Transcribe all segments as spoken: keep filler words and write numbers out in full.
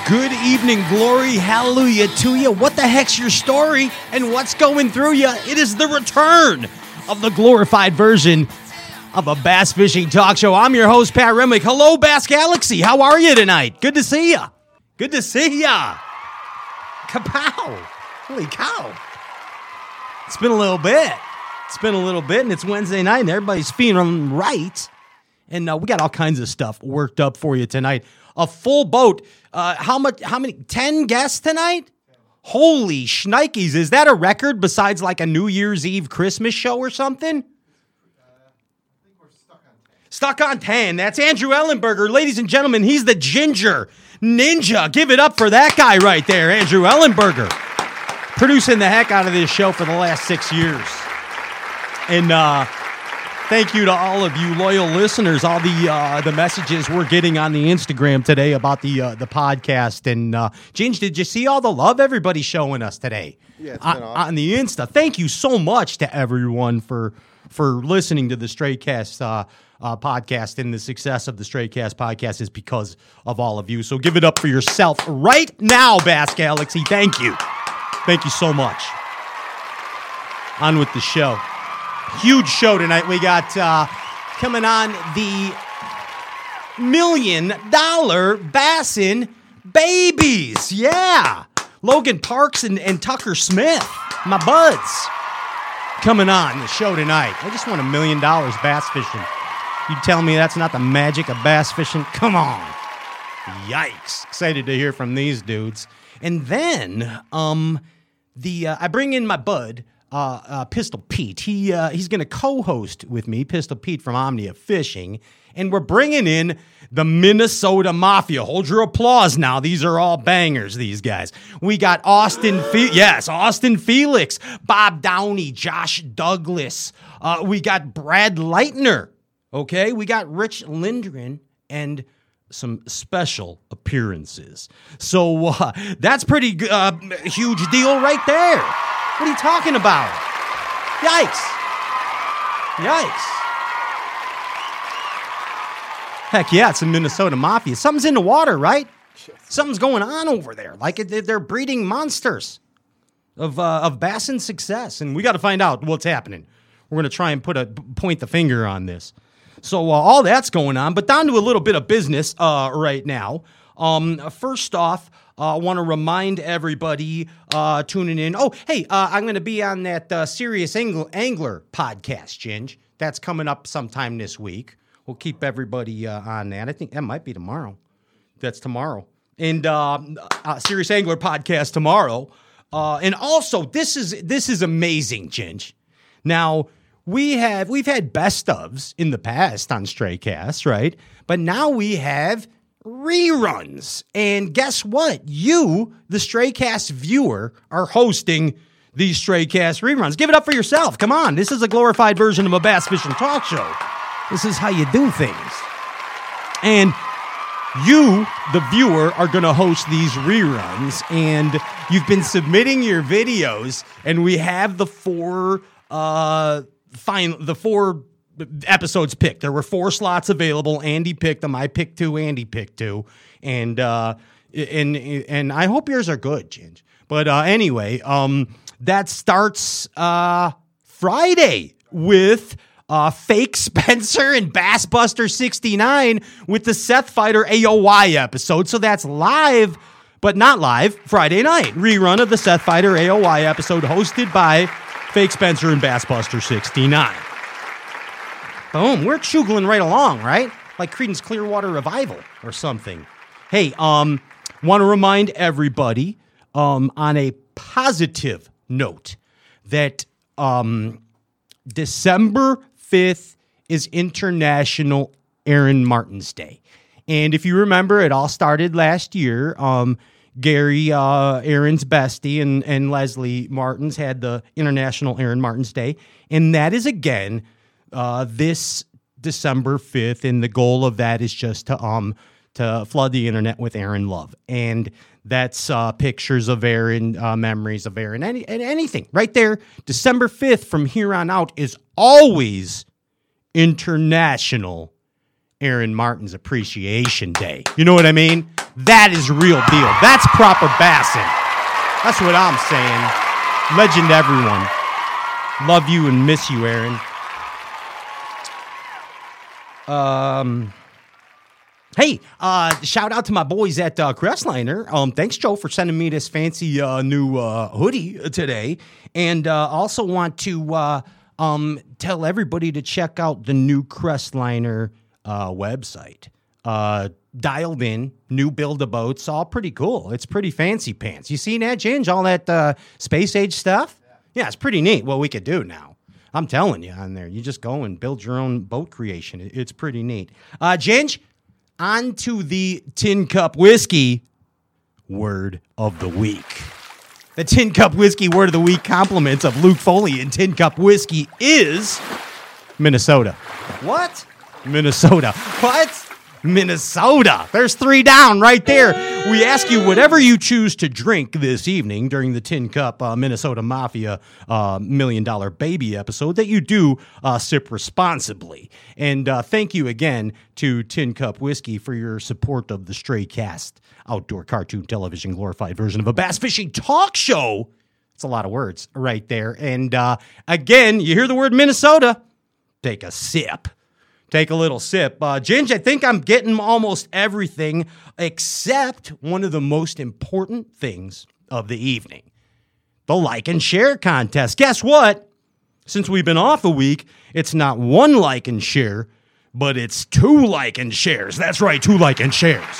Good evening, glory, hallelujah to you. What the heck's your story and what's going through you? It is the return of the glorified version of a bass fishing talk show. I'm your host, Pat Remlick. Hello, Bass Galaxy. How are you tonight? Good to see you. Good to see ya. Kapow. Holy cow. It's been a little bit. It's been a little bit, and it's Wednesday night, and everybody's feeling right. And uh, we got all kinds of stuff worked up for you tonight. A full boat. Uh, how much? How many? Ten guests tonight? Holy shnikes. Is that a record besides like a New Year's Eve Christmas show or something? Uh, I think we're stuck on ten. Stuck on ten. That's Andrew Ellenberger. Ladies and gentlemen, he's the ginger ninja. Give it up for that guy right there, Andrew Ellenberger. Producing the heck out of this show for the last six years. And uh, thank you to all of you loyal listeners, all the uh, the messages we're getting on the Instagram today about the uh, the podcast. And uh, Ginge, did you see all the love everybody's showing us today? Yeah, it's on, been awesome. on the Insta. Thank you so much to everyone for for listening to the Straycast uh, uh, podcast. And the success of the Straycast podcast is because of all of you. So give it up for yourself right now, Bass Galaxy. Thank you. Thank you so much. On with the show. Huge show tonight. We got uh, coming on the million dollar Bassin babies. Yeah. Logan Parks and, and Tucker Smith, my buds, coming on the show tonight. I just won a million dollars bass fishing. You tell me that's not the magic of bass fishing? Come on. Yikes. Excited to hear from these dudes. And then um, the uh, I bring in my bud, Uh, uh, Pistol Pete. He uh, he's going to co-host with me, Pistol Pete from Omnia Fishing, and we're bringing in the Minnesota Mafia. Hold your applause now. These are all bangers, these guys. We got Austin, Fe- yes, Austin Felix, Bob Downey, Josh Douglas. Uh, we got Brad Leitner, okay? We got Rich Lindgren and some special appearances. So uh, that's pretty uh, huge deal right there. What are you talking about? Yikes. Yikes. Heck yeah, it's the Minnesota Mafia. Something's in the water, right? Something's going on over there. Like it, they're breeding monsters of uh, of Bassin success. And we got to find out what's happening. We're going to try and put a point the finger on this. So uh, all that's going on. But down to a little bit of business uh, right now. Um, first off, Uh, I want to remind everybody uh, tuning in. Oh, hey, uh, I'm going to be on that uh, Serious Angler, Angler podcast, Ginge. That's coming up sometime this week. We'll keep everybody uh, on that. I think that might be tomorrow. That's tomorrow. And uh, uh, Serious Angler podcast tomorrow. Uh, and also, this is this is amazing, Ginge. Now, we have we've had best ofs in the past on Straycast, right? But now we have reruns. And guess what? You, the Straycast viewer, are hosting these Straycast reruns. Give it up for yourself. Come on. This is a glorified version of a bass fishing talk show. This is how you do things. And you, the viewer, are going to host these reruns. And you've been submitting your videos, and we have the four uh fine the four episodes picked. There were four slots available. Andy picked them. I picked two. Andy picked two. And uh, and and I hope yours are good, Ginge. But uh, anyway, um, that starts uh, Friday with uh, Fake Spencer and Bass Buster sixty-nine with the Seth Fighter A O Y episode. So that's live, but not live, Friday night. Rerun of the Seth Fighter A O Y episode hosted by Fake Spencer and Bass Buster sixty-nine. Boom, we're chugling right along, right? Like Creedence Clearwater Revival or something. Hey, um, want to remind everybody um, on a positive note that um, December fifth is International Aaron Martin's Day. And if you remember, it all started last year. Um, Gary, uh, Aaron's bestie, and, and Leslie Martins had the International Aaron Martin's Day. And that is, again, Uh, this December fifth, and the goal of that is just to um to flood the internet with Aaron love, and that's uh, pictures of Aaron, uh, memories of Aaron, any and anything right there. December fifth from here on out is always International Aaron Martin's Appreciation Day. You know what I mean? That is real deal. That's proper bassing. That's what I'm saying. Legend everyone. Love you and miss you, Aaron. Um... Hey, uh, shout out to my boys at uh, Crestliner. Um, thanks, Joe, for sending me this fancy uh, new uh, hoodie today. And uh, also want to uh, um, tell everybody to check out the new Crestliner uh, website. Uh, dialed in, new build-a-boats, all pretty cool. It's pretty fancy pants. You seen that, Ginge? All that uh, space-age stuff? Yeah. yeah, it's pretty neat what we could do now. I'm telling you on there. You just go and build your own boat creation. It's pretty neat. Uh, Ginge? On to the Tin Cup Whiskey word of the week. The Tin Cup Whiskey word of the week compliments of Luke Foley and Tin Cup Whiskey is Minnesota. What? Minnesota. What? Minnesota. There's three down right there. We ask you whatever you choose to drink this evening during the Tin Cup uh, Minnesota Mafia uh, Million Dollar Baby episode that you do uh, sip responsibly. And uh, thank you again to Tin Cup Whiskey for your support of the Stray Cast outdoor cartoon television glorified version of a bass fishing talk show. It's a lot of words right there. And uh, again, you hear the word Minnesota, take a sip. Take a little sip. Uh, Ginge, I think I'm getting almost everything except one of the most important things of the evening. The like and share contest. Guess what? Since we've been off a week, it's not one like and share, but it's two like and shares. That's right, two like and shares.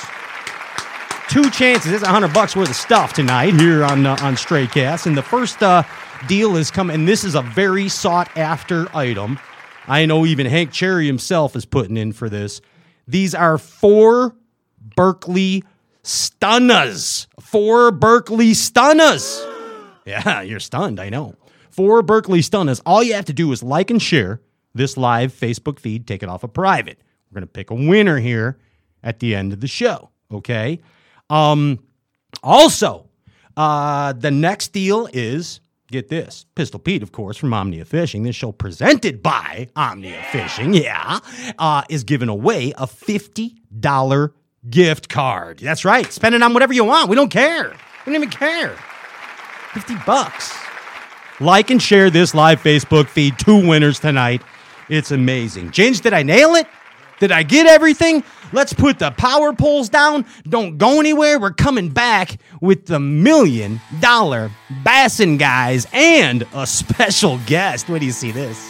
Two chances. It's a hundred bucks worth of stuff tonight here on uh, on Stray Cast. And the first uh, deal is coming, and this is a very sought after item. I know even Hank Cherry himself is putting in for this. These are four Berkley Stunners. Four Berkley Stunners. Yeah, you're stunned, I know. Four Berkley Stunners. All you have to do is like and share this live Facebook feed, take it off a private. We're going to pick a winner here at the end of the show, okay? Um, also, uh, the next deal is... Get this, Pistol Pete, of course, from Omnia Fishing. This show presented by Omnia Fishing, yeah, uh, is giving away a fifty dollars gift card. That's right. Spend it on whatever you want. We don't care. We don't even care. fifty bucks. Like and share this live Facebook feed. Two winners tonight. It's amazing. James, did I nail it? Did I get everything? Let's put the power poles down. Don't go anywhere. We're coming back with the million dollar Bassin guys and a special guest. Where do you see this?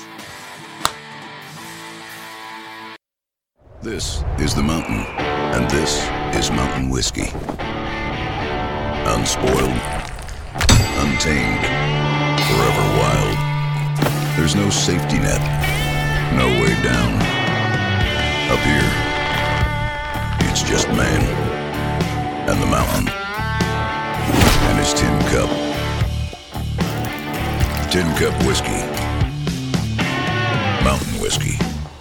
This is the mountain, and this is Mountain Whiskey. Unspoiled, untamed, forever wild. There's no safety net, no way down. Up here, it's just man and the mountain and his tin cup. Tin Cup Whiskey. Mountain Whiskey.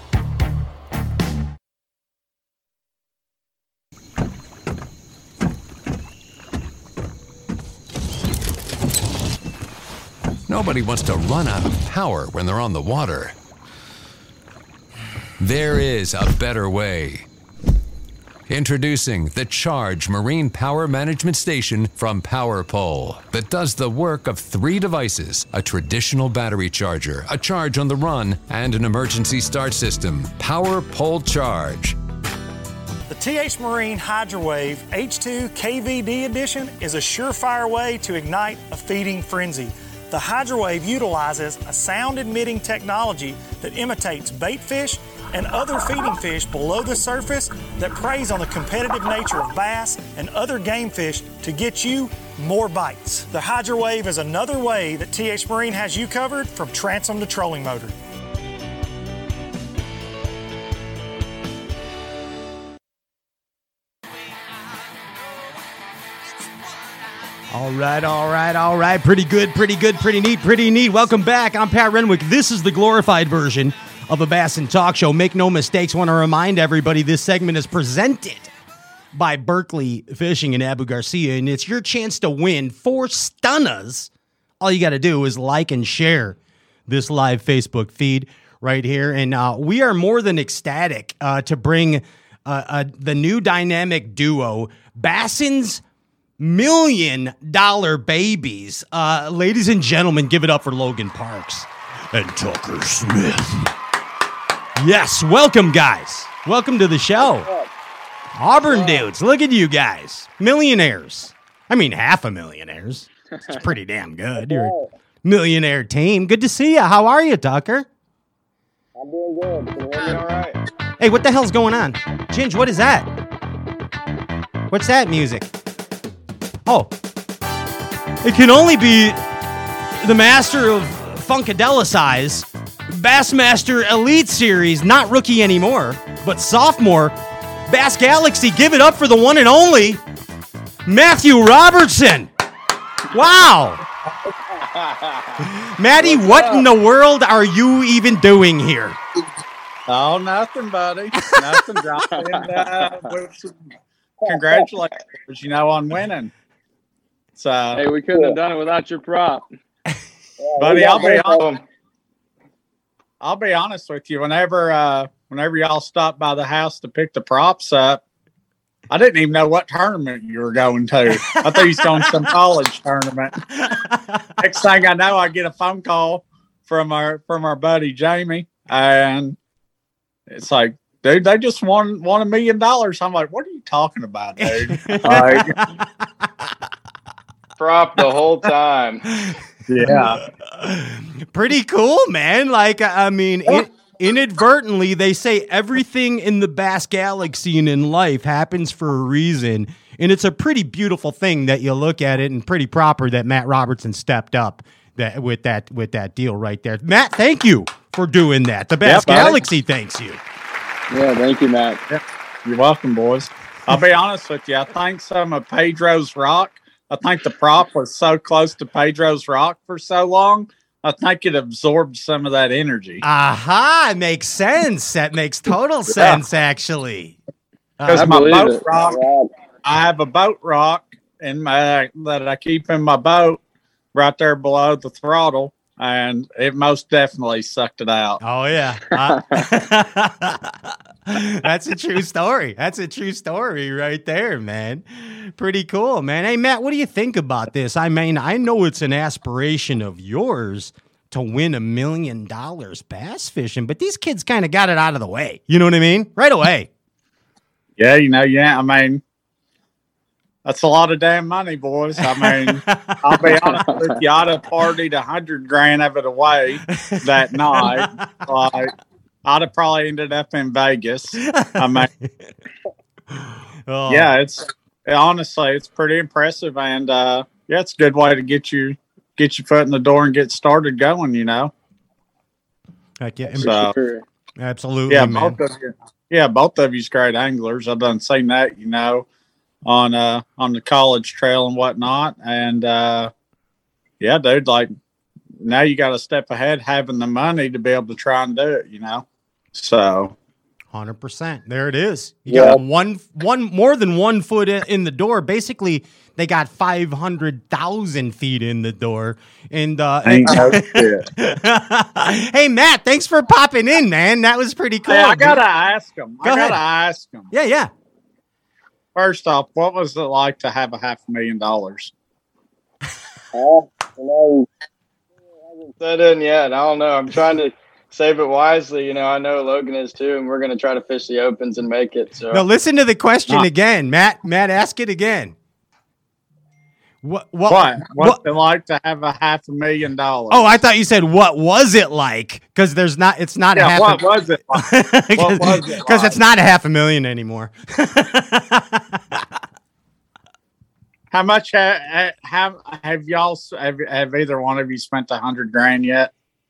Nobody wants to run out of power when they're on the water. There is a better way. Introducing the Charge Marine Power Management Station from PowerPole that does the work of three devices, a traditional battery charger, a charge on the run, and an emergency start system. PowerPole Charge. The T H Marine HydroWave H two K V D Edition is a surefire way to ignite a feeding frenzy. The HydroWave utilizes a sound-emitting technology that imitates bait fish and other feeding fish below the surface that preys on the competitive nature of bass and other game fish to get you more bites. The HydroWave is another way that T H Marine has you covered from transom to trolling motor. All right, all right, all right. Pretty good, pretty good, pretty neat, pretty neat. Welcome back. I'm Pat Renwick. This is the glorified version of a Bass and Talk Show. Make no mistakes. Want to remind everybody this segment is presented by Berkley Fishing in Abu Garcia, and it's your chance to win four stunners. All you got to do is like and share this live Facebook feed. right here. And uh, we are more than ecstatic uh, to bring uh, uh, the new dynamic duo, Basson's Million Dollar Babies. Uh, ladies and gentlemen, give it up for Logan Parks and Tucker Smith. Yes, welcome, guys. Welcome to the show. Auburn dudes, look at you guys. Millionaires. I mean, half a millionaires. It's pretty damn good. You're a millionaire team. Good to see you. How are you, Tucker? I'm doing good. Can you hear me all right? Hey, what the hell's going on? Ginge, what is that? What's that music? Oh. It can only be the master of Funkadelic Bassmaster Elite Series, not rookie anymore, but sophomore. Bass Galaxy, give it up for the one and only Matthew Robertson. Wow. Matty, what in the world are you even doing here? Oh, nothing, buddy. Nothing. Dropping uh, with some congratulations, you know, on winning. So, Hey, we couldn't have done it without your prop. buddy, I'll be honest. I'll be honest with you. Whenever, uh, whenever y'all stopped by the house to pick the props up, I didn't even know what tournament you were going to. I thought you was going to some college tournament. Next thing I know, I get a phone call from our from our buddy Jamie, and it's like, dude, they just won won a million dollars. I'm like, what are you talking about, dude? Like, Prop the whole time. yeah, Pretty cool, man. Like, I mean, it, inadvertently, they say everything in the Bass Galaxy and in life happens for a reason. And it's a pretty beautiful thing that you look at it, and pretty proper that Matt Robertson stepped up that with that with that deal right there. Matt, thank you for doing that. The Bass Yeah, buddy. Galaxy thanks you. Yeah, thank you, Matt. you're welcome, boys. I'll be honest with you. I think some of Pedro's rock. I think the prop was so close to Pedro's rock for so long. I think it absorbed some of that energy. Aha, it makes sense. That makes total sense, actually. Because Uh, my believe boat it. rock, Yeah. I have a boat rock in my that I keep in my boat right there below the throttle, and it most definitely sucked it out. Oh yeah, Uh, that's a true story. That's a true story right there, man. Pretty cool, man. Hey, Matt, what do you think about this? I mean, I know it's an aspiration of yours to win a million dollars bass fishing, but these kids kind of got it out of the way. You know what I mean? Right away. Yeah, you know, yeah. I mean, that's a lot of damn money, boys. I mean, I'll be honest with you. I'd have partied a hundred grand of it away that night. Like, I'd have probably ended up in Vegas. I mean, Oh. yeah, it's honestly, it's pretty impressive, and uh, yeah, it's a good way to get you get your foot in the door and get started going. You know, Heck yeah, so Sure. absolutely, yeah, man. both of you, yeah, both of you's great anglers. I've done seen that, you know, on uh on the college trail and whatnot, and uh, yeah, dude, like now you got a step ahead, having the money to be able to try and do it. You know, so. Hundred percent. There it is. You Yeah. got one, one more than one foot in, in the door. Basically, they got five hundred thousand feet in the door. And uh, Ain't no shit. hey, Matt, thanks for popping in, man. That was pretty cool. Hey, I gotta ask them. Go I ahead. gotta ask them. Yeah, yeah. First off, what was it like to have a half a million dollars? Oh, you know, I haven't set in yet. I don't know. I'm trying to save it wisely. You know, I know Logan is too, and we're going to try to fish the opens and make it. So No, listen to the question Ah. again, Matt. Matt, ask it again. What? What? What? What's what- it like to have a half a million dollars? Oh, I thought you said what was it like? Because there's not. It's not a yeah. half. What a, was it like? What was it Because it's like? not a half a million anymore. How much ha- ha- have have y'all have, have either one of you spent a hundred grand yet?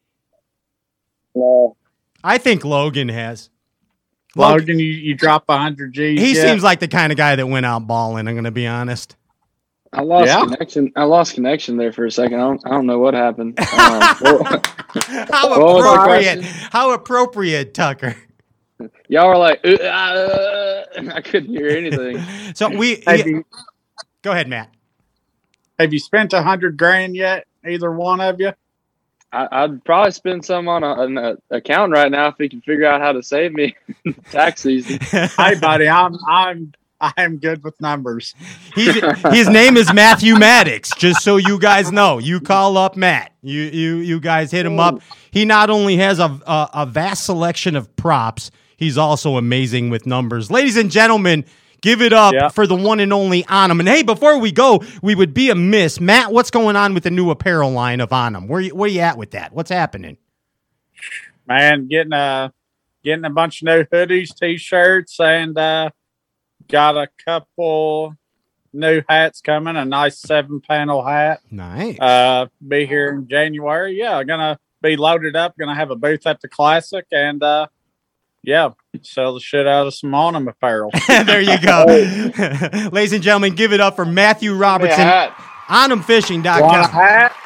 no. I think Logan has. Logan, Logan, you, you drop a hundred G's. he yet? seems like the kind of guy that went out balling. I'm going to be honest. I lost Yeah? connection. I lost connection there for a second. I don't. I don't know what happened. Um, well, How What was the appropriate! question? How appropriate, Tucker. y'all were like, uh, uh, I couldn't hear anything. So we Have yeah, you go ahead, Matt. have you spent a hundred grand yet? Either one of you? I, I'd probably spend some on a, an a, account right now if he can figure out how to save me tax season. Hey, buddy, I'm I'm I'm good with numbers. He's, his name is Matthew Maddox. Just so you guys know, you call up Matt. You you you guys hit him up. He not only has a a, a vast selection of props, he's also amazing with numbers. Ladies and gentlemen, give it up Yeah. for the one and only Onum. And hey, before we go, we would be amiss. Matt, what's going on with the new apparel line of Onum? Where you, where you at with that? What's happening? Man, getting a getting a bunch of new hoodies, t-shirts, and uh, got a couple new hats coming. A nice seven panel hat. Nice. Uh, be here in January. Yeah, gonna be loaded up. Gonna have a booth at the Classic, and uh, yeah, sell the shit out of some Onum apparel. There you go. Ladies and gentlemen, give it up for Matthew Robertson, Yeah, onum fishing dot Want a com. hat?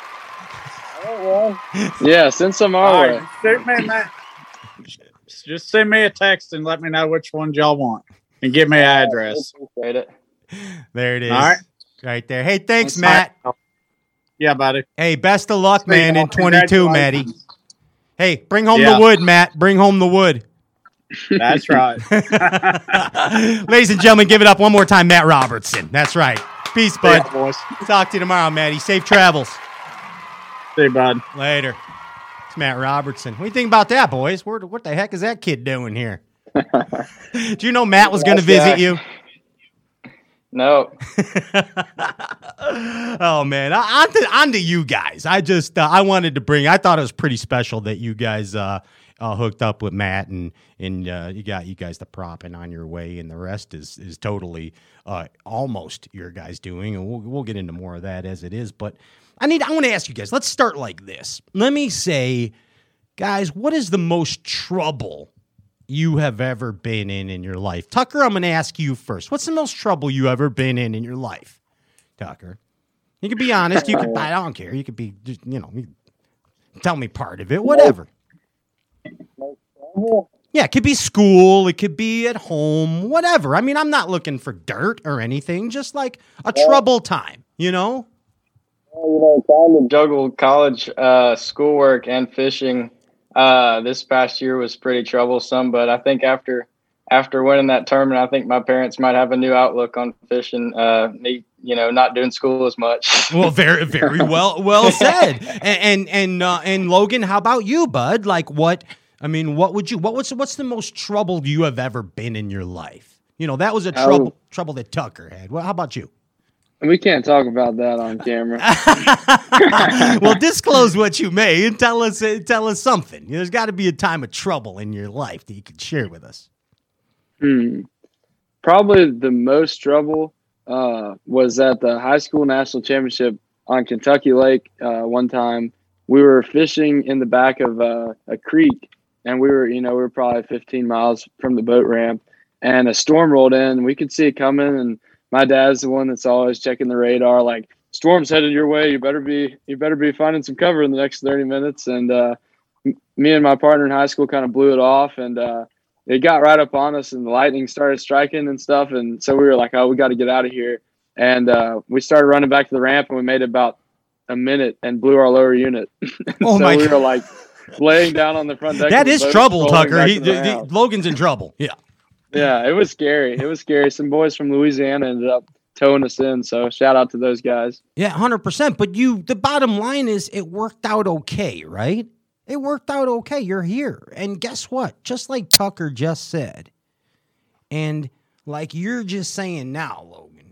yeah, send some All our way. right, shoot me that. Just send me a text and let me know which ones y'all want, and give me an address. Appreciate it. There it is. All right. Right there. Hey, thanks, Matt. Yeah, buddy. Hey, best of luck, man, in twenty-two, Matty. Congratulations. Hey, bring home Yeah. the wood, Matt. Bring home the wood. That's right. Ladies and gentlemen, give it up one more time, Matt Robertson. That's right. Peace, bud. Yeah, boys. Talk to you tomorrow, Matty. Safe travels. See you, bud. Later. It's Matt Robertson. What do you think about that, boys? Where, what the heck is that kid doing here? Do you know Matt was going to Nice visit guy. you? No, Oh man, on to, on to you guys. I just uh, I wanted to bring. I thought it was pretty special that you guys uh, uh, hooked up with Matt and and uh, you got you guys the prop and on your way, and the rest is is totally uh, almost your guys doing, and we'll we'll get into more of that as it is. But I need I want to ask you guys. Let's start like this. Let me say, guys, what is the most trouble you have ever been in in your life? Tucker, I'm going to ask you first. What's the most trouble you ever been in in your life, Tucker? You can be honest. You can. I don't care. You could be, just, you know, you tell me part of it. Whatever. Yeah, it could be school. It could be at home. Whatever. I mean, I'm not looking for dirt or anything. Just like a trouble time. You know. you know, trying to juggle college, uh, schoolwork, and fishing uh, this past year was pretty troublesome. But I think after after winning that tournament, I think my parents might have a new outlook on fishing. Uh, me, you know, not doing school as much. Well, very, very well, well said. And and and, uh, and Logan, how about you, bud? Like, what? I mean, what would you? What was? What's the most troubled you have ever been in your life? You know, that was a trouble Oh. trouble that Tucker had. Well, how about you? We can't talk about that on camera. Well, disclose what you may and tell us uh, tell us something. There's got to be a time of trouble in your life that you could share with us. Hmm. Probably the most trouble uh, was at the high school national championship on Kentucky Lake. Uh, one time we were fishing in the back of uh, a creek, and we were, you know, we were probably fifteen miles from the boat ramp, and a storm rolled in. We could see it coming, and my dad's the one that's always checking the radar, like, storm's headed your way. You better be, you better be finding some cover in the next thirty minutes. And uh, m- me and my partner in high school kind of blew it off, and uh, it got right up on us, and the lightning started striking and stuff. And so we were like, oh, we got to get out of here. And uh, we started running back to the ramp, and we made about a minute and blew our lower unit. Oh, so my we God. were like laying down on the front deck. That of the is boat, trouble, rolling Tucker. back He, to the the- the- house. Logan's in trouble. Yeah. Yeah, it was scary. It was scary. Some boys from Louisiana ended up towing us in. So shout out to those guys. Yeah, one hundred percent. But you, the bottom line is it worked out okay, right? It worked out okay. You're here. And guess what? Just like Tucker just said, and like you're just saying now, Logan,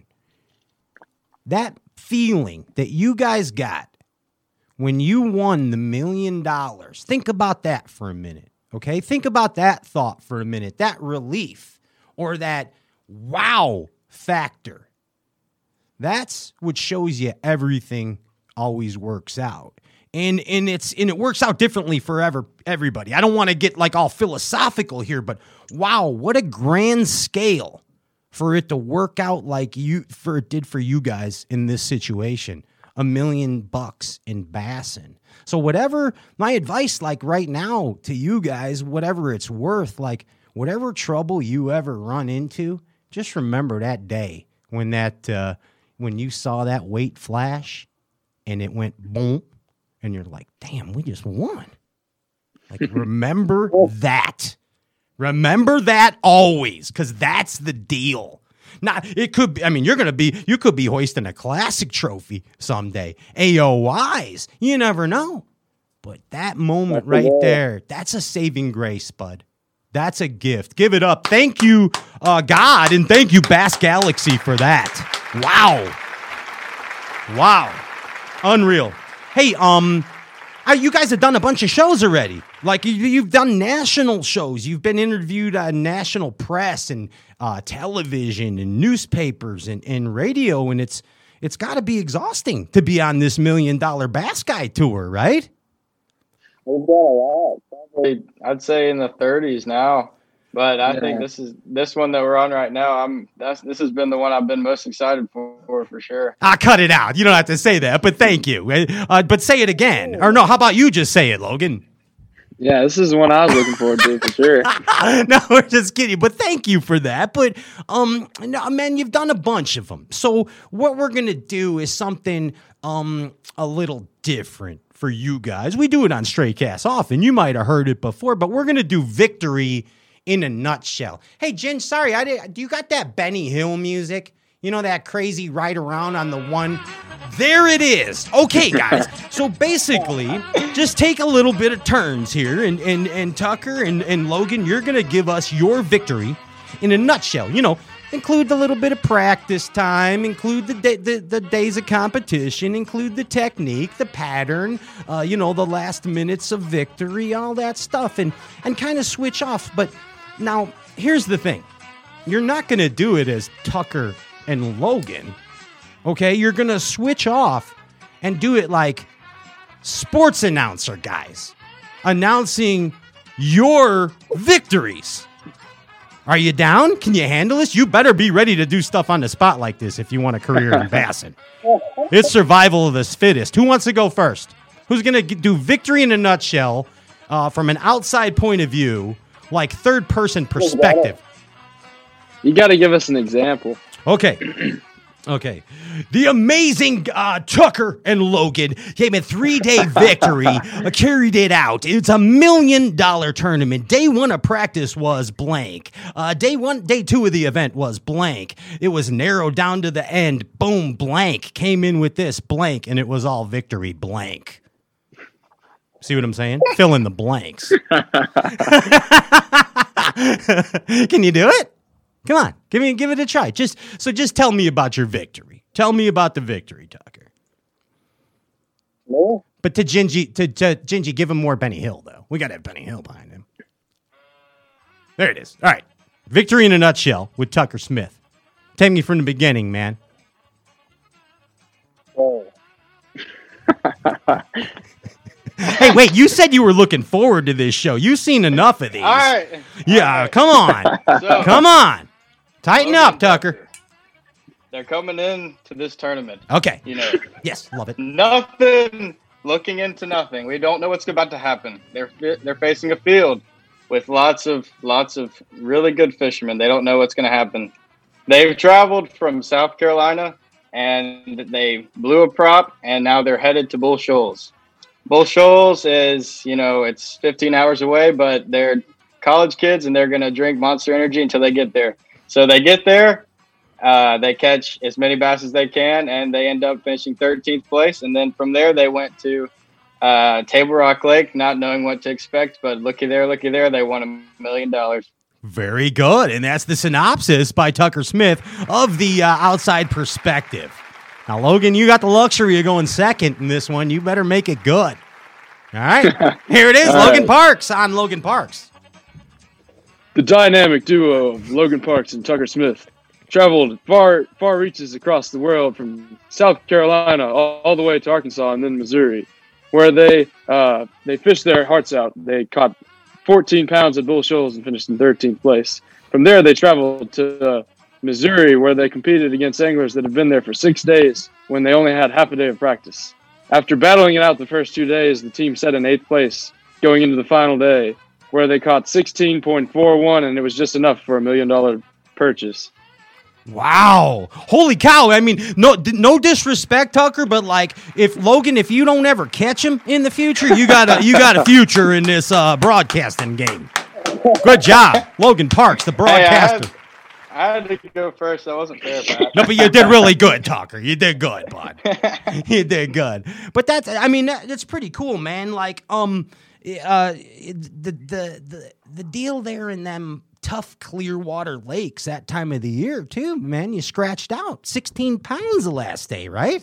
that feeling that you guys got when you won the million dollars, think about that for a minute, okay? Think about that thought for a minute, that relief or that wow factor. That's what shows you everything always works out. And and it's and it works out differently for ever, everybody. I don't want to get like all philosophical here, but wow, what a grand scale for it to work out like you for it did for you guys in this situation. A million bucks in Bassin. So whatever my advice, like right now to you guys, whatever it's worth, like whatever trouble you ever run into, just remember that day when that uh, when you saw that weight flash and it went boom. and you're like, damn, we just won. Like, remember that. Remember that always, because that's the deal. Not, it could be, I mean, you're going to be, you could be hoisting a classic trophy someday. A O Is, you never know. But that moment right there, that's a saving grace, bud. That's a gift. Give it up. Thank you, uh, God, and thank you, Bass Galaxy, for that. Wow. Wow. Unreal. Hey, um, uh, you guys have done a bunch of shows already. Like, you, you've done national shows. You've been interviewed on national press and uh, television and newspapers and, and radio, and it's it's got to be exhausting to be on this Million Dollar Bass Guy tour, right? We've done a lot. Probably, I'd say in the thirties now. But I yeah. think this is this one that we're on right now. I'm that's this has been the one I've been most excited for for, for sure. Ah, cut it out. You don't have to say that, but thank you. Uh, but say it again. Or no, how about you just say it, Logan? Yeah, this is the one I was looking forward to for sure. No, we're just kidding. But thank you for that. But, um, no, man, you've done a bunch of them. So what we're going to do is something um a little different for you guys. We do it on Stray Cast often. You might have heard it before, but we're going to do victory in a nutshell. Hey, Jen, sorry, I did, do you got that Benny Hill music? You know, that crazy ride around on the one? There it is. Okay, guys. So basically, just take a little bit of turns here, and and, and Tucker and, and Logan, you're going to give us your victory in a nutshell. You know, include the little bit of practice time, include the da- the, the days of competition, include the technique, the pattern, uh, you know, the last minutes of victory, all that stuff, and, and kind of switch off. But now, here's the thing. You're not going to do it as Tucker and Logan, okay? You're going to switch off and do it like sports announcer guys, announcing your victories. Are you down? Can you handle this? You better be ready to do stuff on the spot like this if you want a career in bassing. It's survival of the fittest. Who wants to go first? Who's going to do victory in a nutshell uh, from an outside point of view, like third-person perspective? You got to give us an example. Okay. Okay. The amazing uh, Tucker and Logan came a three-day victory, uh, carried it out. It's a million-dollar tournament. Day one of practice was blank. Uh, day one, day two of the event was blank. It was narrowed down to the end. Boom, blank. Came in with this blank, and it was all victory blank. See what I'm saying? Fill in the blanks. Can you do it? Come on, give me, give it a try. Just so, just tell me about your victory. Tell me about the victory, Tucker. No. But to Gingy, to, to Gingy, give him more Benny Hill though. We got to have Benny Hill behind him. There it is. All right, victory in a nutshell with Tucker Smith. Take me from the beginning, man. Oh. Hey, wait, you said you were looking forward to this show. You've seen enough of these. All right. Yeah, All right. come on. So, come on. Tighten Logan, up, Tucker. They're coming in to this tournament. Okay. You know. Yes, love it. Nothing, looking into nothing. We don't know what's about to happen. They're they're facing a field with lots of lots of really good fishermen. They don't know what's going to happen. They've traveled from South Carolina and they blew a prop, and now they're headed to Bull Shoals. Bull Shoals is, you know, it's fifteen hours away, but they're college kids and they're going to drink Monster Energy until they get there. So they get there, uh, they catch as many bass as they can, and they end up finishing thirteenth place. And then from there, they went to uh, Table Rock Lake, not knowing what to expect. But looky there, looky there, they won a million dollars. Very good. And that's the synopsis by Tucker Smith of the uh, outside perspective. Now, Logan, you got the luxury of going second in this one. You better make it good. All right. Here it is, Logan right. Parks on Logan Parks. The dynamic duo of Logan Parks and Tucker Smith traveled far far reaches across the world, from South Carolina all, all the way to Arkansas and then Missouri, where they uh, they fished their hearts out. They caught fourteen pounds at Bull Shoals and finished in thirteenth place. From there, they traveled to uh, Missouri, where they competed against anglers that have been there for six days when they only had half a day of practice. After battling it out the first two days, the team set in eighth place going into the final day, where they caught sixteen point four one, and it was just enough for a million dollar purchase. Wow. Holy cow. I mean, no no disrespect, Tucker, but like if Logan, if you don't ever catch him in the future, you got a you got a future in this uh, broadcasting game. Good job. Logan Parks, the broadcaster. Hey, I, had, I had to go first. That wasn't fair, Pat. No, but you did really good, Tucker. You did good, bud. You did good. But that's I mean, that, that's pretty cool, man. Like um uh the the the the deal there in them tough Clearwater lakes that time of the year too, man. You scratched out sixteen pounds the last day, right?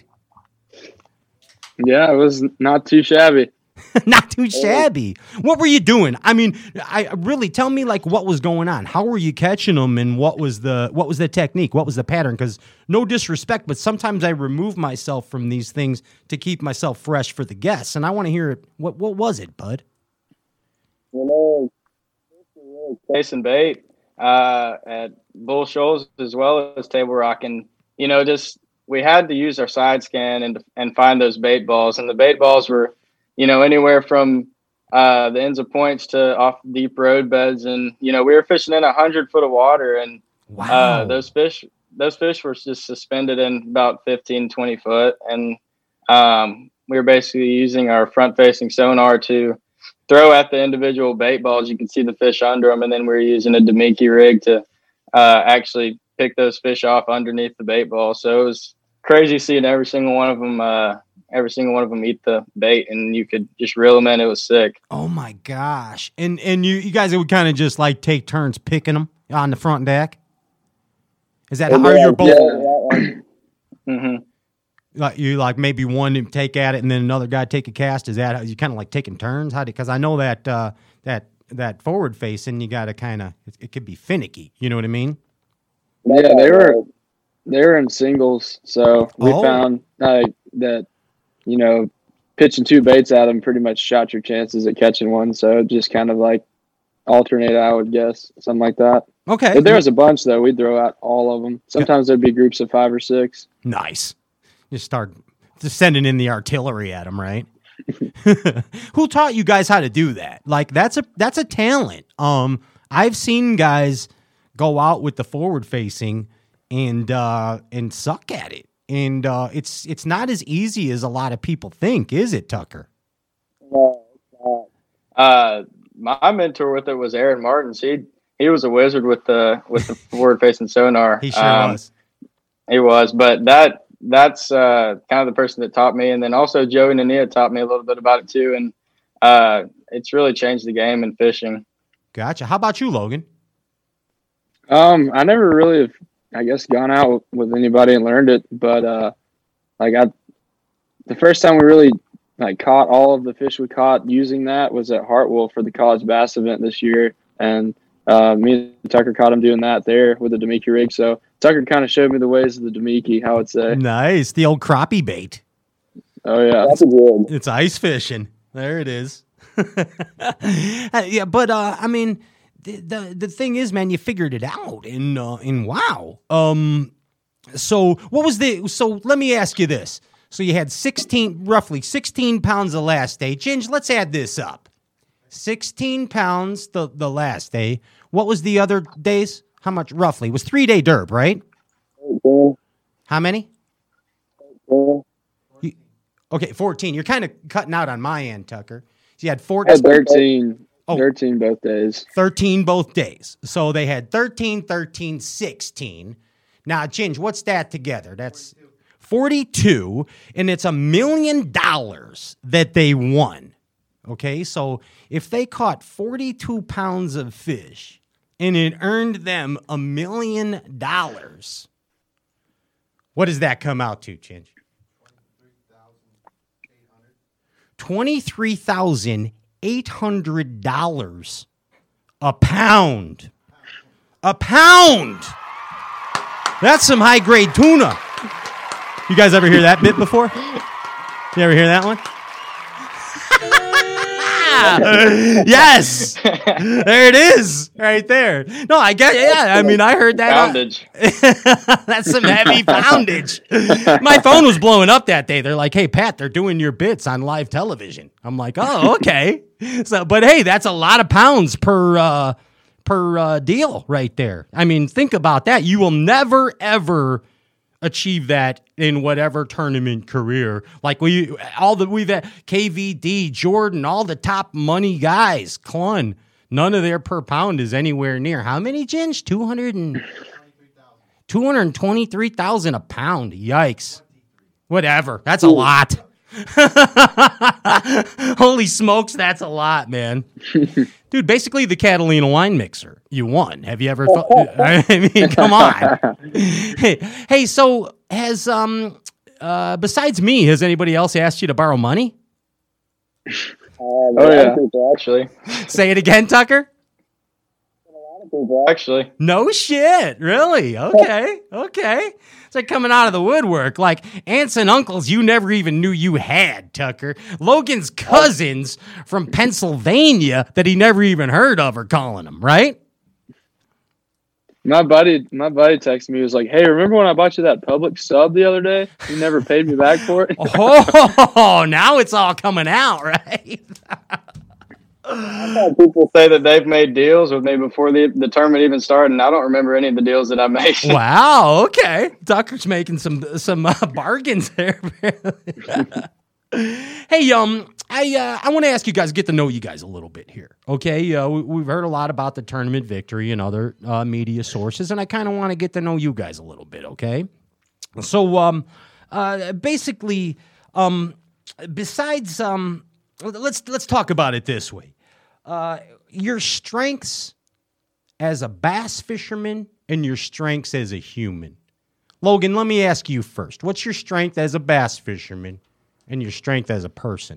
Yeah, it was not too shabby. Not too shabby. What were you doing? I mean, I really tell me like what was going on. How were you catching them, and what was the what was the technique? What was the pattern? Because no disrespect, but sometimes I remove myself from these things to keep myself fresh for the guests, and I want to hear it. What what was it, bud? You know, chasing bait uh, at Bull Shoals as well as Table Rock, and you know, just we had to use our side scan and and find those bait balls, and the bait balls were, you know, anywhere from uh, the ends of points to off deep road beds, and you know, we were fishing in a hundred foot of water, and wow. uh, those fish those fish were just suspended in about fifteen, twenty foot, and um, we were basically using our front facing sonar to throw at the individual bait balls. You can see the fish under them, and then we're using a Demiki rig to uh, actually pick those fish off underneath the bait ball. So it was crazy seeing every single one of them, uh, every single one of them eat the bait, and you could just reel them in. It was sick. Oh my gosh! And and you you guys would kind of just like take turns picking them on the front deck. Is that how you're both? Yeah. Mm-hmm. Like you like maybe one to take at it and then another guy take a cast. Is that how you kind of like taking turns? How? Because I know that uh, that that forward facing you got to kind of it, it could be finicky. You know what I mean? Yeah, they were they were in singles, so we Oh. found uh, that you know pitching two baits at them pretty much shot your chances at catching one. So just kind of like alternate, I would guess, something like that. Okay. But there was a bunch though. We'd throw out all of them. Sometimes there'd be groups of five or six. Nice. Just start just sending in the artillery at them, right? Who taught you guys how to do that? Like that's a that's a talent. Um, I've seen guys go out with the forward facing and uh, and suck at it, and uh, it's it's not as easy as a lot of people think, is it, Tucker? Uh, my mentor with it was Aaron Martins. He he was a wizard with the with the forward facing sonar. He sure Um, was. He was, but that that's uh, kind of the person that taught me, and then also Joey Nania taught me a little bit about it too, and uh, it's really changed the game in fishing. Gotcha. How about you, Logan? Um, I never really, have, I guess, gone out with anybody and learned it, but uh, like I, the first time we really like caught all of the fish we caught using that was at Hartwell for the college bass event this year, and uh, me and Tucker caught him doing that there with the Demiki rig. So Tucker kind of showed me the ways of the Demiki, I would say. Nice. The old crappie bait. Oh yeah, That's a good. It's ice fishing. There it is. Uh, yeah, but uh, I mean, the, the the thing is, man, you figured it out, and uh, and wow. Um, so what was the? So let me ask you this. So you had sixteen, roughly sixteen pounds the last day. Ginge, let's add this up. Sixteen pounds the the last day. What was the other days? How much roughly? It was three day derb, right? How many? You- okay, fourteen. You're kind of cutting out on my end, Tucker. So you had I fourteen. had thirteen, Oh. thirteen both days. thirteen both days. So they had thirteen, thirteen, sixteen. Now, Ginge, what's that together? That's forty-two, and it's a million dollars that they won. Okay, so if they caught forty-two pounds of fish and it earned them a million dollars, what does that come out to, Ginge? twenty-three thousand eight hundred dollars a pound. A pound. That's some high grade tuna. You guys ever hear that bit before? You ever hear that one? Yes. There it is. Right there. No, I get yeah, I mean I heard that. Poundage. That's some heavy poundage. My phone was blowing up that day. They're like, "Hey, Pat, they're doing your bits on live television." I'm like, "Oh, okay." So, but hey, that's a lot of pounds per uh, per uh, deal right there. I mean, think about that. You will never, ever achieve that in whatever tournament career. Like we, all the, we've had K V D, Jordan, all the top money guys, Clun, none of their per pound is anywhere near. How many, Ginge? two hundred and two hundred twenty-three thousand a pound. Yikes. Whatever. That's a lot. Holy smokes, that's a lot, man. Dude, basically the Catalina wine mixer. You won. Have you ever thought? I mean, come on. hey, hey, so has um uh besides me, has anybody else asked you to borrow money? Oh yeah, actually. Say it again, Tucker. Actually, no shit. Really? Okay. Okay. It's like coming out of the woodwork. Like aunts and uncles you never even knew you had, Tucker. Logan's cousins from Pennsylvania that he never even heard of are calling him, right? My buddy, my buddy texted me. He was like, "Hey, remember when I bought you that public sub the other day? You never paid me back for it." Oh, now it's all coming out, right? I've had people say that they've made deals with me before the, the tournament even started, and I don't remember any of the deals that I made. Wow, okay. Tucker's making some some uh, bargains there. Hey, um, I uh, I want to ask you guys, get to know you guys a little bit here, okay? Uh, we, we've heard a lot about the tournament victory and other uh, media sources, and I kind of want to get to know you guys a little bit, okay? So, um, uh, basically, um, besides, um, let's let's talk about it this way. Uh, your strengths as a bass fisherman and your strengths as a human. Logan, let me ask you first. What's your strength as a bass fisherman and your strength as a person?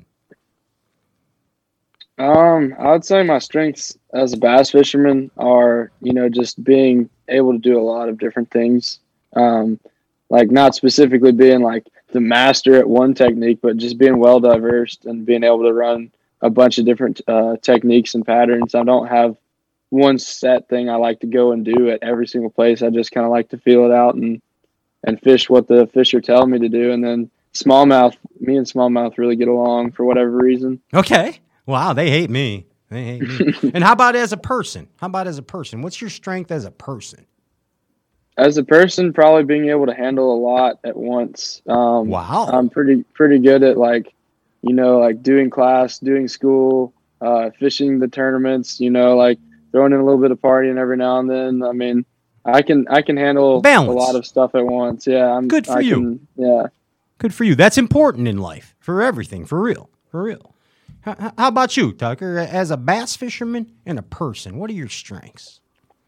Um, I would say my strengths as a bass fisherman are, you know, just being able to do a lot of different things. Um, like not specifically being like the master at one technique, but just being well diverse and being able to run a bunch of different uh, techniques and patterns. I don't have one set thing I like to go and do at every single place. I just kind of like to feel it out and, and fish what the fish are telling me to do. And then smallmouth, me and smallmouth really get along for whatever reason. Okay. Wow. They hate me. They hate me. And how about as a person? How about as a person? What's your strength as a person? As a person, probably being able to handle a lot at once. Um, wow. I'm pretty, pretty good at like, you know, like doing class, doing school, uh, fishing the tournaments, you know, like throwing in a little bit of partying every now and then. I mean, I can, I can handle Balance. a lot of stuff at once. Yeah. I'm good for I you. Can, yeah. Good for you. That's important in life for everything. For real. For real. How, how about you, Tucker? As a bass fisherman and a person, what are your strengths?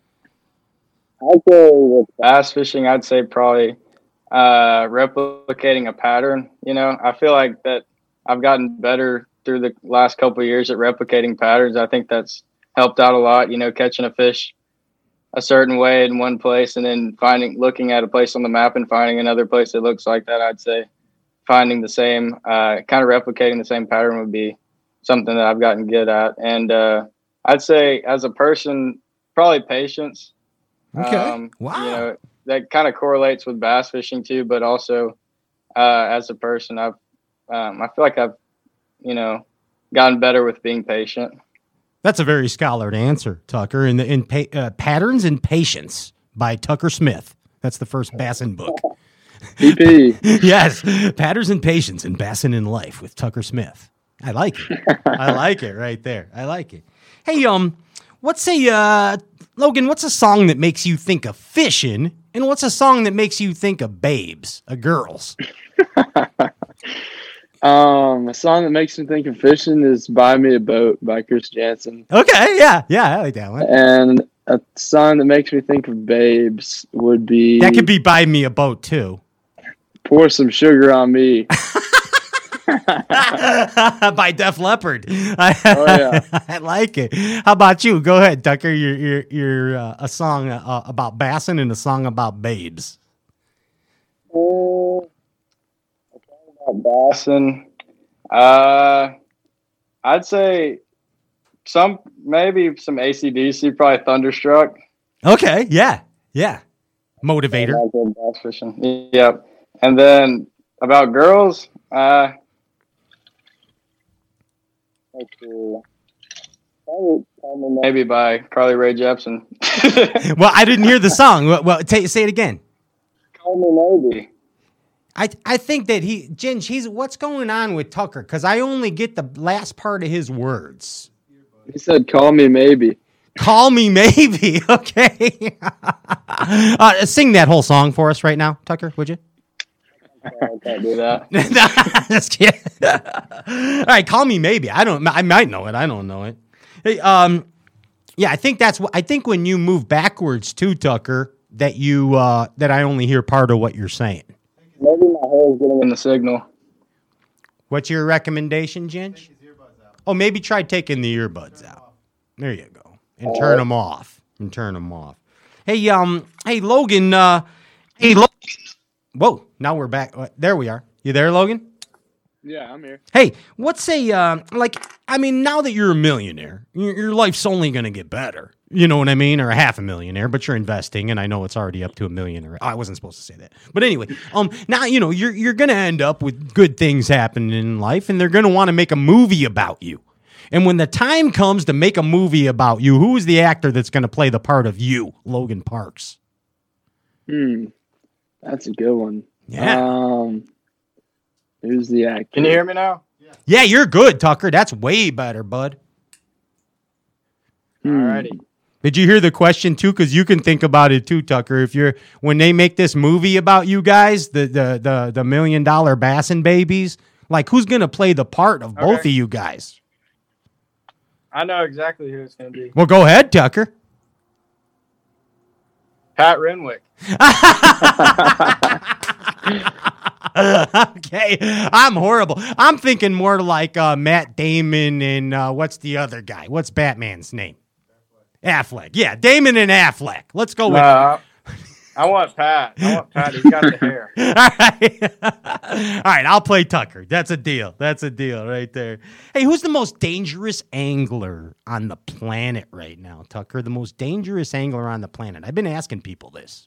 I'd say with bass fishing, I'd say probably uh, replicating a pattern. You know, I feel like that I've gotten better through the last couple of years at replicating patterns. I think that's helped out a lot, you know, catching a fish a certain way in one place and then finding, looking at a place on the map and finding another place that looks like that. I'd say finding the same, uh, kind of replicating the same pattern would be something that I've gotten good at. And uh, I'd say as a person, probably patience. Okay. Um, wow. You know, that kind of correlates with bass fishing too, but also uh, as a person, I've, um, I feel like I've, you know, gotten better with being patient. That's a very scholared answer, Tucker. In the in pa- uh, Patterns and Patience by Tucker Smith. That's the first Bassin book. P P. Yes, Patterns and Patience in Bassin in Life with Tucker Smith. I like it. I like it right there. I like it. Hey, um, what's a uh, Logan? What's a song that makes you think of fishing, and what's a song that makes you think of babes, of girls? Um, a song that makes me think of fishing is "Buy Me a Boat" by Chris Jansen. Okay, yeah, yeah, I like that one. And a song that makes me think of babes would be that could be "Buy Me a Boat" too. "Pour Some Sugar on Me" by Def Leppard. I, oh yeah, I like it. How about you? Go ahead, Tucker. You're you're, you're uh, a song uh, about bassin and a song about babes. Oh. Bassin, uh, I'd say some maybe some A C D C, probably Thunderstruck. Okay, yeah, yeah, motivator. Bass fishing, yep. And then about girls, uh, let's see. Maybe by Carly Rae Jepsen. Well, I didn't hear the song. Well, well t- say it again. Call me maybe. I I think that he, Ginge, he's, what's going on with Tucker? Because I only get the last part of his words. He said, call me maybe. Call me maybe. Okay. uh, sing that whole song for us right now, Tucker, would you? I can't do that. Just kidding. All right, call me maybe. I don't. I might know it. I don't know it. Hey, um, yeah, I think that's what I think when you move backwards too, Tucker. That you uh, that I only hear part of what you're saying. Maybe my hair is getting in the signal. What's your recommendation, Ginge? Oh, maybe try taking the earbuds out. There you go, and turn them off. And turn them off. Hey, um, hey Logan. Uh, hey, Logan. Whoa, now we're back. There we are. You there, Logan? Yeah, I'm here. Hey, what's a, uh, like, I mean, now that you're a millionaire, your, your life's only going to get better. You know what I mean? Or a half a millionaire, but you're investing, and I know it's already up to a million. Or, oh, I wasn't supposed to say that. But anyway, um, now, you know, you're, you're going to end up with good things happening in life, and they're going to want to make a movie about you. And when the time comes to make a movie about you, who is the actor that's going to play the part of you, Logan Parks? Hmm. That's a good one. Yeah. Um, who's the actor? Can you hear me now? Yeah, you're good, Tucker. That's way better, bud. Hmm. Alrighty. Did you hear the question too? Because you can think about it too, Tucker. If you're when they make this movie about you guys, the the the, the million dollar Bassin babies, like who's gonna play the part of both Okay. of you guys? I know exactly who it's going to be. Well, go ahead, Tucker. Pat Renwick. Okay, I'm horrible. I'm thinking more like uh, Matt Damon and uh, what's the other guy? What's Batman's name? Affleck. Yeah, Damon and Affleck. Let's go with. No, I want Pat. I want Pat. He's got the hair. All right. All right, I'll play Tucker. That's a deal. That's a deal right there. Hey, who's the most dangerous angler on the planet right now, Tucker? The most dangerous angler on the planet. I've been asking people this.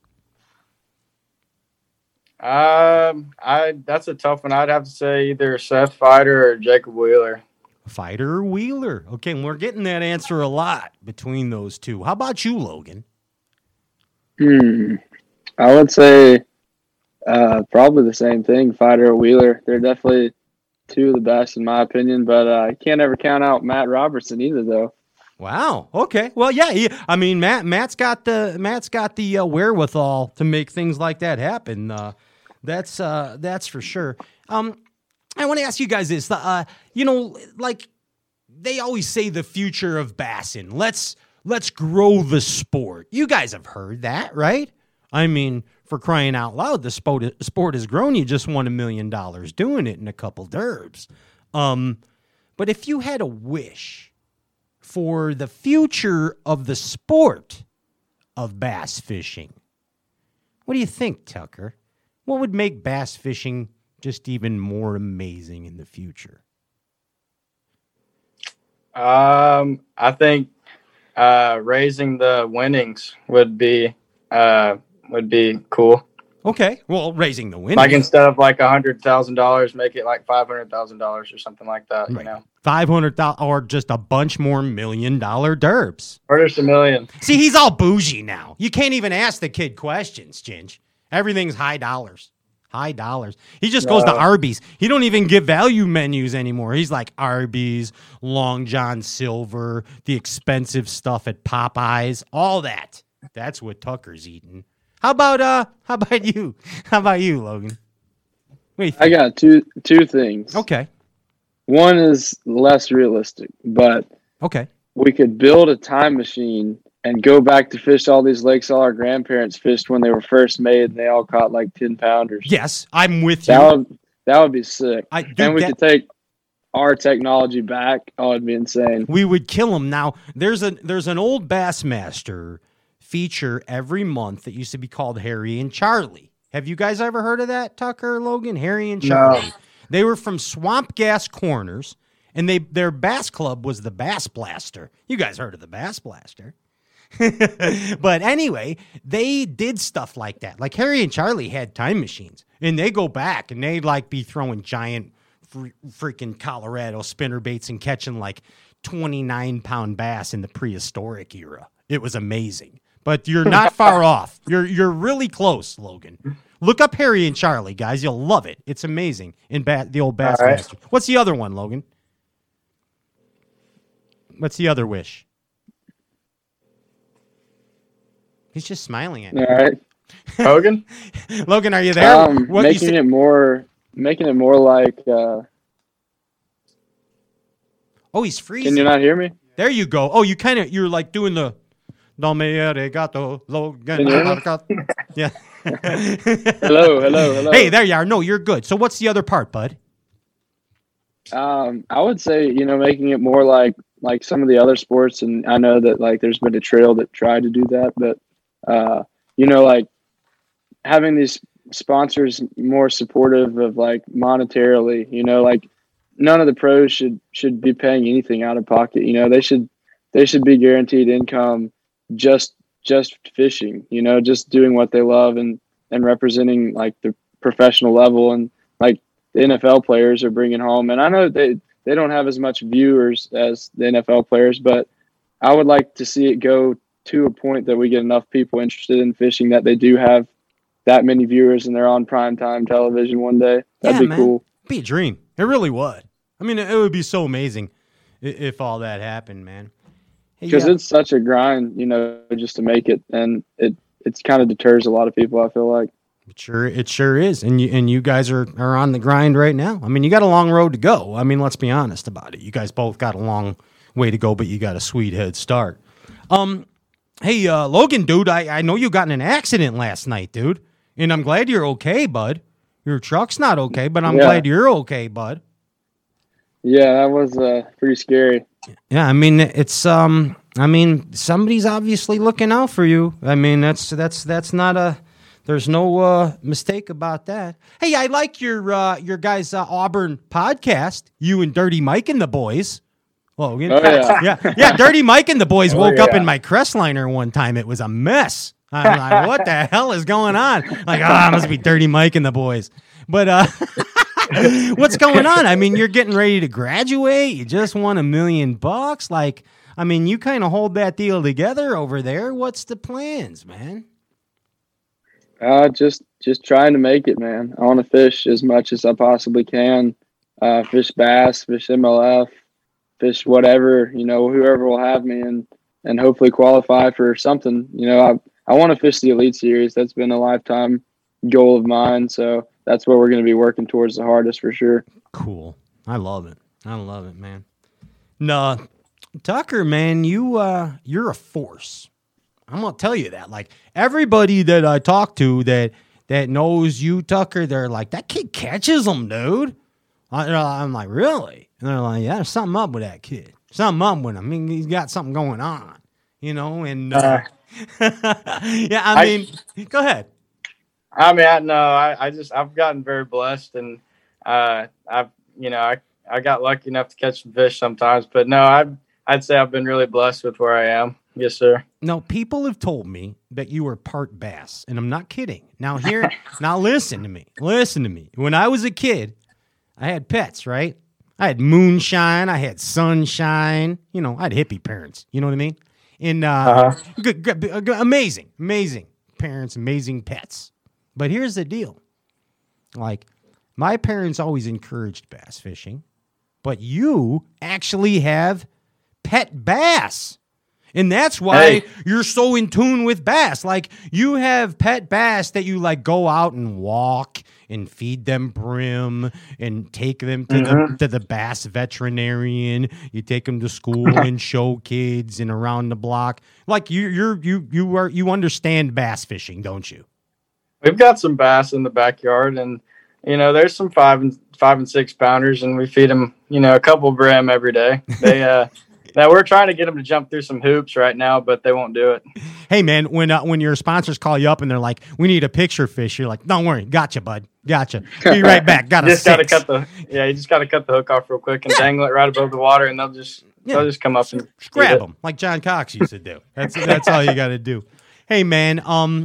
Um, I that's a tough one. I'd have to say either Seth Fighter or Jacob Wheeler. Fighter or Wheeler? Okay, and we're getting that answer a lot between those two. How about you, Logan? Hmm. I would say uh, probably the same thing, Fighter or Wheeler. They're definitely two of the best in my opinion, but uh, I can't ever count out Matt Robertson either, though. Wow. Okay. Well, yeah. He, I mean, Matt. Matt's got the Matt's got the uh, wherewithal to make things like that happen. Uh, that's uh, that's for sure. Um, I want to ask you guys this. Uh, you know, like they always say, the future of Bassin. Let's let's grow the sport. You guys have heard that, right? I mean, for crying out loud, the sport sport has grown. You just won a million dollars doing it in a couple derbs. Um, but if you had a wish for the future of the sport of bass fishing, what do you think, Tucker? What would make bass fishing just even more amazing in the future? Um, I think uh, raising the winnings would be uh, would be cool. Okay, well, raising the winnings. Like instead of like a hundred thousand dollars, make it like five hundred thousand dollars or something like that. Right. You know, five hundred thousand or just a bunch more million dollar derbs. or just a million. See, he's all bougie now. You can't even ask the kid questions, Ginge. Everything's high dollars. High dollars. He just goes to Uh, Arby's. He don't even give value menus anymore. He's like Arby's, Long John Silver, the expensive stuff at Popeyes, all that. That's what Tucker's eating. How about uh? How about you? How about you, Logan? What do you think? I got two two things. Okay. One is less realistic, but Okay. we could build a time machine and go back to fish all these lakes all our grandparents fished when they were first made, and they all caught like ten pounders. Yes, I'm with you. That would that would be sick. I, dude, and we that- could take our technology back. Oh, it'd be insane. We would kill him. Now, there's a there's an old Bassmaster feature every month that used to be called Harry and Charlie. Have you guys ever heard of that, Tucker, Logan? Harry and Charlie. No. They were from Swamp Gas Corners, and they their bass club was the Bass Blaster. You guys heard of the Bass Blaster. But anyway, they did stuff like that. Like Harry and Charlie had time machines, and they go back and they'd like be throwing giant fr- freaking Colorado spinner baits and catching like twenty-nine pound bass in the prehistoric era. It was amazing. But you're not far off. You're you're really close, Logan. Look up Harry and Charlie, guys. You'll love it. It's amazing in ba- the old Bass right. Master. What's the other one, Logan? What's the other wish? He's just smiling at me. All right. Hogan? Logan, are you there? Um, What you making say- it more, making it more like. Uh, Oh, he's freezing. can you not hear me? There you go. Oh, you kind of you're like doing the "No me arigato, Logan." Can you hear me? Yeah. Hello, hello, hello. Hey, there you are. No, you're good. So what's the other part, bud? Um, I would say, you know, making it more like like some of the other sports, and I know that like there's been a trail that tried to do that, but uh, you know, like having these sponsors more supportive of like monetarily, you know, like none of the pros should should be paying anything out of pocket. You know, they should they should be guaranteed income just just fishing, you know, just doing what they love and and representing like the professional level, and like the N F L players are bringing home. And I know they they don't have as much viewers as the N F L players, but I would like to see it go to a point that we get enough people interested in fishing that they do have that many viewers and they're on primetime television one day. That'd Yeah, be man. cool. Be a dream. It really would. I mean, it, it would be so amazing if, if all that happened, man. Hey, Because yeah. it's such a grind, you know, just to make it, and it it's kind of deters a lot of people, I feel like. It sure, it sure is, and you and you guys are, are on the grind right now. I mean, you got a long road to go. I mean, let's be honest about it. You guys both got a long way to go, but you got a sweet head start. Um, hey, uh, Logan, dude, I, I know you got in an accident last night, dude, and I'm glad you're okay, bud. Your truck's not okay, but I'm Yeah. glad you're okay, bud. Yeah, that was uh, pretty scary. Yeah, I mean, it's um, I mean, somebody's obviously looking out for you. I mean, that's that's that's not a. There's no uh, mistake about that. Hey, I like your uh, your guys' uh, Auburn podcast. You and Dirty Mike and the boys. Oh, yeah, Oh, yeah. yeah, yeah. Dirty Mike and the boys Oh, woke up yeah. in my Crestliner one time. It was a mess. I'm like, what the hell is going on? Like, ah, oh, must be Dirty Mike and the boys. But uh, what's going on? I mean, you're getting ready to graduate. You just won a million bucks. Like, I mean, you kind of hold that deal together over there. What's the plans, man? Uh, just just trying to make it, man. I want to fish as much as I possibly can. Uh, fish bass, fish M L F, fish whatever, you know, whoever will have me, and and hopefully qualify for something. You know, I I want to fish the Elite Series. That's been a lifetime goal of mine. So that's what we're going to be working towards the hardest for sure. Cool. I love it. I love it, man. No, Tucker, man, you uh, you're a force. I'm gonna tell you that. Like everybody that I talk to that that knows you, Tucker, they're like, that kid catches them, dude. I, I'm like, really? And they're like, yeah, there's something up with that kid. Something up with him. I mean, he's got something going on, you know. And uh, yeah, I mean, I, go ahead. I mean, I no, I, I just I've gotten very blessed, and uh, I've you know I I got lucky enough to catch some fish sometimes, but no, I I'd say I've been really blessed with where I am. Yes, sir. Now, people have told me that you were part bass, and I'm not kidding. Now, here, now listen to me. Listen to me. When I was a kid, I had pets, right? I had moonshine. I had sunshine. You know, I had hippie parents. You know what I mean? And uh, Uh-huh. good, good, good, amazing, amazing parents, amazing pets. But here's the deal. Like, my parents always encouraged bass fishing, but you actually have pet bass. And that's why Hey. you're so in tune with bass. Like, you have pet bass that you, like, go out and walk and feed them brim and take them to, Mm-hmm. the, to the bass veterinarian. You take them to school and show kids and around the block. Like, you you're, you you are you understand bass fishing, don't you? We've got some bass in the backyard, and you know, there's some five and five and six pounders, and we feed them, you know, a couple brim every day. They uh. Now, we're trying to get them to jump through some hoops right now, but they won't do it. Hey, man, when uh, when your sponsors call you up and they're like, we need a picture fish, you're like, don't worry. Gotcha, bud. Gotcha. Be right back. Got a You just got to six. cut the yeah. You just got to cut the hook off real quick and dangle it right above the water, and they'll just Yeah. they'll just come up and Just grab eat it. them like John Cox used to do. That's that's all you got to do. Hey, man, um,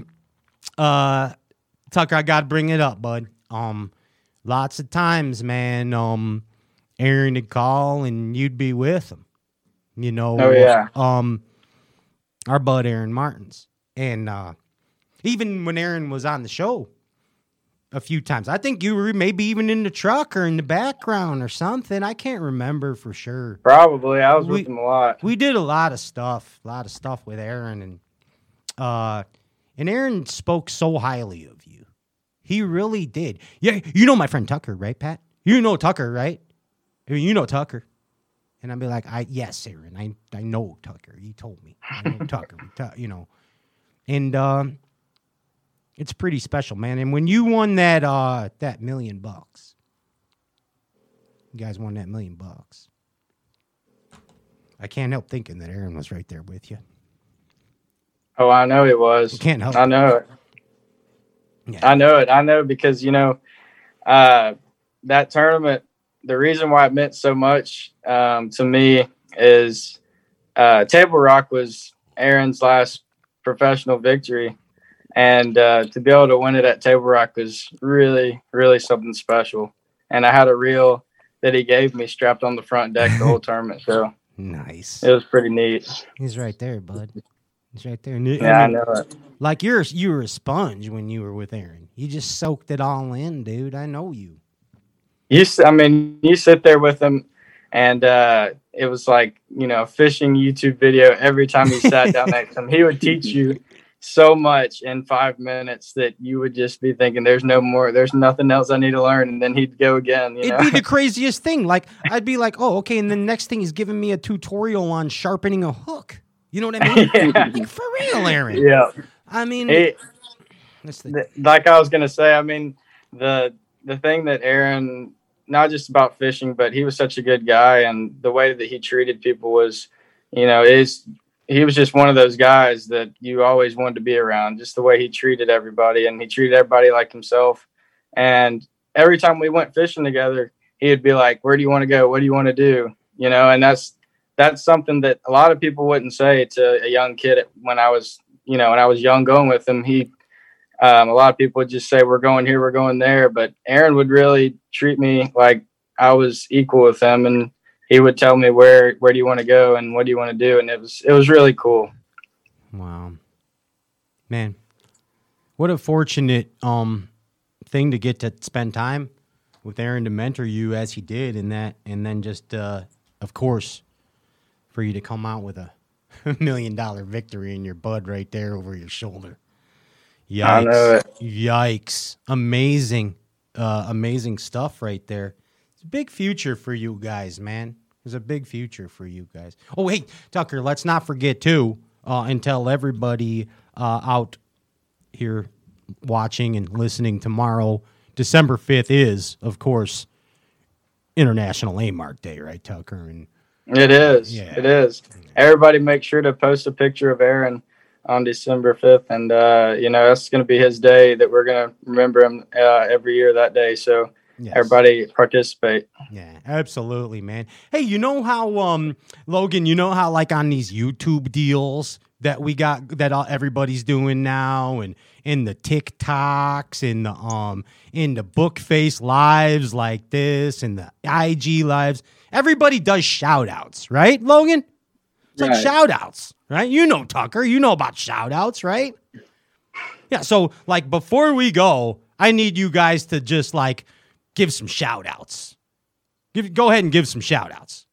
uh, Tucker, I got to bring it up, bud. Um, lots of times, man, um, Aaron would call and you'd be with him. You know, Oh, yeah. um, our bud Aaron Martins, and uh, even when Aaron was on the show a few times, I think you were maybe even in the truck or in the background or something. I can't remember for sure. Probably. I was We- with him a lot. We did a lot of stuff, a lot of stuff with Aaron, and uh, and Aaron spoke so highly of you. He really did. Yeah, you know my friend Tucker, right, Pat? You know Tucker, right? I mean, you know Tucker. And I'd be like, I yes, Aaron, I I know Tucker. He told me. I know Tucker. We ta- you know, and um, it's pretty special, man. And when you won that uh that million bucks, you guys won that million bucks. I can't help thinking that Aaron was right there with you. Oh, I know it was. You can't help I it. know it. Yeah. I know it. I know because, you know, uh, that tournament, the reason why it meant so much um, to me is uh, Table Rock was Aaron's last professional victory. And uh, to be able to win it at Table Rock was really, really something special. And I had a reel that he gave me strapped on the front deck the whole tournament. So Nice. it was pretty neat. He's right there, bud. He's right there. And it- Yeah, I and know it. Like you're you were a sponge when you were with Aaron. You just soaked it all in, dude. I know you. You, s- I mean, you sit there with him, and uh, it was like, you know, a fishing YouTube video. Every time he sat down next to him, he would teach you so much in five minutes that you would just be thinking, "There's no more. There's nothing else I need to learn." And then he'd go again. You It'd know, be the craziest thing. Like I'd be like, oh, okay, and the next thing he's giving me a tutorial on sharpening a hook. You know what I mean? Yeah. Like for real, Aaron. yeah. I mean, He, that's the- th- like I was gonna say, I mean, the the thing that Aaron, not just about fishing, but he was such a good guy, and the way that he treated people was, you know, is he was just one of those guys that you always wanted to be around. Just the way he treated everybody, and he treated everybody like himself. And every time we went fishing together, he'd be like, "Where do you want to go? What do you want to do?" You know, and that's that's something that a lot of people wouldn't say to a young kid when I was, you know, when I was young going with him. He Um, a lot of people would just say, we're going here, we're going there. But Aaron would really treat me like I was equal with him. And he would tell me, where, where do you want to go? And what do you want to do? And it was, it was really cool. wow, man, what a fortunate um thing to get to spend time with Aaron to mentor you as he did, and that, and then just uh, of course, for you to come out with a million dollar victory in your bud right there over your shoulder. Yikes. I know it. Yikes. Amazing. Uh, amazing stuff right there. It's a big future for you guys, man. There's a big future for you guys. Oh, hey, Tucker, let's not forget, too, uh, and tell everybody uh, out here watching and listening tomorrow, December fifth is, of course, International A-Mark Day, right, Tucker? And It is. Yeah. It is. Everybody make sure to post a picture of Aaron on December fifth. And, uh, you know, that's going to be his day that we're going to remember him uh, every year that day. So Yes. everybody participate. Yeah, absolutely, man. Hey, you know how, um, Logan, you know how like on these YouTube deals that we got that all, everybody's doing now, and in the TikToks, in the um, in the Bookface lives like this, and the I G lives, everybody does shout outs, right, Logan? It's like Right. shout outs, right? You know, Tucker, you know about shout outs, right? Yeah, so like before we go, I need you guys to just like give some shout outs. Give, go ahead and give some shout outs.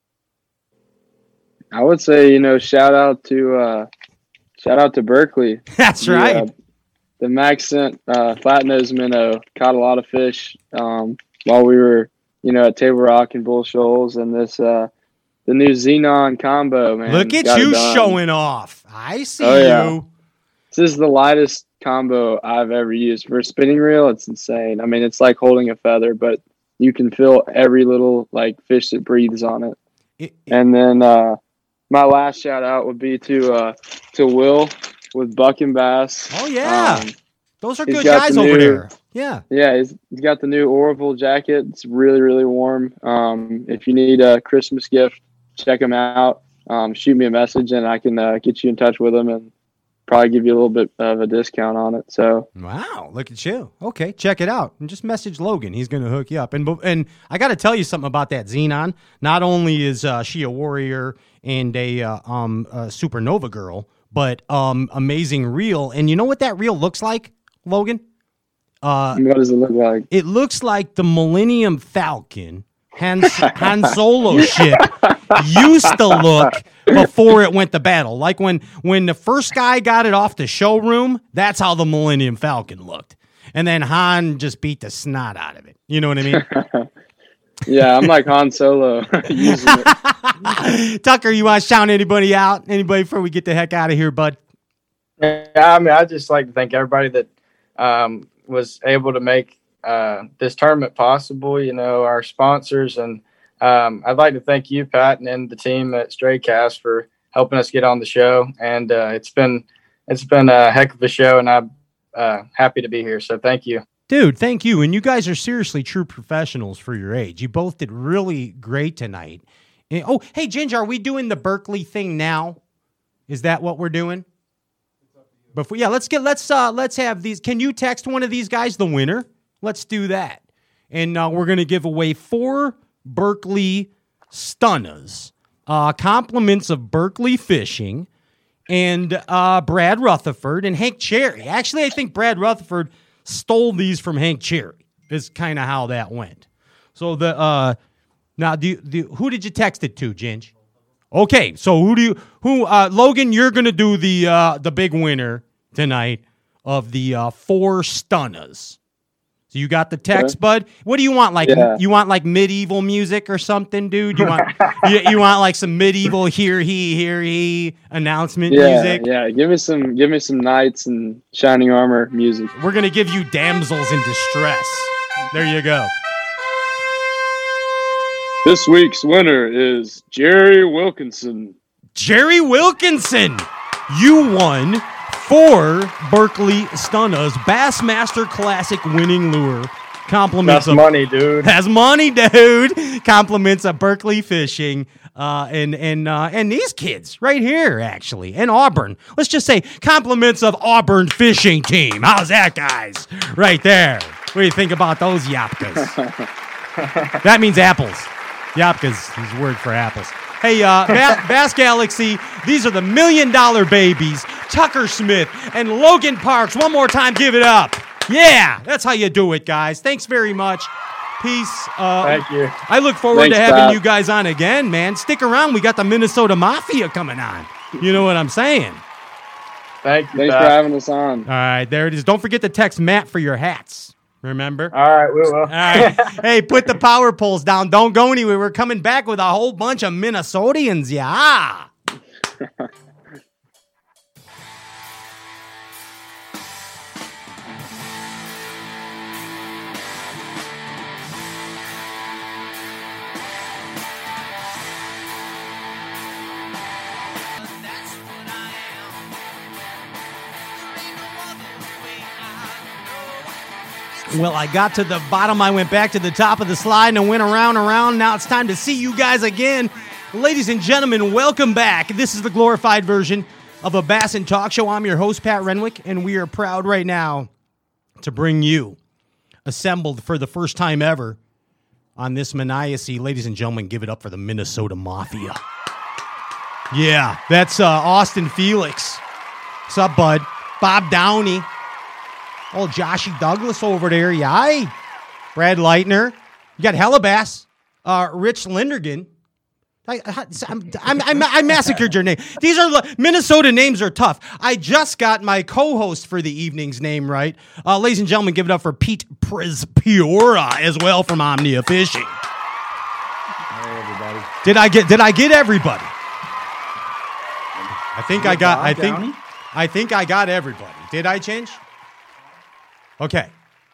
I would say, you know, shout out to uh, shout out to Berkeley. That's The, right. uh, the Max sent uh, flat-nosed minnow caught a lot of fish um, while we were, you know, at Table Rock and Bull Shoals, and this uh, the new Xenon combo, man. Look at got it you done. showing off. I see Oh, yeah. you. This is the lightest combo I've ever used for a spinning reel. It's insane. I mean, it's like holding a feather, but you can feel every little like fish that breathes on it. It- it- And then uh, my last shout out would be to uh, to Will with Buck and Bass. oh, yeah. Um, Those are he's good got guys the over new- there. Yeah. yeah, he's, he's got the new Orville jacket. It's really, really warm. Um, if you need a Christmas gift, check him out. Um, shoot me a message, and I can uh, get you in touch with him. And probably give you a little bit of a discount on it. So wow, look at you. Okay, check it out. And just message Logan. He's going to hook you up. And and I got to tell you something about that Xenon. Not only is uh, she a warrior and a, uh, um, a supernova girl, but um, amazing reel. And you know what that reel looks like, Logan? Uh, what does it look like? It looks like the Millennium Falcon Han, Han Solo ship used to look before it went to battle. Like when, when the first guy got it off the showroom, that's how the Millennium Falcon looked. And then Han just beat the snot out of it. You know what I mean? Yeah, I'm like Han Solo using it. Tucker, you want to shout anybody out? Anybody before we get the heck out of here, bud? Yeah, I mean, I'd just like to thank everybody that um, was able to make uh, this tournament possible, you know, our sponsors. And um, I'd like to thank you, Pat, and the team at Straycast for helping us get on the show. And uh, it's been it's been a heck of a show, and I'm uh, happy to be here. So thank you. Dude, thank you. And you guys are seriously true professionals for your age. You both did really great tonight. And, oh, hey, Ginger, are we doing the Berkeley thing now? Is that what we're doing? Before, yeah, let's get let's uh, let's have these. Can you text one of these guys the winner? Let's do that. And uh, we're going to give away four Berkeley Stunners, uh, compliments of Berkeley Fishing, and uh, Brad Rutherford and Hank Cherry. Actually, I think Brad Rutherford stole these from Hank Cherry. Is kind of how that went. So the uh, now, do, you, do you, who did you text it to, Ginge? Okay, so who do you who uh, Logan? You're going to do the uh, the big winner tonight of the uh, four Stunners. So you got the text, okay. bud. What do you want? Like yeah. you want like medieval music or something, dude? You want you, you want like some medieval hear he hear he announcement yeah, music? Yeah, give me some give me some knights and shining armor music. We're gonna give you damsels in distress. There you go. This week's winner is Jerry Wilkinson. Jerry Wilkinson, you won four Berkeley Stunners Bassmaster Classic winning lure. Compliments That's of money, dude. That's money, dude. Compliments of Berkeley Fishing, uh, and and uh, and these kids right here, actually, and Auburn. Let's just say compliments of Auburn Fishing Team. How's that, guys? Right there. What do you think about those yapkas? That means apples. Yapkas is a word for apples. Hey, uh, ba- Bass Galaxy, these are the million dollar babies, Tucker Smith and Logan Parks. One more time, give it up. Yeah, that's how you do it, guys. Thanks very much. Peace. Uh, Thank you. I look forward Thanks, to having Pat. you guys on again, man. Stick around. We got the Minnesota Mafia coming on. You know what I'm saying? Thank you, Thanks Pat. for having us on. All right, there it is. Don't forget to text Matt for your hats. Remember? All right, we will. All right. Hey, put the power poles down. Don't go anywhere. We're coming back with a whole bunch of Minnesotians. Yeah. Well, I got to the bottom. I went back to the top of the slide and I went around and around. Now it's time to see you guys again. Ladies and gentlemen, welcome back. This is the glorified version of a Bass and Talk Show. I'm your host, Pat Renwick, and we are proud right now to bring you, assembled for the first time ever on this Maniacy. Ladies and gentlemen, give it up for the Minnesota Mafia. Yeah, that's uh, Austin Felix. What's up, bud? Bob Downey. Oh, Joshy Douglas over there. Yay. Brad Leitner. You got Hellabass. Uh, Rich Lindergan. I, I'm, I'm, I'm, I massacred your name. These are Minnesota names are tough. I just got my co-host for the evening's name right. Uh, ladies and gentlemen, give it up for Pete Prispiora as well from Omnia Fishing. Hey, everybody. Did I get? Did I get everybody? I think I got. I think. Downey? I think I got everybody. Did I change? Okay.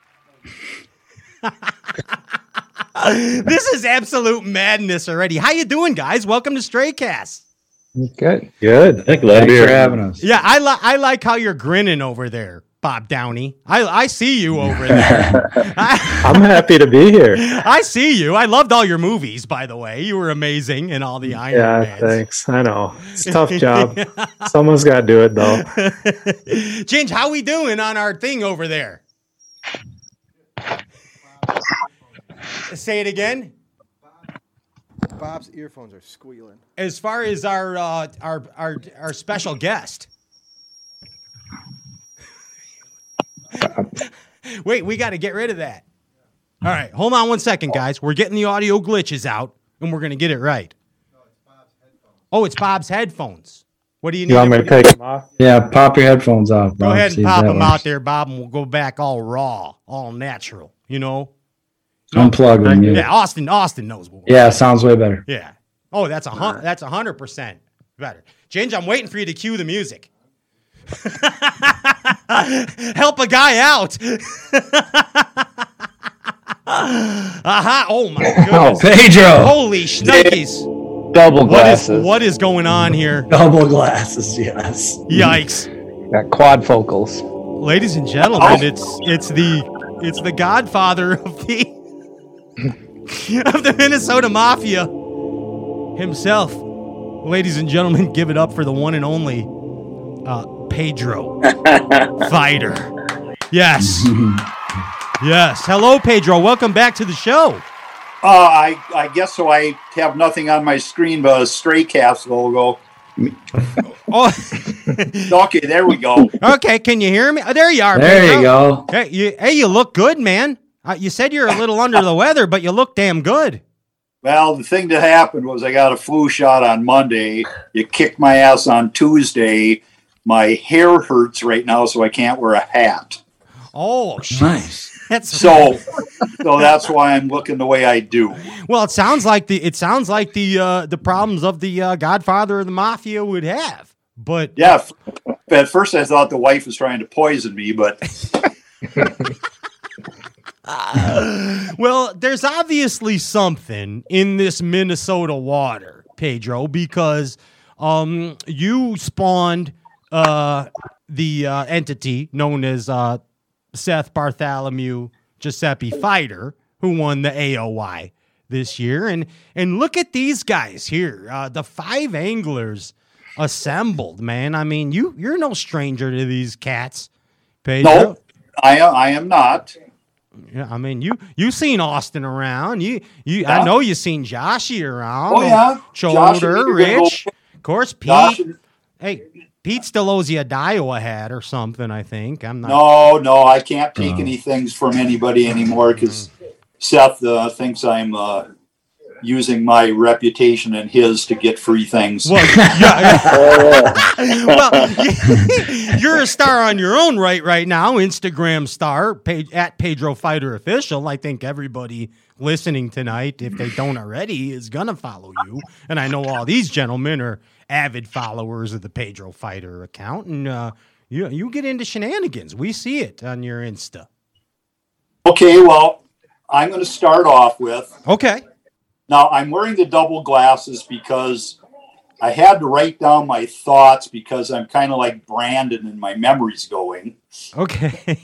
This is absolute madness already. How you doing, guys? Welcome to Straycast. Good. Good. Glad to Thanks be for here. having us. Yeah, I like I like how you're grinning over there. Bob Downey. I I see you over there. I, I'm happy to be here. I see you. I loved all your movies, by the way. You were amazing in all the Iron Yeah, Mans. thanks. I know. It's a tough job. Someone's got to do it, though. Ginge, how we doing on our thing over there? Say it again. Bob's earphones are squealing. As far as our uh, our our our special guest. Wait, we got to get rid of that. All right, hold on one second, guys. We're getting the audio glitches out, and we're going to get it right. Oh, it's Bob's headphones. What do you need? You want me to take them off? Yeah, pop your headphones off, Go Bob. ahead See and if pop that them works. out there, Bob, and we'll go back all raw, all natural, you know? Unplug them. Yeah, Yeah. Austin Austin knows what we're yeah, sounds way better. Yeah. Oh, that's a hun- that's a hundred percent better. Ginge, I'm waiting for you to cue the music. Help a guy out. Aha! Oh my goodness! Oh, Pedro. Holy shnikes! Double What is glasses. what is going on here? Double glasses, yes. Yikes! Got quadfocals. Ladies and gentlemen, it's it's the it's the Godfather of the of the Minnesota Mafia himself. Ladies and gentlemen, give it up for the one and only uh, Pedro Fighter. Yes. Yes. Hello, Pedro. Welcome back to the show. Uh, I, I guess so. I have nothing on my screen but a Stray Cats logo. Oh. Okay, there we go. Okay, can you hear me? Oh, there you are. There Pedro. you go. Hey, you, hey, you look good, man. Uh, you said you're a little under the weather, but you look damn good. Well, the thing that happened was I got a flu shot on Monday. You kicked my ass on Tuesday. My hair hurts right now, so I can't wear a hat. Oh, shit. Nice. That's So, so that's why I'm looking the way I do. Well, it sounds like the it sounds like the uh, the problems of the uh, Godfather of the Mafia would have. But Yeah, f- at first I thought the wife was trying to poison me, but well, there's obviously something in this Minnesota water, Pedro, because um, you spawned uh, the uh, entity known as uh, Seth Bartholomew Giuseppe Fighter, who won the A O Y this year. And and look at these guys here, uh, the five anglers assembled, man. I mean, you, you're no stranger to these cats, Pedro. no, I am, I am not. Yeah, I mean, you you seen Austin around. You you Yeah. I know you seen Joshy around. Oh, yeah. Josh Shoulder, and me, Rich. we Of course, Pete. Josh and- Hey, Pete still owes you a Daiwa hat or something, I think. I'm not No, no, I can't take any things from anybody anymore because Seth uh, thinks I'm uh, using my reputation and his to get free things. Well, yeah, yeah. Well, you're a star on your own right right now, Instagram star, page, at Pedro Fighter Official. I think everybody listening tonight, if they don't already, is going to follow you. And I know all these gentlemen are avid followers of the Pedro Fighter account. And uh, you, you get into shenanigans. We see it on your Insta. Okay, well, I'm going to start off with. Okay. Now, I'm wearing the double glasses because I had to write down my thoughts because I'm kind of like Brandon and my memory's going. Okay.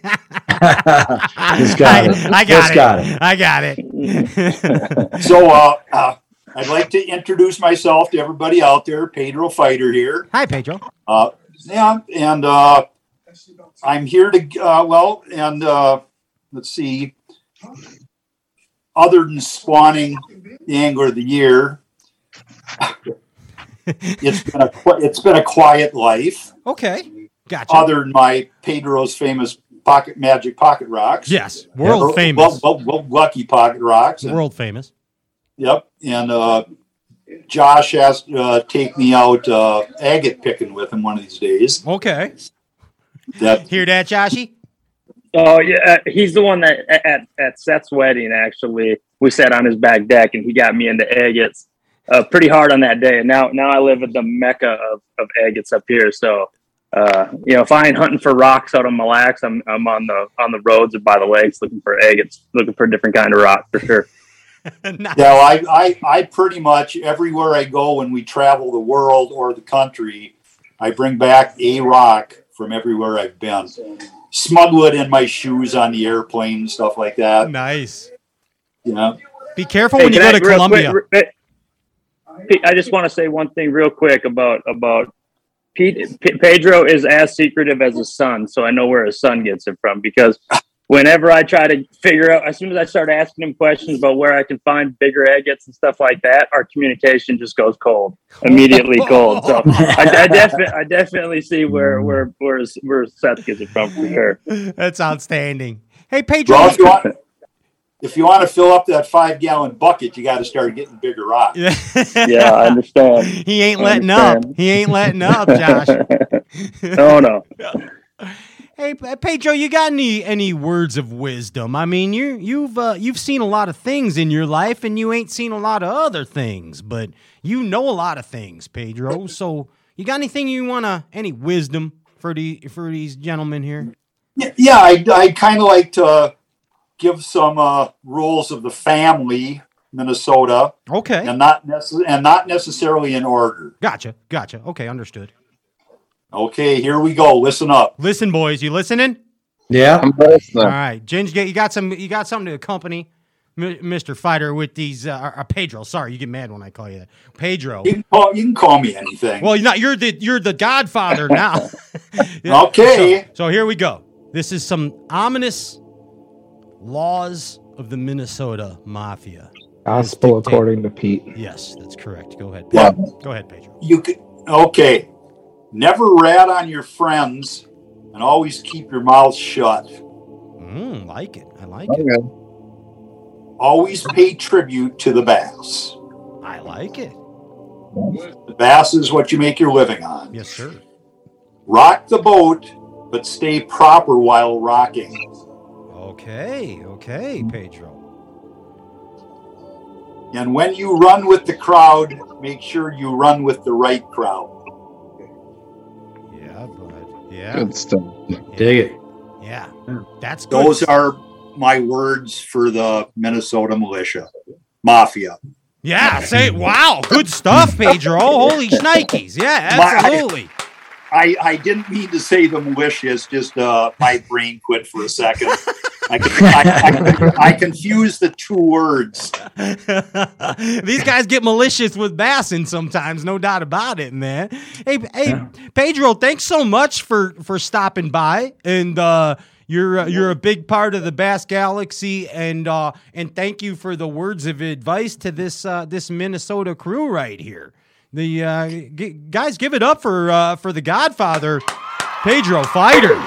Just got I, it. I got Just it. got it. I got it. So uh, uh, I'd like to introduce myself to everybody out there. Pedro Fighter here. Hi, Pedro. Uh, yeah, and uh, I'm here to, uh, well, and uh, let's see, other than spawning the Angler of the Year, it's been a qu- it's been a quiet life. Okay. Gotcha. Other than my Pedro's famous pocket magic pocket rocks. Yes. World Well, famous. Well, well, well, lucky pocket rocks. And- World famous. Yep. And uh, Josh has to uh, take me out uh, agate picking with him one of these days. Okay. That Hear that, Joshy? Oh yeah, uh, he's the one that at at Seth's wedding. Actually, we sat on his back deck, and he got me into agates uh, pretty hard on that day. And now, now I live at the mecca of, of agates up here. So, uh, you know, if I ain't hunting for rocks out on Mille Lacs, I'm I'm on the on the roads or by the lakes looking for agates, looking for a different kind of rock for sure. Nice. Yeah, well, I, I, I pretty much everywhere I go when we travel the world or the country, I bring back a rock from everywhere I've been. Smuggle it in my shoes on the airplane, stuff like that. Nice. Yeah. Be careful Hey, when you can go I- to real Colombia. quick, re- Pete, I just want to say one thing real quick about about Pete. P- Pedro is as secretive as his son, so I know where his son gets it from. Because whenever I try to figure out, as soon as I start asking him questions about where I can find bigger agates and stuff like that, our communication just goes cold, immediately cold. So I, I definitely, I definitely see where where where where Seth gets it from for sure. That's outstanding. Hey, Pedro. Well, if you want, if you want to fill up that five gallon bucket, you got to start getting bigger rocks. Yeah, I understand. He ain't I letting understand. up. He ain't letting up, Josh. No, no. Hey, Pedro, you got any any words of wisdom? I mean, you you've uh, you've seen a lot of things in your life, and you ain't seen a lot of other things, but you know a lot of things, Pedro. So, you got anything you wanna any wisdom for the for these gentlemen here? Yeah, I I kind of like to give some uh, rules of the family, Minnesota. Okay. And not necess- and not necessarily in order. Gotcha, gotcha. Okay, understood. Okay, here we go. Listen up. Listen, boys, you listening? Yeah. I'm listening. All right, Ginge, you got some. You got something to accompany M- Mister Fighter with these. Uh, uh, Pedro, sorry, you get mad when I call you that. Pedro. You can call, you can call me anything. Well, you're not. You're the you're the Godfather now. Okay. So, so here we go. This is some ominous laws of the Minnesota Mafia. Gospel according to Pete. Yes, that's correct. Go ahead. Yeah. Go ahead, Pedro. You could okay. Never rat on your friends, and always keep your mouth shut. Mm, like it. I like it. Always pay tribute to the bass. I like it. The bass is what you make your living on. Yes, sir. Rock the boat, but stay proper while rocking. Okay. Okay, Pedro. And when you run with the crowd, make sure you run with the right crowd. Yeah, bud. Yeah. Good stuff. Dig it. Yeah. That's good. Those are my words for the Minnesota militia. Mafia. Yeah, say wow, good stuff, Pedro. Holy shnikes. Yeah, My- absolutely. I, I didn't mean to say the militia. It's just uh, my brain quit for a second. I, I, I, I confused the two words. These guys get malicious with Bassin sometimes, no doubt about it, man. Hey, hey, yeah. Pedro, thanks so much for, for stopping by, and uh, you're uh, you're a big part of the Bass Galaxy, and uh, and thank you for the words of advice to this uh, this Minnesota crew right here. The uh, g- guys, give it up for uh, for the Godfather, Pedro Fighter.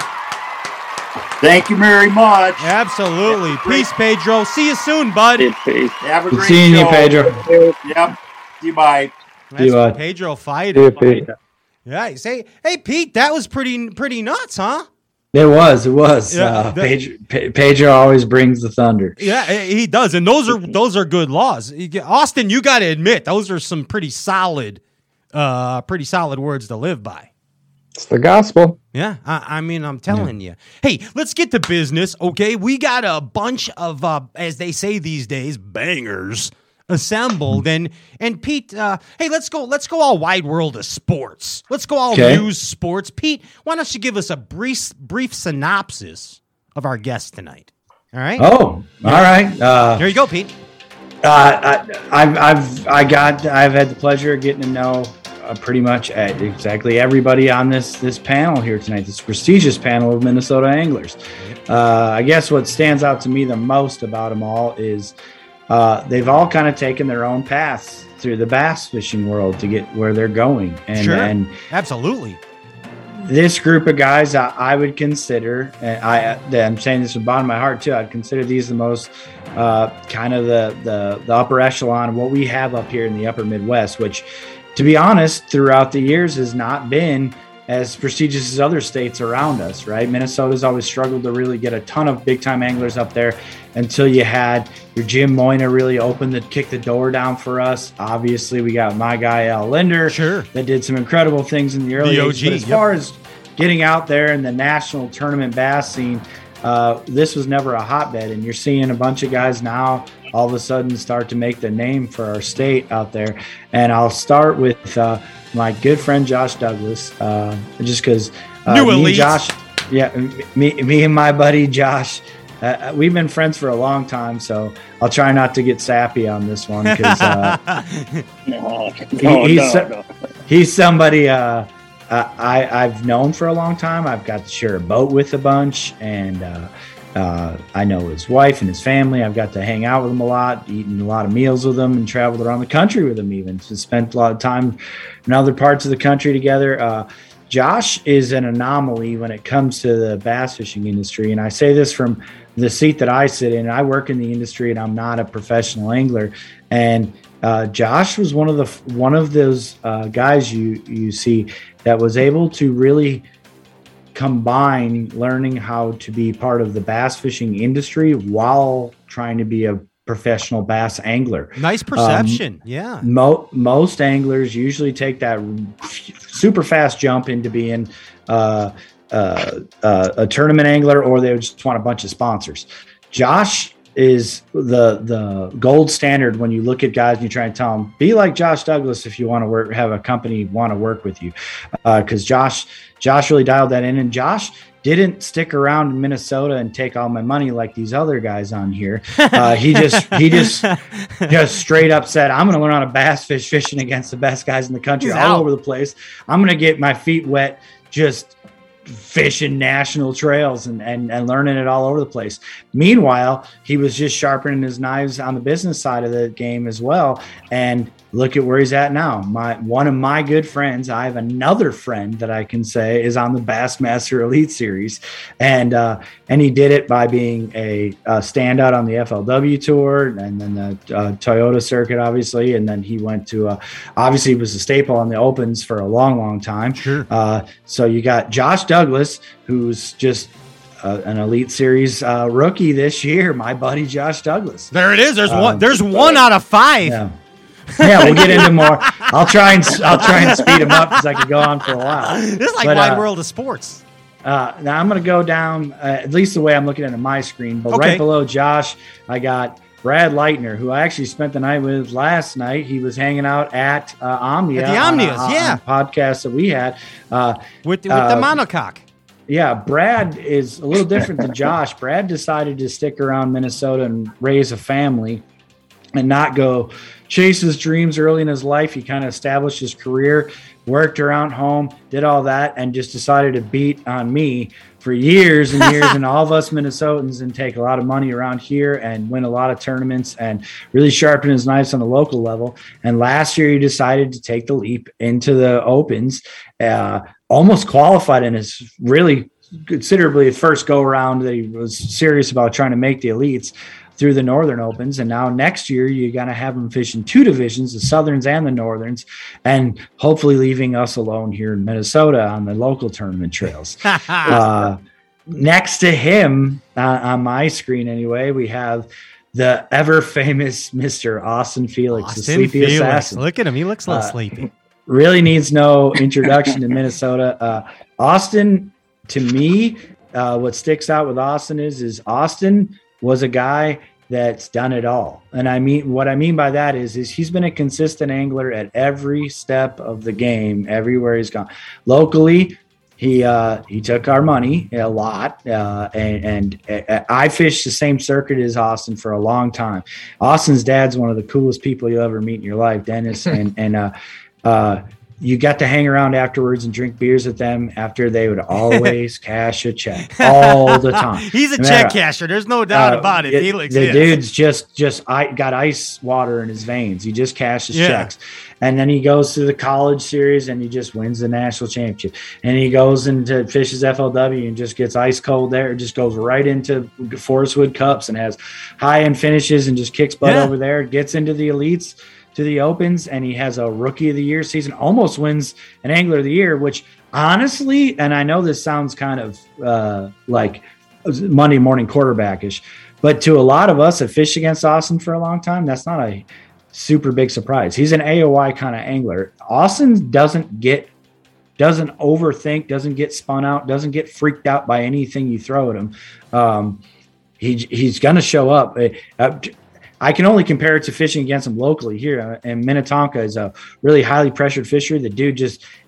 Thank you very much. Absolutely. Peace, Pedro. See you soon, bud. Peace. Have a Good great seeing show. you, Pedro. Yep. You bye. That's You, uh, Pedro Fighter. See you, Pete. Yeah, you say, hey, Pete, that was pretty pretty nuts, huh? It was. It was. Yeah, uh, that- Pedro, Pe- Pedro always brings the thunder. Yeah, he does, and those are those are good laws. You get- Austin, you got to admit, those are some pretty solid, uh, pretty solid words to live by. It's the gospel. Yeah, I, I mean, I'm telling you. Hey, let's get to business, okay? We got a bunch of, uh, as they say these days, bangers assembled, and and Pete, uh, hey, let's go, let's go all wide world of sports. Let's go all Okay. news sports. Pete, why don't you give us a brief brief synopsis of our guest tonight? All right. Oh, all right. Uh, Here you go, Pete. Uh, I, I've, I've, I got, I've had the pleasure of getting to know uh, pretty much uh, exactly everybody on this this panel here tonight. This prestigious panel of Minnesota anglers. Uh, I guess what stands out to me the most about them all is uh, they've all kind of taken their own paths through the bass fishing world to get where they're going. And, Sure. and Absolutely. this group of guys, I, I would consider, and I, I'm saying this from the bottom of my heart too, I'd consider these the most uh, kind of the, the the upper echelon of what we have up here in the upper Midwest, which, to be honest, throughout the years has not been as prestigious as other states around us, right? Minnesota's always struggled to really get a ton of big time anglers up there until you had your Jim Moyna really open the kick the door down for us. Obviously, we got my guy Al Linder, Sure. that did some incredible things in the early The days. O G, But as yep. far as getting out there in the national tournament bass scene, uh, this was never a hotbed, and you're seeing a bunch of guys now all of a sudden start to make the name for our state out there. And I'll start with uh, my good friend Josh Douglas, uh, just because Uh, New me and elite. Josh, yeah, me, me and my buddy Josh, uh, we've been friends for a long time, so I'll try not to get sappy on this one because uh, no, he, no, he's, no, no. he's somebody uh, I, I've known for a long time. I've got to share a boat with a bunch, and uh, uh, I know his wife and his family. I've got to hang out with him a lot, eaten a lot of meals with him, and traveled around the country with him even. So spent a lot of time in other parts of the country together. Uh, Josh is an anomaly when it comes to the bass fishing industry, and I say this from the seat that I sit in. I work in the industry, and I'm not a professional angler. And uh, Josh was one of the one of those uh, guys you you see that was able to really combine learning how to be part of the bass fishing industry while trying to be a professional bass angler. Nice perception. Um, yeah. Mo- most anglers usually take that super fast jump into being uh, uh, uh, a tournament angler, or they just want a bunch of sponsors. Josh is the the gold standard when you look at guys and you try and tell them, be like Josh Douglas if you want to work, have a company want to work with you. Because uh, Josh, Josh really dialed that in, and Josh didn't stick around in Minnesota and take all my money like these other guys on here. Uh, he just he just just straight up said, I'm going to learn how to bass fish fishing against the best guys in the country He's all out. over the place. I'm going to get my feet wet just fishing national trails and, and, and learning it all over the place. Meanwhile, he was just sharpening his knives on the business side of the game as well. And look at where he's at now. My one of my good friends, I have another friend that I can say is on the Bassmaster Elite Series, and uh, and he did it by being a, a standout on the F L W Tour and then the uh, Toyota circuit, obviously, and then he went to uh, obviously he was a staple on the Opens for a long, long time. Sure. Uh, so you got Josh Douglas, who's just Uh, an Elite Series uh, rookie this year, my buddy Josh Douglas. There it is. There's Um, one. There's one out of five. Yeah, yeah. We'll get into more. I'll try and I'll try and speed him up because I could go on for a while. This is like But, Wide uh, World of Sports. Uh, now I'm going to go down uh, at least the way I'm looking at it on my screen. But Okay. right below Josh, I got Brad Leitner, who I actually spent the night with last night. He was hanging out at uh, Omnia, At the on a- Omnias, on a yeah. podcast that we had uh, With, with uh, the monocoque. Yeah, Brad is a little different than Josh. Brad decided to stick around Minnesota and raise a family and not go chase his dreams early in his life. He kind of established his career, worked around home, did all that, and just decided to beat on me for years and years and all of us Minnesotans and take a lot of money around here and win a lot of tournaments and really sharpen his knives on the local level. And last year he decided to take the leap into the Opens, uh, almost qualified in his really considerably first go around that he was serious about trying to make the elites through the Northern Opens. And now next year, you're going to have him fish in two divisions, the Southerns and the Northerns, and hopefully leaving us alone here in Minnesota on the local tournament trails. uh, next to him uh, on my screen, anyway, we have the ever famous Mister Austin Felix, the Austin sleepy Felix. assassin. Look at him. He looks a little Uh, sleepy. Really needs no introduction to Minnesota. Uh, Austin, to me, uh, what sticks out with Austin is, is Austin was a guy that's done it all. And I mean, what I mean by that is, is he's been a consistent angler at every step of the game, everywhere he's gone. Locally, he uh, he took our money a lot, uh, and, and uh, I fished the same circuit as Austin for a long time. Austin's dad's one of the coolest people you'll ever meet in your life, Dennis, and and uh, uh, you got to hang around afterwards and drink beers with them after they would always cash a check all the time. He's a No check matter- casher. There's no doubt uh, about it. it- Felix the is. dude's just just I got ice water in his veins. He just cashes Yeah. checks, and then he goes to the college series and he just wins the national championship. And he goes into fishes F L W and just gets ice cold there. Just goes right into Forest Wood Cups and has high end finishes and just kicks butt Yeah. over there. Gets into the elites, to the Opens, and he has a Rookie of the Year season. Almost wins an Angler of the Year, which honestly, and I know this sounds kind of uh, like Monday morning quarterbackish, but to a lot of us that fish against Austin for a long time, that's not a super big surprise. He's an A O I kind of angler. Austin doesn't get, doesn't overthink, doesn't get spun out, doesn't get freaked out by anything you throw at him. Um, he he's going to show up. Uh, I can only compare it to fishing against him locally here. And Minnetonka is a really highly pressured fishery. The dude just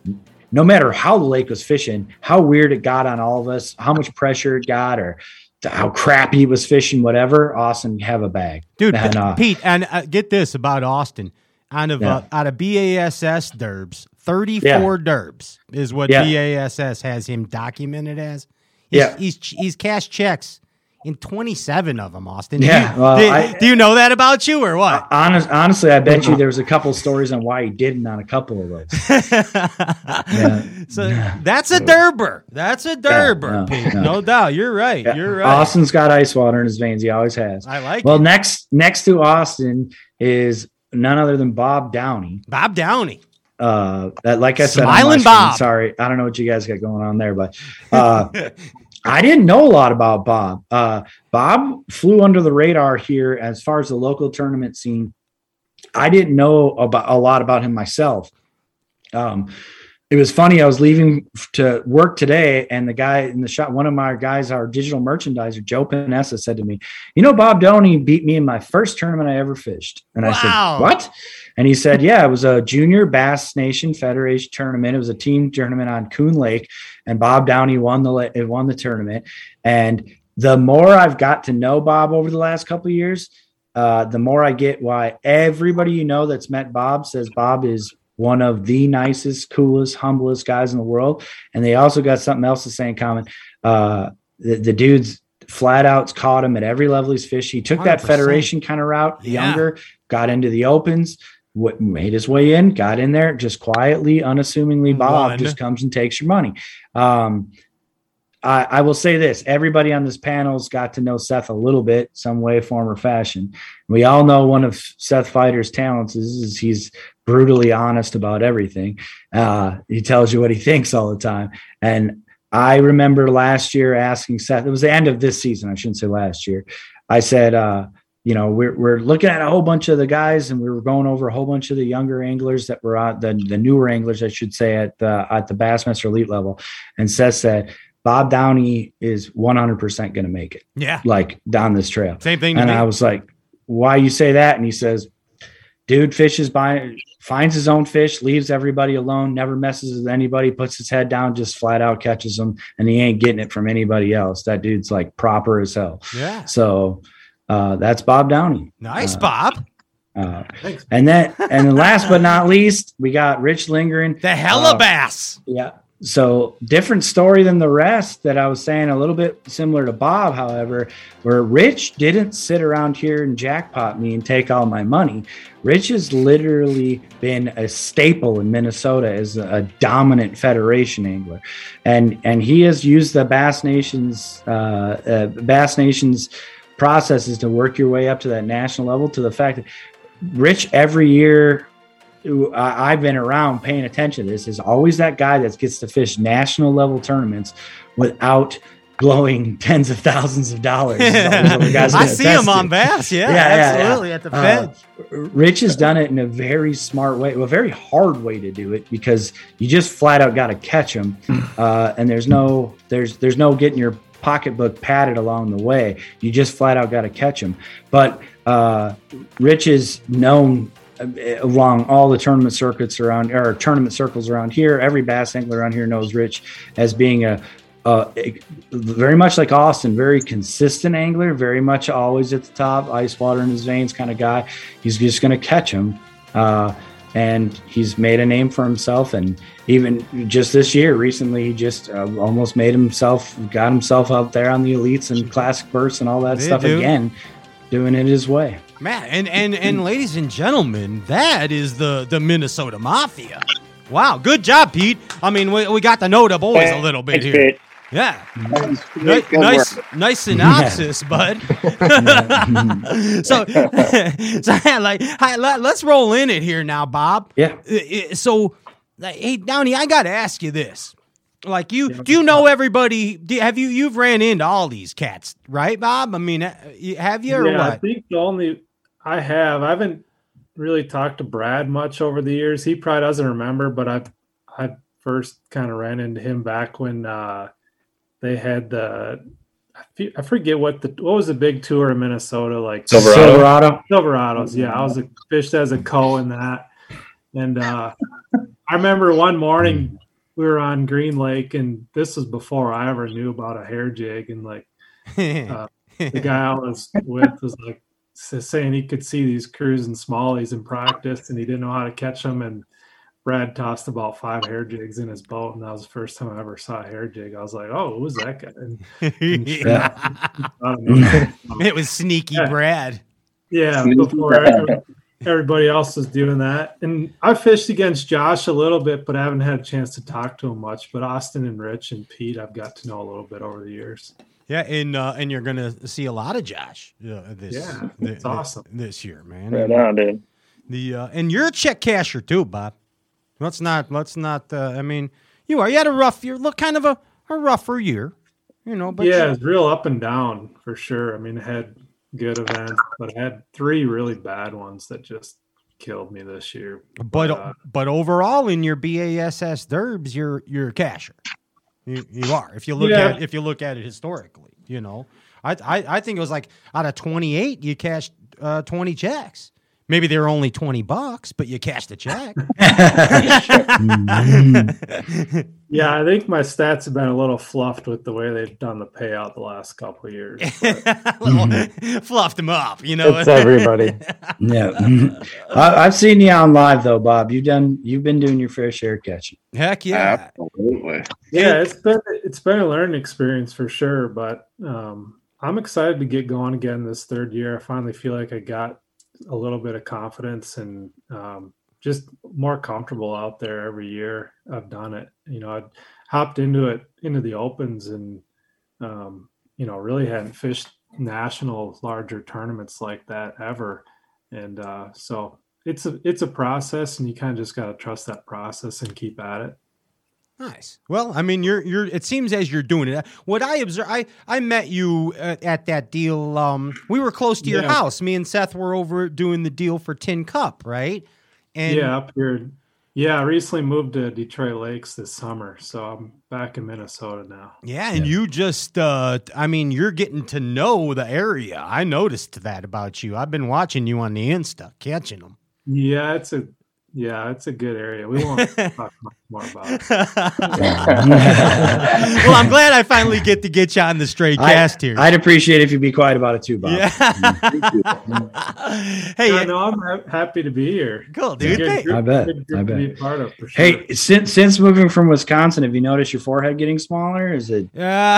no matter how the lake was fishing, how weird it got on all of us, how much pressure it got, or how crappy it was fishing, whatever, Austin, have a bag. Dude, and, uh, Pete, and uh, get this about Austin. Out of, Yeah. uh, out of B A S S derbs, thirty-four derbs is what Yeah. B A S S has him documented as. He's, Yeah. He's, he's cashed checks in twenty-seven of them, Austin. Yeah, Do you, well, do, I- do you know that about you or what? Honest, honestly, I bet you there was a couple stories on why he didn't on a couple of those. Yeah. So that's a derber. That's a derber, no, Pete. no. No doubt. You're right. Yeah. You're right. Austin's got ice water in his veins. He always has. I like Well, it. next next to Austin is none other than Bob Downey. Bob Downey. Uh, that, like I said, on my Smiling screen, Bob. Sorry, I don't know what you guys got going on there, but uh, I didn't know a lot about Bob. Uh, Bob flew under the radar here as far as the local tournament scene. I didn't know about a lot about him myself. Um, it was funny. I was leaving to work today, and the guy in the shop, one of my guys, our digital merchandiser, Joe Panessa, said to me, "You know, Bob Downey beat me in my first tournament I ever fished." And I Wow. said, "What?" And he said, "Yeah, it was a junior Bass Nation Federation tournament. It was a team tournament on Coon Lake, and Bob Downey won the la- won the tournament." And the more I've got to know Bob over the last couple of years, uh, the more I get why everybody you know that's met Bob says Bob is one of the nicest, coolest, humblest guys in the world. And they also got something else to say in common. Uh, the, the dude's flat out caught him at every level he's fished. He took one hundred that percent. federation kind of route, Yeah. younger, got into the opens, what made his way in, got in there, just quietly, unassumingly. Bob Won. just comes and takes your money. Um, I, I will say this: everybody on this panel's got to know Seth a little bit, some way, form, or fashion. We all know one of Seth Feider's talents is, is he's brutally honest about everything. Uh, he tells you what he thinks all the time. And I remember last year asking Seth, it was the end of this season, I shouldn't say last year. I said, uh, you know, we're we're looking at a whole bunch of the guys, and we were going over a whole bunch of the younger anglers that were on the the newer anglers, I should say, at the at the Bassmaster Elite level. And Seth said, Bob Downey is one hundred percent going to make it. Yeah. Like down this trail. Same thing to And me. I was like, why you say that? And he says, dude fishes by, finds his own fish, leaves everybody alone, never messes with anybody, puts his head down, just flat out catches them. And he ain't getting it from anybody else. That dude's like proper as hell. Yeah. So uh, that's Bob Downey. Nice, Uh, Bob. Uh, and then, and then last but not least, we got Rich Lingering. The hella Uh, bass. Yeah. So different story than the rest that I was saying, a little bit similar to Bob, however, where Rich didn't sit around here and jackpot me and take all my money. Rich has literally been a staple in Minnesota as a, a dominant federation angler. And, and he has used the Bass Nation's, uh, uh, Bass Nation's processes to work your way up to that national level, to the fact that Rich every year who I- I've been around paying attention to this is always that guy that gets to fish national level tournaments without blowing tens of thousands of dollars. I see him on Bass. Yeah, absolutely. At the Fed. Uh, Rich has done it in a very smart way, well, a very hard way to do it, because you just flat out got to catch them. Uh, and there's no, there's, there's no getting your pocketbook padded along the way. You just flat out got to catch them. But uh, Rich is known along all the tournament circuits around, or tournament circles around here. Every bass angler around here knows Rich as being a, a, a very much like Austin, very consistent angler, very much always at the top, ice water in his veins kind of guy. He's just going to catch him. Uh, and he's made a name for himself. And even just this year, recently, he just uh, almost made himself, got himself out there on the elites and classic bursts and all that Yeah, stuff dude. again, doing it his way. Man, and, and, and ladies and gentlemen, that is the, the Minnesota Mafia. Wow, good job, Pete. I mean, we, we got to know the boys a little bit Thanks, here. Pete. Yeah. Good Ni- work. nice, nice synopsis, bud. so, so like, hi, let, let's roll in it here now, Bob. Yeah. Uh, uh, So, like, hey, Downey, I got to ask you this. Like, you, do you know everybody? Do, have you, you've ran into all these cats, right, Bob? I mean, uh, you- have you or yeah, I what? think the only I have, I haven't really talked to Brad much over the years. He probably doesn't remember, but I I first kind of ran into him back when uh, they had the I fe- I forget what the what was the big tour in Minnesota, like Silverado. Silverados. Yeah, I was a, fished as a co in that, and uh, I remember one morning we were on Green Lake, and this was before I ever knew about a hair jig. And like uh, the guy I was with was like saying he could see these cruising smallies in practice, and he didn't know how to catch them. And Brad tossed about five hair jigs in his boat, and that was the first time I ever saw a hair jig. I was like, "Oh, who's that guy?" And, and yeah. It was sneaky yeah. Brad. Yeah, before everybody, everybody else was doing that. And I fished against Josh a little bit, but I haven't had a chance to talk to him much. But Austin and Rich and Pete, I've got to know a little bit over the years. Yeah, and uh, and you're gonna see a lot of Josh uh, this. Yeah, it's th- awesome this year, man. Right on, dude. The uh, and you're a check casher too, Bob. Let's not, let's not, uh, I mean, you are, you had a rough year, look kind of a, a rougher year, you know, but. Yeah, it's real up and down for sure. I mean, I had good events, but I had three really bad ones that just killed me this year. But, uh, but overall in your B A S S Derbs, you're, you're a casher. You, you are, if you look yeah. at, if you look at it historically, you know, I, I, I think it was like out of twenty-eight, you cashed uh, twenty checks. Maybe they were only twenty bucks, but you cashed a check. Yeah, I think my stats have been a little fluffed with the way they've done the payout the last couple of years. little, fluffed them up, you know. It's everybody. Yeah, I, I've seen you on live though, Bob. You've done, you've been doing your fair share of catching. Heck yeah, absolutely. Yeah, it's been it's been a learning experience for sure, but um, I'm excited to get going again this third year. I finally feel like I got a little bit of confidence and um, just more comfortable out there every year I've done it. You know, I'd hopped into it, into the opens and, um, you know, really hadn't fished national larger tournaments like that ever. And uh, so it's a, it's a process and you kind of just got to trust that process and keep at it. Nice. Well, I mean, you're you're. It seems as you're doing it. What I observe, I I met you at, at that deal. Um, we were close to your Yeah. house. Me and Seth were over doing the deal for Tin Cup, right? And yeah, up here. Yeah, I recently moved to Detroit Lakes this summer, so I'm back in Minnesota now. Yeah, and you just, uh, I mean, you're getting to know the area. I noticed that about you. I've been watching you on the Insta, catching them. Yeah, it's a yeah, it's a good area. We won't talk much more about it. Well, I'm glad I finally get to get you on the straight cast here. I'd appreciate it if you'd be quiet about it too, Bob. Yeah. Hey, yeah, no, I'm ha- happy to be here. Cool, dude. Good Hey. group- I bet. good group I to bet. be a part of for sure. Hey, since since moving from Wisconsin, have you noticed your forehead getting smaller? Is it? No,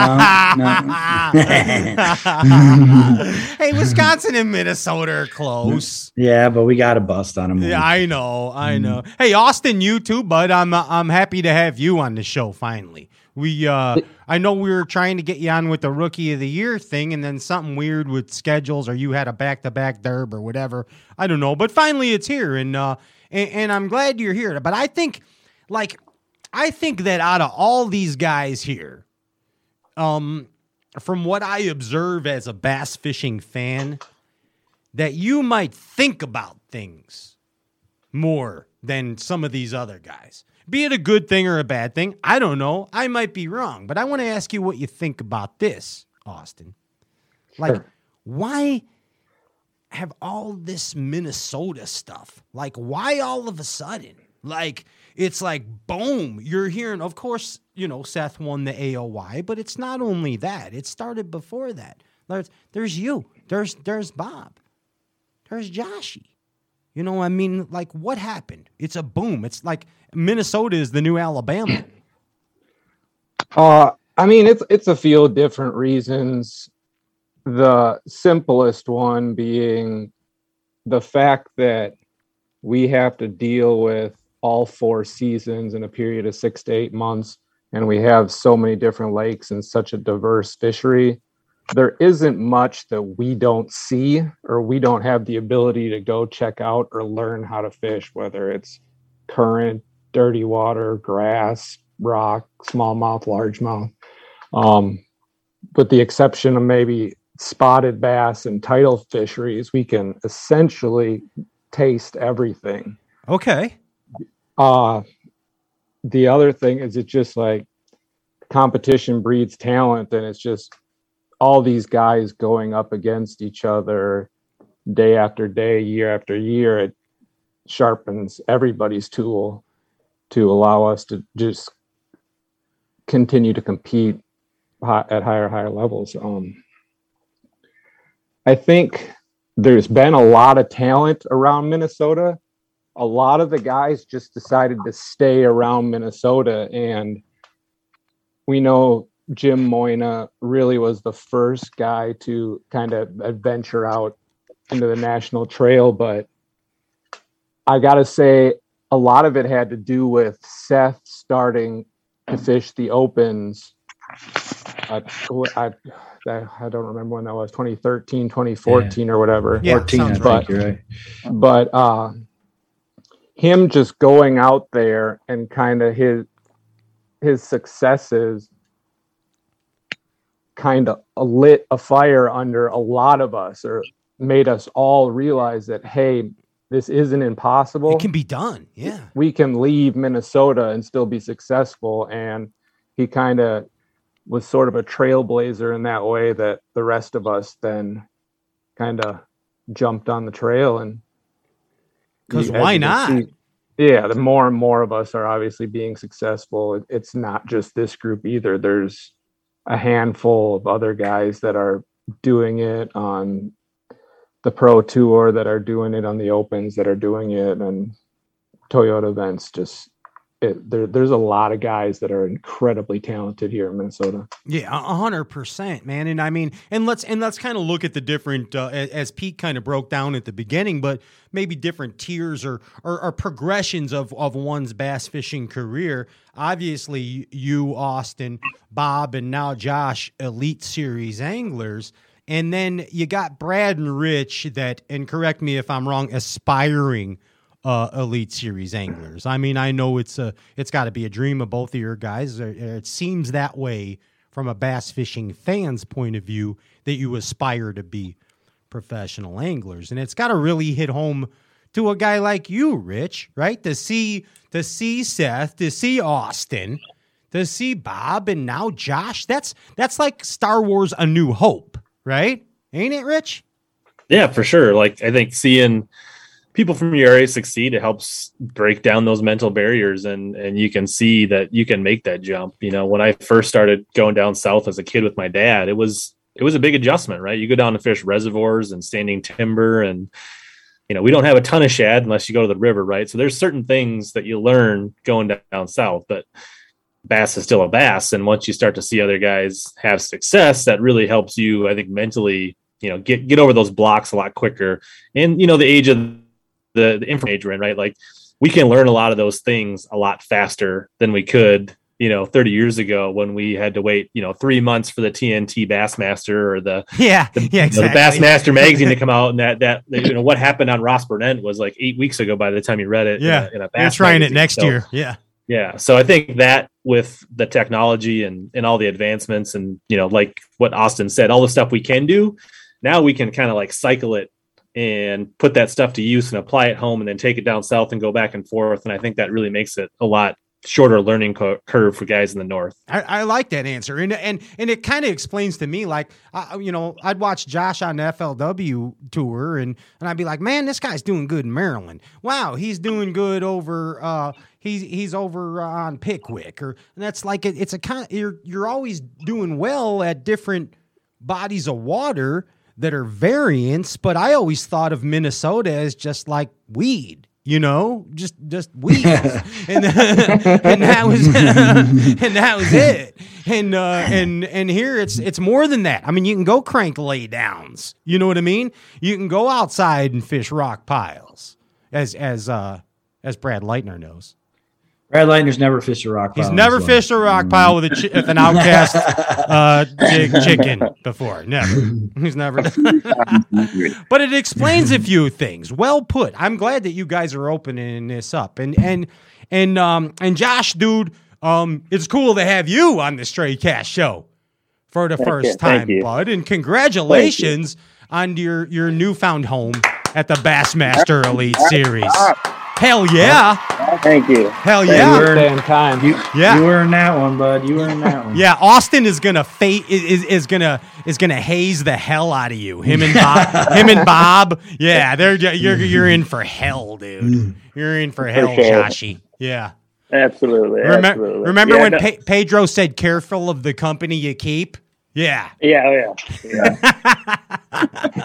Hey, Wisconsin and Minnesota are close. Yeah, but we got a bust on them. Yeah, I know, I know. Hey, Austin, you too, bud. I'm uh, I'm happy to have you on the show finally. We, uh, I know we were trying to get you on with the Rookie of the Year thing, and then something weird with schedules, or you had a back-to-back derb or whatever. I don't know, but finally it's here, and uh, and, and I'm glad you're here. But I think, like, I think that out of all these guys here, um, from what I observe as a bass fishing fan, that you might think about things more than some of these other guys. Be it a good thing or a bad thing, I don't know. I might be wrong, but I want to ask you what you think about this, Austin. Like, Sure. why have all this Minnesota stuff? Like, why all of a sudden? Like, it's like, boom, you're hearing, of course, you know, Seth won the A O Y, but it's not only that. It started before that. There's, there's you. There's, there's Bob. There's Joshy. You know, I mean, like, what happened? It's a boom. It's like Minnesota is the new Alabama. Uh, I mean, it's it's a few different reasons. The simplest one being the fact that we have to deal with all four seasons in a period of six to eight months, and we have so many different lakes and such a diverse fishery. There isn't much that we don't see or we don't have the ability to go check out or learn how to fish, whether it's current, dirty water, grass, rock, smallmouth, largemouth. Um, with the exception of maybe spotted bass and tidal fisheries, we can essentially taste everything. Okay. Uh, the other thing is it's just like competition breeds talent, and it's just all these guys going up against each other day after day, year after year. It sharpens everybody's tool. to allow us to just continue to compete at higher, higher levels. Um, I think there's been a lot of talent around Minnesota. A lot of the guys just decided to stay around Minnesota, and we know Jim Moyna really was the first guy to kind of venture out into the national trail. But I got to say, a lot of it had to do with Seth starting to fish the opens. I, I, I don't remember when that was, twenty thirteen, twenty fourteen, yeah. or whatever. Yeah, fourteen, but, right. but uh, him just going out there and kind of his his successes kind of lit a fire under a lot of us, or made us all realize that, hey, this isn't impossible. It can be done. Yeah. We can leave Minnesota and still be successful. And he kind of was sort of a trailblazer in that way, that the rest of us then kind of jumped on the trail. And because why not? See, yeah. The more and more of us are obviously being successful. It's not just this group either. There's a handful of other guys that are doing it on the Pro Tour, that are doing it on the Opens, that are doing it, and Toyota events. Just it, there, there's a lot of guys that are incredibly talented here in Minnesota. Yeah, a hundred percent, man. And I mean, and let's and let's kind of look at the different, uh, as Pete kind of broke down at the beginning, but maybe different tiers or, or or progressions of of one's bass fishing career. Obviously, you, Austin, Bob, and now Josh, Elite Series anglers. And then you got Brad and Rich that, and correct me if I'm wrong, aspiring uh, Elite Series anglers. I mean, I know it's a, it's got to be a dream of both of your guys. It seems that way from a bass fishing fan's point of view, that you aspire to be professional anglers. And it's got to really hit home to a guy like you, Rich, right? To see, to see Seth, to see Austin, to see Bob, and now Josh. That's that's like Star Wars: A New Hope. Right? Ain't it, Rich? Yeah, for sure. Like, I think seeing people from your area succeed, it helps break down those mental barriers, and and you can see that you can make that jump. You know, when I first started going down south as a kid with my dad, it was it was a big adjustment, right? You go down to fish reservoirs and standing timber, and you know, we don't have a ton of shad unless you go to the river, right? So there's certain things that you learn going down south, but bass is still a bass. And once you start to see other guys have success, that really helps you, I think, mentally, you know, get, get over those blocks a lot quicker. And, you know, the age of the, the information age we're in, right? Like, we can learn a lot of those things a lot faster than we could, you know, thirty years ago, when we had to wait, you know, three months for the T N T Bassmaster or the, yeah, the, yeah, exactly. you know, the Bassmaster magazine to come out. And that, that, you know, what happened on Ross Burnett was like eight weeks ago by the time you read it. Yeah. In a, in a You're bass trying magazine. it next So, year. Yeah. Yeah. So I think that with the technology and, and all the advancements and, you know, like what Austin said, all the stuff we can do, now we can kind of like cycle it and put that stuff to use and apply it home and then take it down south and go back and forth. And I think that really makes it a lot shorter learning co- curve for guys in the north. I, I like that answer. And, and, and it kind of explains to me, like, uh, you know, I'd watch Josh on the F L W tour and, and I'd be like, man, this guy's doing good in Maryland. Wow. He's doing good over, uh, he's, he's over on Pickwick, or, and that's like, it, it's a kind of, you're, you're always doing well at different bodies of water that are variants, but I always thought of Minnesota as just like weed. You know, just just weeds, and, and that was and that was it. And uh, and and here it's it's more than that. I mean, you can go crank lay downs. You know what I mean? You can go outside and fish rock piles, as as uh, as Brad Leitner knows. Brad Leitner's never fished a rock pile. He's never well. fished a rock pile with, a chi- with an outcast uh, jig chicken before. Never. He's never done. But it explains a few things. Well put. I'm glad that you guys are opening this up. And and and um and Josh, dude, um, it's cool to have you on the Stray Cast show for the Thank first you. time, Thank bud. And congratulations on your your newfound home at the Bassmaster Elite Series. Hell yeah. Thank you. Hell You yeah. earned, time. you, Yeah. you earned that one, bud. You earned that one. Yeah, Austin is gonna fate is, is gonna is gonna haze the hell out of you. Him and Bob. him and Bob. Yeah, they're you're you're in for hell, dude. You're in for hell, sure. Joshy. Yeah. Absolutely. Remember, absolutely. remember Yeah, when no- Pe- Pedro said, "Careful of the company you keep"? Yeah. Yeah, oh yeah.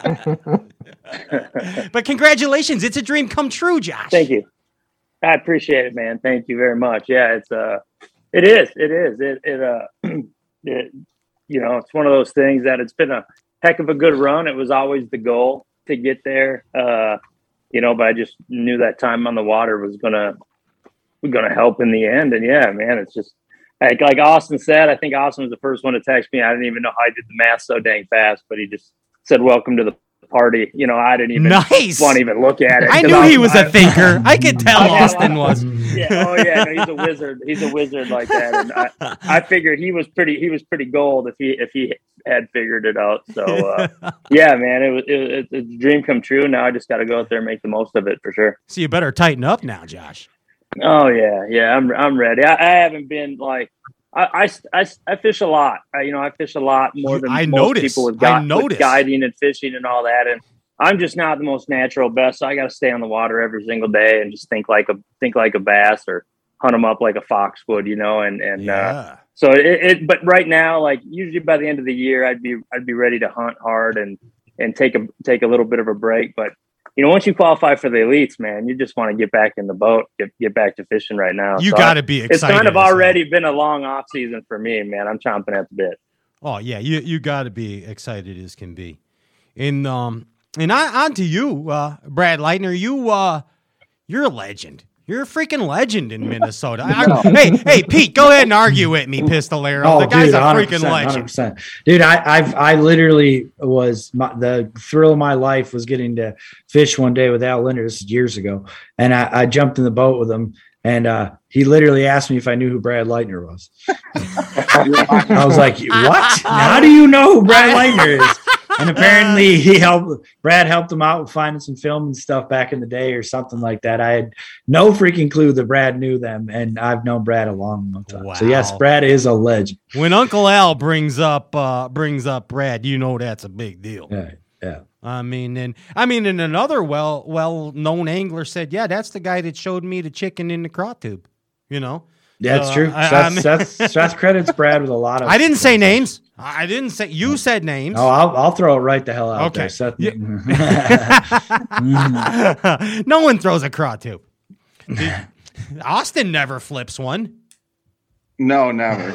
yeah. But congratulations, it's a dream come true, Josh. Thank you. I appreciate it, man. Thank you very much. Yeah, it's uh it is. It is. It it uh it, you know, it's one of those things that it's been a heck of a good run. It was always the goal to get there. Uh, you know, but I just knew that time on the water was gonna gonna help in the end. And yeah, man, it's just like like Austin said, I think Austin was the first one to text me. I didn't even know how I did the math so dang fast, but he just said, "Welcome to the party." You know, I didn't even Nice. want to even look at it. I 'cause knew he I- was a I- thinker. I could tell I got a Austin lot- was. Yeah, oh yeah, no, he's a wizard. He's a wizard like that. And I, I figured he was pretty. He was pretty gold if he if he had figured it out. So uh, yeah, man, it was it, it's a dream come true. Now I just got to go out there and make the most of it for sure. So you better tighten up now, Josh. Oh yeah, yeah, I'm I'm ready. I, I haven't been like I, I, I, I fish a lot. I, you know, I fish a lot more than I most noticed. people with, I gui- with noticed. guiding and fishing and all that. And I'm just not the most natural best. So I got to stay on the water every single day and just think like a think like a bass or hunt them up like a fox would, you know. And and uh, Yeah. so it, it. But right now, like usually by the end of the year, I'd be I'd be ready to hunt hard and and take a take a little bit of a break. But you know, once you qualify for the elites, man, you just want to get back in the boat, get get back to fishing right now. You So gotta I- be It's kind excited of as hell. already been a long off season for me, man. I'm chomping at the bit. Oh yeah, you you got to be excited as can be. And um and I, on to you, uh, Brad Leitner. You uh, you're a legend. You're a freaking legend in Minnesota. I- hey, hey, Pete, go ahead and argue with me, Pistolero. the guy's dude, a one hundred freaking percent, legend. one hundred percent. Dude, I, I've I literally was my, the thrill of my life was getting to fish one day with Al Linder. This is years ago, and I, I jumped in the boat with him, and uh, he literally asked me if I knew who Brad Leitner was. I was like, "What? How do you know who Brad Leitner is?" And apparently, he helped. Brad helped him out with finding some film and stuff back in the day, or something like that. I had no freaking clue that Brad knew them, and I've known Brad a long, long time. So yes, Wow. Brad is a legend. When Uncle Al brings up uh, brings up Brad, you know that's a big deal. Yeah, yeah. I mean, and I mean, and another well well known angler said, "Yeah, that's the guy that showed me the chicken in the craw tube." You know, Yeah, it's So, true. I- I Seth, mean- Seth, Seth credits Brad with a lot of. I didn't say names. I didn't say you said names. Oh, I'll, I'll throw it right the hell out Okay. there. Seth. No one throws a craw tube. Dude, Austin never flips one. No, never.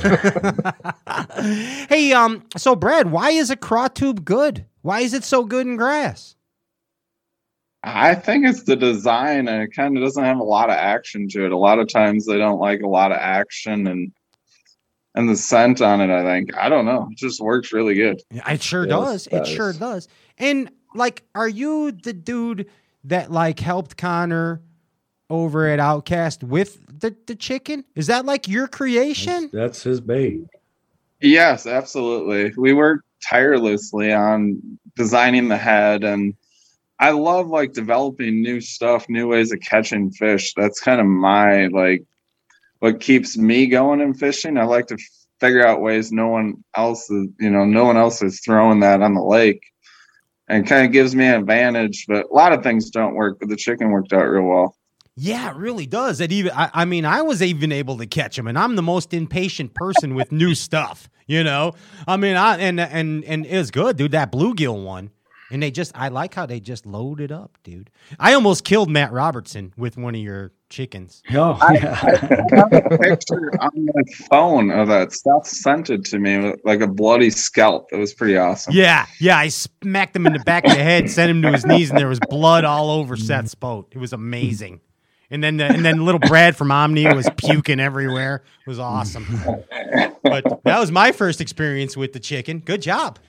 Hey, um, so Brad, why is a craw tube good? Why is it so good in grass? I think it's the design, and it kind of doesn't have a lot of action to it. A lot of times they don't like a lot of action and and the scent on it. I think I don't know. It just works really good. Yeah, it sure Yes, does. It does. sure does. And like, are you the dude that like helped Connor over at Outcast with the, the chicken? Is that like your creation? That's his bait. Yes, absolutely. We work tirelessly on designing the head, and I love like developing new stuff, new ways of catching fish. That's kind of my like what keeps me going in fishing. I like to figure out ways no one else is, you know, no one else is throwing that on the lake, and kind of gives me an advantage. But a lot of things don't work, but the chicken worked out real well. Yeah, it really does. It even I, I mean, I was even able to catch him, and I'm the most impatient person with new stuff. You know, I mean, I and and and it was good, dude. That bluegill one, and they just I like how they just load it up, dude. I almost killed Matt Robertson with one of your chickens. Oh, I, I have a picture on my phone of that stuff sent it to me with like a bloody scalp. It was pretty awesome. Yeah, yeah. I smacked him in the back of the head, sent him to his knees, and there was blood all over Seth's boat. It was amazing. And then, the, and then little Brad from Omni was puking everywhere. It was awesome. But that was my first experience with the chicken. Good job.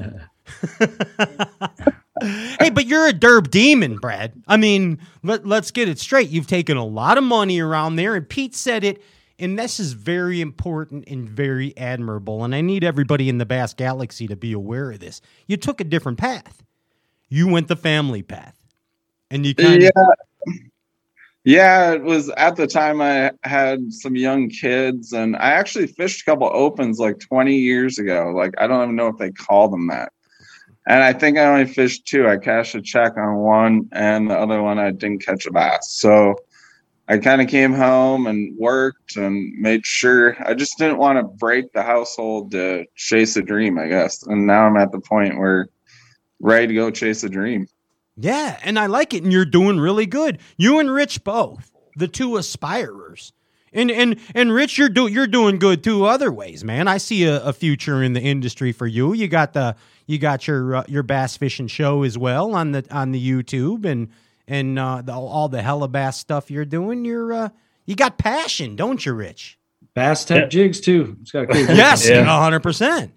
Hey, but you're a derb demon, Brad. I mean, let, let's get it straight. You've taken a lot of money around there, and Pete said it, and this is very important and very admirable, and I need everybody in the Bass Galaxy to be aware of this. You took a different path. You went the family path, and you kind Yeah. of... Yeah, it was at the time I had some young kids, and I actually fished a couple opens like twenty years ago. Like, I don't even know if they call them that. And I think I only fished two. I cashed a check on one, and the other one I didn't catch a bass. So I kind of came home and worked and made sure. I just didn't want to break the household to chase a dream, I guess. And now I'm at the point where ready to go chase a dream. Yeah, and I like it, and you're doing really good. You and Rich both, the two aspirers. And and and Rich, you're do you're doing good too other ways, man. I see a, a future in the industry for you. You got the you got your uh, your bass fishing show as well on the on the YouTube and and uh, the, all the hella bass stuff you're doing. You're uh, you got passion, don't you, Rich? Bass tech yeah. jigs too. It's got a cool yes, a hundred percent.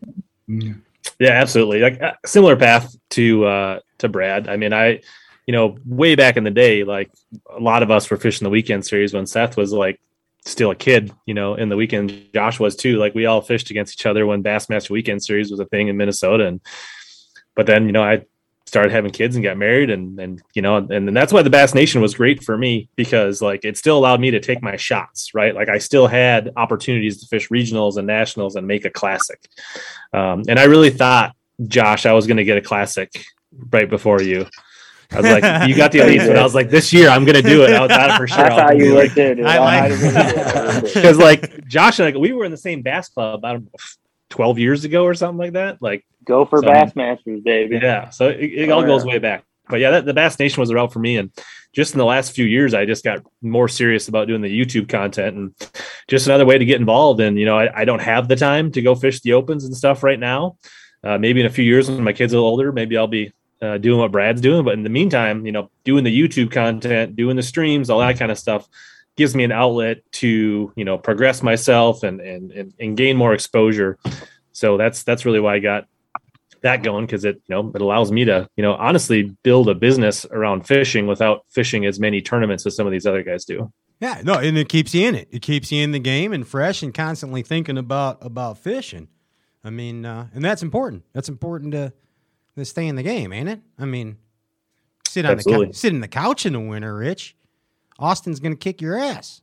Yeah, absolutely. Like uh, similar path to uh, to Brad. I mean, I you know way back in the day, like a lot of us were fishing the weekend series when Seth was like still a kid, you know, in the weekend. Josh was too. Like we all fished against each other when Bassmaster Weekend Series was a thing in Minnesota. And but then, you know, I started having kids and got married, and and you know, and, and that's why the Bass Nation was great for me, because like it still allowed me to take my shots, right? Like I still had opportunities to fish regionals and nationals and make a classic. Um, and I really thought, Josh, I was going to get a classic right before you. I was like, you got the elites, but I was like, this year I'm going to do it. I thought it for sure. That's how you looked at it. I like because like Josh and I, we were in the same bass club, I don't know, twelve years ago or something like that. Like, go for so, Bassmasters, baby. Yeah. So it, it all oh, goes yeah. way back. But yeah, that, the Bass Nation was a route for me. And just in the last few years, I just got more serious about doing the YouTube content, and just another way to get involved. And, you know, I, I don't have the time to go fish the opens and stuff right now. Uh, maybe in a few years when my kids are older, maybe I'll be Uh, doing what Brad's doing. But in the meantime, you know, doing the YouTube content, doing the streams, all that kind of stuff gives me an outlet to, you know, progress myself and, and, and, and gain more exposure. So that's, that's really why I got that going. Cause it, you know, it allows me to, you know, honestly build a business around fishing without fishing as many tournaments as some of these other guys do. Yeah, no. And it keeps you in it. It keeps you in the game and fresh and constantly thinking about, about fishing. I mean, uh, and that's important. That's important to, to stay in the game, ain't it? I mean, sit on Absolutely. the couch, sit in the couch in the winter, Rich. Austin's gonna kick your ass.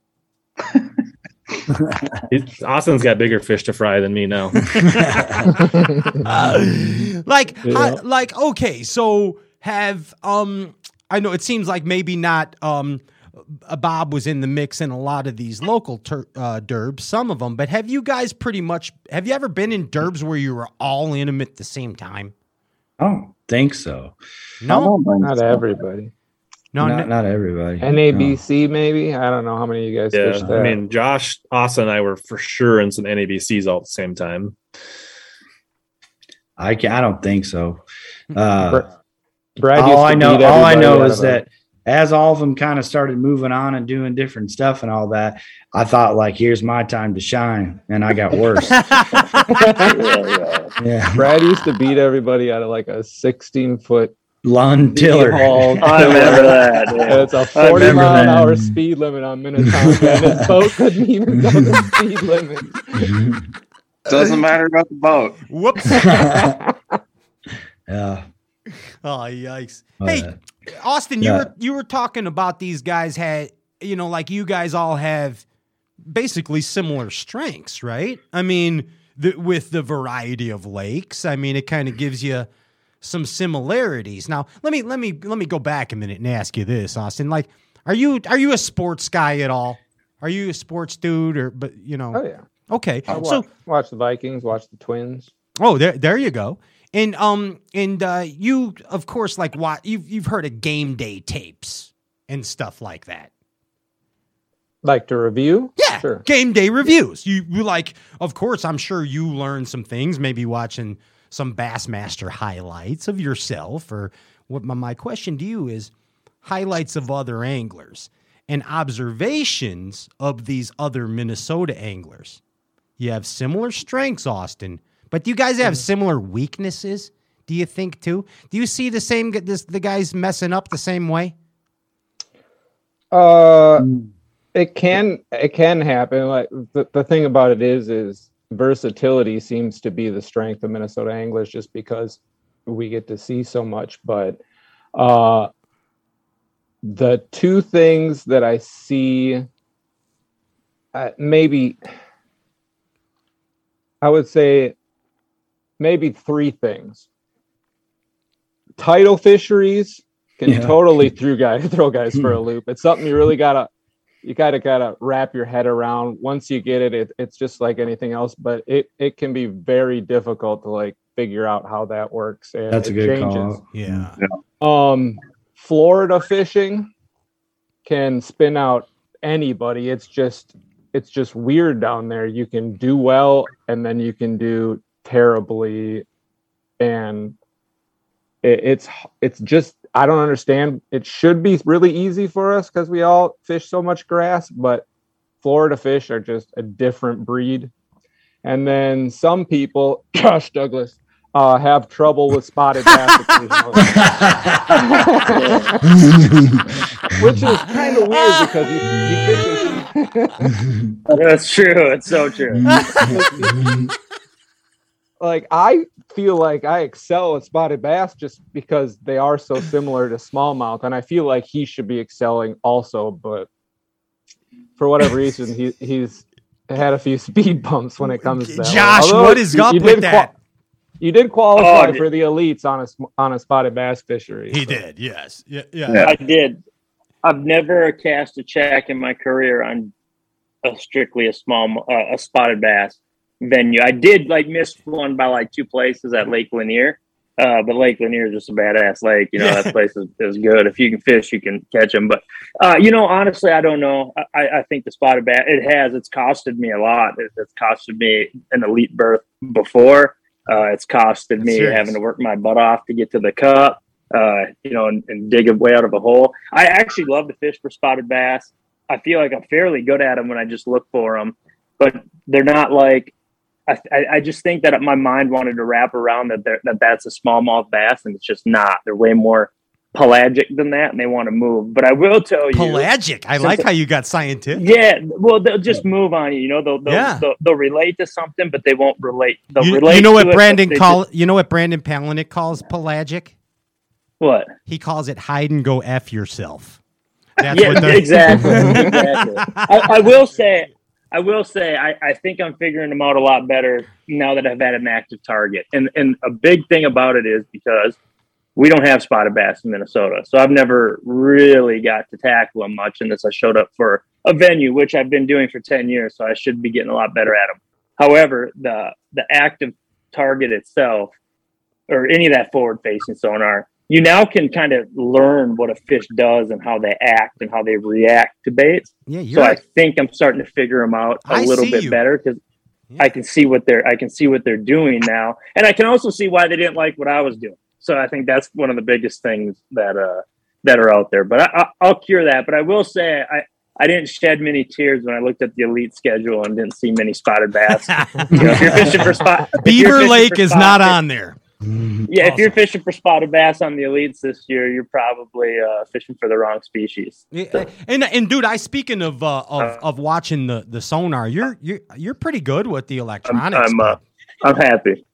Austin's got bigger fish to fry than me now. uh, like, yeah. how, like, okay, so have um, I know it seems like maybe not um, Bob was in the mix in a lot of these local ter- uh, derbs, some of them, but have you guys pretty much? Have you ever been in derbs where you were all in them at the same time? I don't think so. No, not everybody. No, not, not everybody. N A B C no. maybe. I don't know how many of you guys yeah, fished that. I mean, Josh, Austin, and I were for sure in some N A B Cs all at the same time. I can, I don't think so. Uh, Brad all I know, all I know is that as all of them kind of started moving on and doing different stuff and all that, I thought like, here's my time to shine, and I got worse. yeah, yeah. yeah, Brad used to beat everybody out of like a sixteen foot Lund tiller. I remember that. Yeah. It's a forty mile an hour speed limit on Minnetonka, and his boat couldn't even go the speed limit. Doesn't matter about the boat. Whoops. yeah. Oh, yikes. Oh, hey, yeah. Austin, you yeah. were you were talking about these guys had, you know, like you guys all have basically similar strengths, right? I mean, the, with the variety of lakes, I mean, it kind of gives you some similarities. Now, let me let me let me go back a minute and ask you this, Austin. Like, are you are you a sports guy at all? Are you a sports dude, or but you know? Oh yeah. Okay. I watch, so watch the Vikings, watch the Twins. Oh, there there you go. And um and uh, you of course like what you've you've heard of game day tapes and stuff like that. Like to review? Yeah, sure. Game day reviews. You, you like, of course, I'm sure you learned some things, maybe watching some Bassmaster highlights of yourself, or what my, my question to you is highlights of other anglers and observations of these other Minnesota anglers. You have similar strengths, Austin, but do you guys have similar weaknesses? Do you think too? Do you see the same, this, the guys messing up the same way? Uh, it can, it can happen. Like the, the thing about it is, is versatility seems to be the strength of Minnesota anglers, just because we get to see so much. But uh, the two things that I see, uh, maybe I would say maybe three things. Tidal fisheries can yeah. totally throw guys throw guys for a loop. It's something you really gotta you gotta gotta wrap your head around. Once you get it, it, it's just like anything else, but it it can be very difficult to like figure out how that works. And That's a it good changes. call. Yeah. Um, Florida fishing can spin out anybody. It's just it's just weird down there. You can do well and then you can do terribly, and it, it's it's just I don't understand. It should be really easy for us because we all fish so much grass, but Florida fish are just a different breed. And then some people, gosh, Douglas, uh, have trouble with spotted bass occasionally. Which is kind of weird because you, you fish. That's true. It's so true. Like, I feel like I excel at spotted bass just because they are so similar to smallmouth, and I feel like he should be excelling also, but for whatever reason, he he's had a few speed bumps when it comes to that. Josh, Although what is you, up you with did that? Qual- you did qualify Oh, for the elites on a sm- on a spotted bass fishery. He so. did, yes. Yeah, yeah. I did. I've never cast a check in my career on a strictly a small uh, a spotted bass venue. I did like miss one by like two places at Lake Lanier, uh, but Lake Lanier is just a badass lake. You know, that place is, is good. If you can fish, you can catch them. But uh, you know, honestly, I don't know. I, I think the spotted bass it has it's costed me a lot. It, it's costed me an elite berth before. Uh, it's costed me serious. having to work my butt off to get to the cup. Uh, you know, and, and dig a way out of a hole. I actually love to fish for spotted bass. I feel like I'm fairly good at them when I just look for them, but they're not like. I, I just think that my mind wanted to wrap around that that that's a smallmouth bass, and it's just not. They're way more pelagic than that, and they want to move. But I will tell you, Pelagic. I like how you got scientific. Yeah, well, they'll just move on you. You know, they'll they'll, Yeah. they'll, they'll relate to something, but they won't relate. They'll You, relate. you know to what it, Brandon but they call? just- You know what Brandon Palaniuk calls pelagic? What? He calls it hide and go F yourself. That's Yeah, what the- exactly. exactly. I, I will say, I will say, I, I think I'm figuring them out a lot better now that I've had an active target. And and a big thing about it is because we don't have spotted bass in Minnesota, so I've never really got to tackle them much unless I showed up for a venue, which I've been doing for ten years. So I should be getting a lot better at them. However, the the active target itself, or any of that forward-facing sonar, you now can kind of learn what a fish does and how they act and how they react to baits. Yeah, you're so I right. think I'm starting to figure them out a I little see bit you. better because I can see what they're I can see what they're doing now, and I can also see why they didn't like what I was doing. So I think that's one of the biggest things that uh that are out there. But I, I, I'll cure that. But I will say I. I didn't shed many tears when I looked at the elite schedule and didn't see many spotted bass. You know, if you're fishing for spot, if you're Beaver fishing Lake for is spot- not on there. Yeah, if you're fishing for spotted bass on the elites this year, you're probably uh, fishing for the wrong species. Yeah, and and dude, I speaking of uh, of of watching the, the sonar, you're you're you're pretty good with the I'm, electronics. I'm, uh, I'm happy.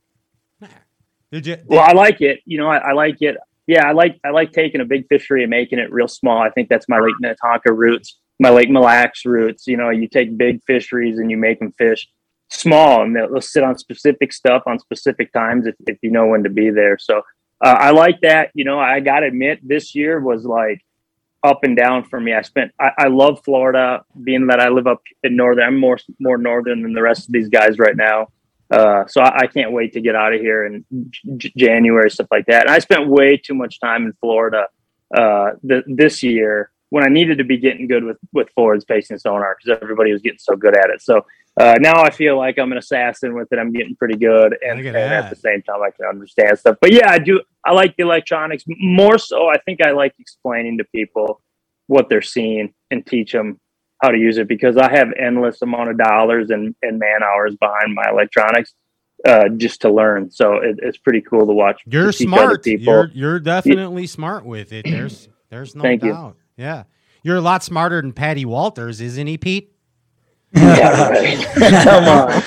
Did you? Well, I like it. You know, I, I like it. Yeah, I like I like taking a big fishery and making it real small. I think that's my Lake Minnetonka roots, my Lake Mille Lacs roots. You know, you take big fisheries and you make them fish small, and they'll, they'll sit on specific stuff on specific times if, if you know when to be there. So uh, I like that. You know, I got to admit, this year was like up and down for me. I spent. I, I love Florida, being that I live up in northern. I'm more more northern than the rest of these guys right now. Uh, so I, I can't wait to get out of here in J- January, stuff like that. And I spent way too much time in Florida uh, th- this year when I needed to be getting good with, with forwards facing sonar because everybody was getting so good at it. So uh, now I feel like I'm an assassin with it. I'm getting pretty good. And, Look and at at that. the same time, I can understand stuff. But yeah, I do. I like the electronics more so. I think I like explaining to people what they're seeing and teach them how to use it because I have endless amount of dollars and, and man hours behind my electronics uh, just to learn. So it, it's pretty cool to watch. You're to teach other smart. people. You're you're definitely smart with it. There's there's no Thank you. doubt. Yeah, you're a lot smarter than Patty Walters, isn't he, Pete? Yeah, right. Come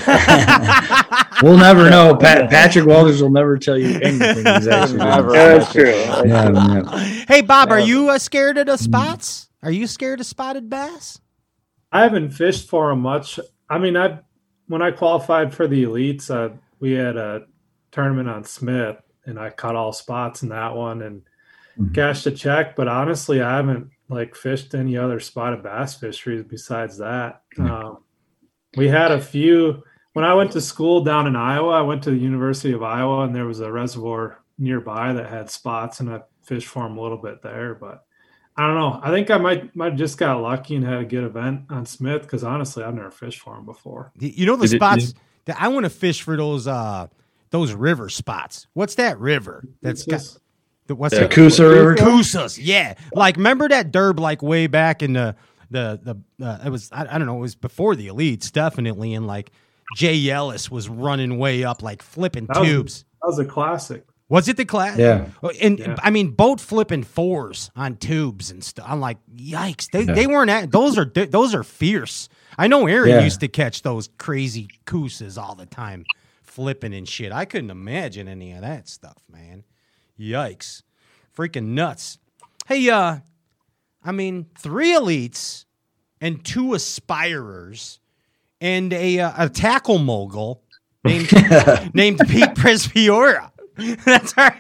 on. We'll never know. Pat, Patrick Walters will never tell you anything. He's actually Never. That's true. Yeah, yeah. Hey, Bob, are you uh, scared of the spots? Are you scared of spotted bass? I haven't fished for them much. I mean, I when I qualified for the elites, uh, we had a tournament on Smith, and I caught all spots in that one and Mhm. cashed a check. But honestly, I haven't like fished any other spotted bass fisheries besides that. Um, we had a few when I went to school down in Iowa. I went to the University of Iowa, and there was a reservoir nearby that had spots, and I fished for them a little bit there. But I don't know. I think I might might just got lucky and had a good event on Smith because honestly, I've never fished for them before. You know the Is it- spots is- that I want to fish for those uh those river spots. What's that river? That's got the what's The that? Coosa River? Coosas, yeah. Like remember that derb like way back in the the the uh, it was I, I don't know, it was before the elites definitely, and like Jay Ellis was running way up like flipping That was- tubes. That was a classic. Was it the class? Yeah. And Yeah. I mean, boat flipping fours on tubes and stuff. I'm like, yikes! They Yeah. they weren't at, those are those are fierce. I know Aaron Yeah. used to catch those crazy coosas all the time, flipping and shit. I couldn't imagine any of that stuff, man. Yikes! Freaking nuts. Hey, uh, I mean, three elites and two aspirers and a uh, a tackle mogul named named Pete Presbiora. That's our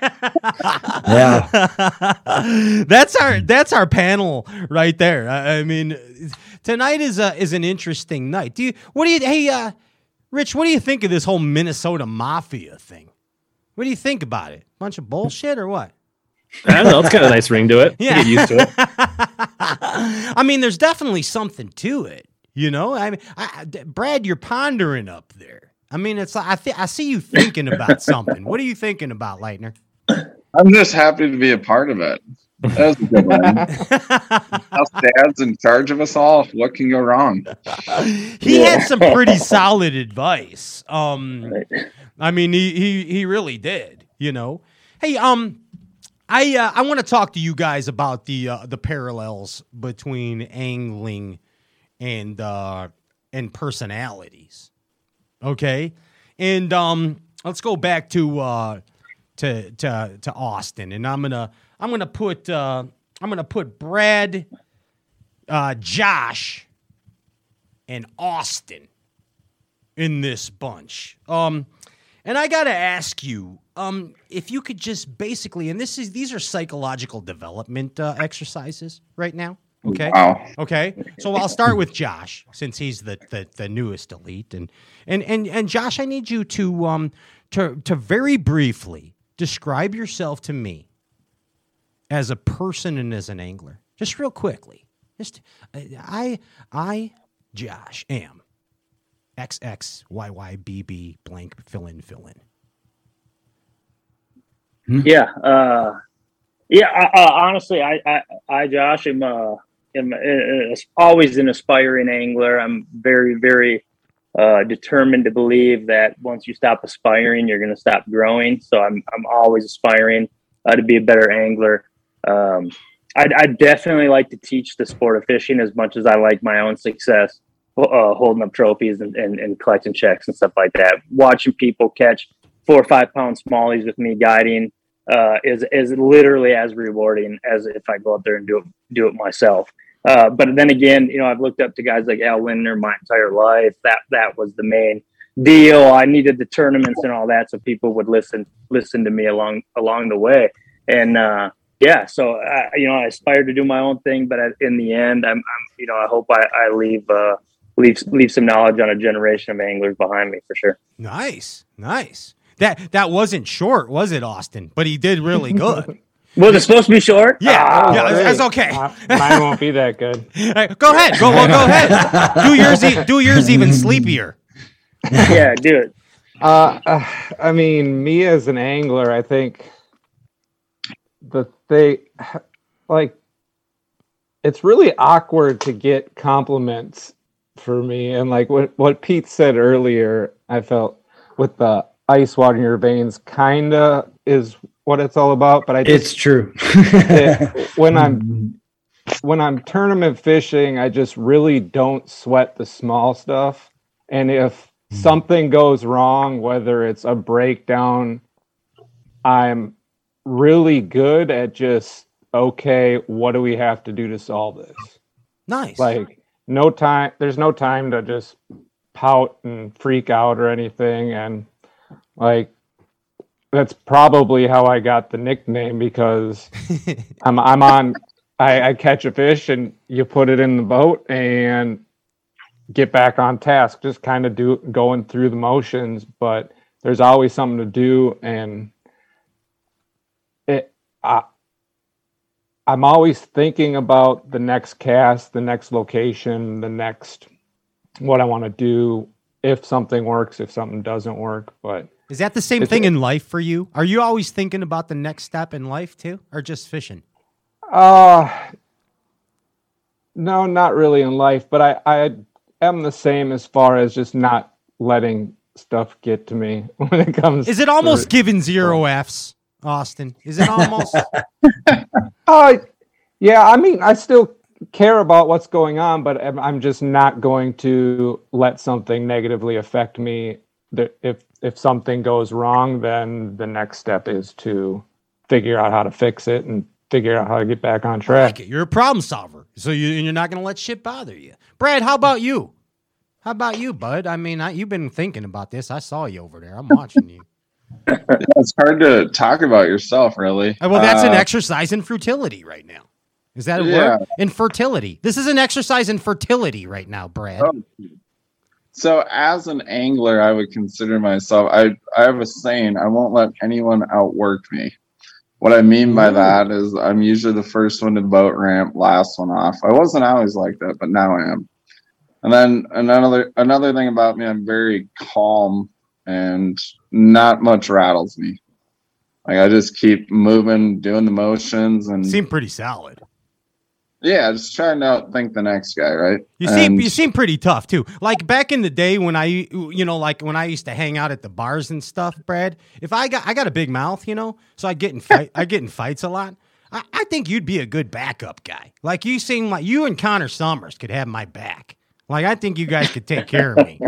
Yeah. that's our that's our panel right there. I, I mean, tonight is a is an interesting night. Do you what do you hey uh Rich, what do you think of this whole Minnesota Mafia thing? What do you think about it? Bunch of bullshit or what? I don't know. It's got a nice ring to it. Yeah. You get used to it. I mean, there's definitely something to it, you know. I mean, I, I- Brad, you're pondering up there. I mean, it's like I th- I see you thinking about something. What are you thinking about, Leitner? I'm just happy to be a part of it. That was a good one. Us Dad's in charge of us all. What can go wrong? He had some pretty solid advice. Um, I mean, he he he really did. You know. Hey, um, I uh, I want to talk to you guys about the uh, the parallels between angling and uh, and personalities. Okay, and um, let's go back to uh, to to to Austin, and I'm gonna I'm gonna put uh, I'm gonna put Brad, uh, Josh, and Austin in this bunch. Um, and I gotta ask you, um, if you could just basically, and this is these are psychological development uh, exercises right now. Okay. Wow. Okay. So I'll start with Josh since he's the, the, the newest elite, and, and and and Josh, I need you to um to to very briefly describe yourself to me as a person and as an angler, just real quickly. Just I I Josh am X X Y Y B B blank fill in fill in. Yeah, uh, yeah. I, uh, honestly, I, I, I, Josh, am, uh, am uh, always an aspiring angler. I'm very, very uh, determined to believe that once you stop aspiring, you're going to stop growing. So I'm, I'm always aspiring uh, to be a better angler. Um, I, I definitely like to teach the sport of fishing as much as I like my own success, uh, holding up trophies and, and, and collecting checks and stuff like that. Watching people catch four or five pound smallies with me guiding uh, is is literally as rewarding as if I go out there and do it do it myself. Uh, but then again, you know, I've looked up to guys like Al Lindner my entire life. That that was the main deal. I needed the tournaments and all that, so people would listen listen to me along along the way. And uh, yeah, so I, you know, I aspired to do my own thing, but in the end, I'm, I'm you know, I hope I, I leave uh, leave leave some knowledge on a generation of anglers behind me for sure. Nice, nice. That that wasn't short, was it, Austin? But he did really good. Was it supposed to be short? Yeah, Oh, yeah, great. that's okay. Mine won't be that good. Hey, go ahead, go well, go ahead. Do yours, e- do yours even sleepier. Yeah, do it. Uh, uh, I mean, me as an angler, I think the thing, like, it's really awkward to get compliments for me. And like what, what Pete said earlier, I felt with the ice water in your veins kind of is what it's all about. But I just, It's true. it, when I'm when I'm tournament fishing, I just really don't sweat the small stuff. And if something goes wrong, whether it's a breakdown, I'm really good at just, okay, what do we have to do to solve this? Nice. Like no time, there's no time to just pout and freak out or anything. And like, that's probably how I got the nickname, because I'm I'm on I, I catch a fish and you put it in the boat and get back on task, just kind of do going through the motions, but there's always something to do. And it, I, I'm always thinking about the next cast, the next location, the next, what I want to do, if something works, if something doesn't work. But is that the same thing in life for you? Are you always thinking about the next step in life too, or just fishing? Uh, no, not really in life, but I, I am the same as far as just not letting stuff get to me when it comes. Is it almost to, giving zero Fs, Austin? Is it almost? uh, yeah, I mean, I still care about what's going on, but I'm just not going to let something negatively affect me. If, if something goes wrong, then the next step is to figure out how to fix it and figure out how to get back on track. Like You're a problem solver, so you, you're not going to let shit bother you. Brad, how about you? How about you, bud? I mean, I, you've been thinking about this. I saw you over there. I'm watching you. It's hard to talk about yourself, really. Well, that's uh, an exercise in fertility right now. Is that a yeah. word? In fertility. This is an exercise in fertility right now, Brad. Oh. So as an angler, I would consider myself, I, I have a saying, I won't let anyone outwork me. What I mean by that is I'm usually the first one to boat ramp, last one off. I wasn't always like that, but now I am. And then another another thing about me, I'm very calm and not much rattles me. Like I just keep moving, doing the motions, and seem pretty solid. Yeah, just trying to outthink the next guy, right? You seem and, you seem pretty tough too. Like back in the day when I, you know, like when I used to hang out at the bars and stuff, Brad. If I got I got a big mouth, you know, so I get in fight I get in fights a lot. I, I think you'd be a good backup guy. Like you seem like you and Connor Summers could have my back. Like I think you guys could take care of me.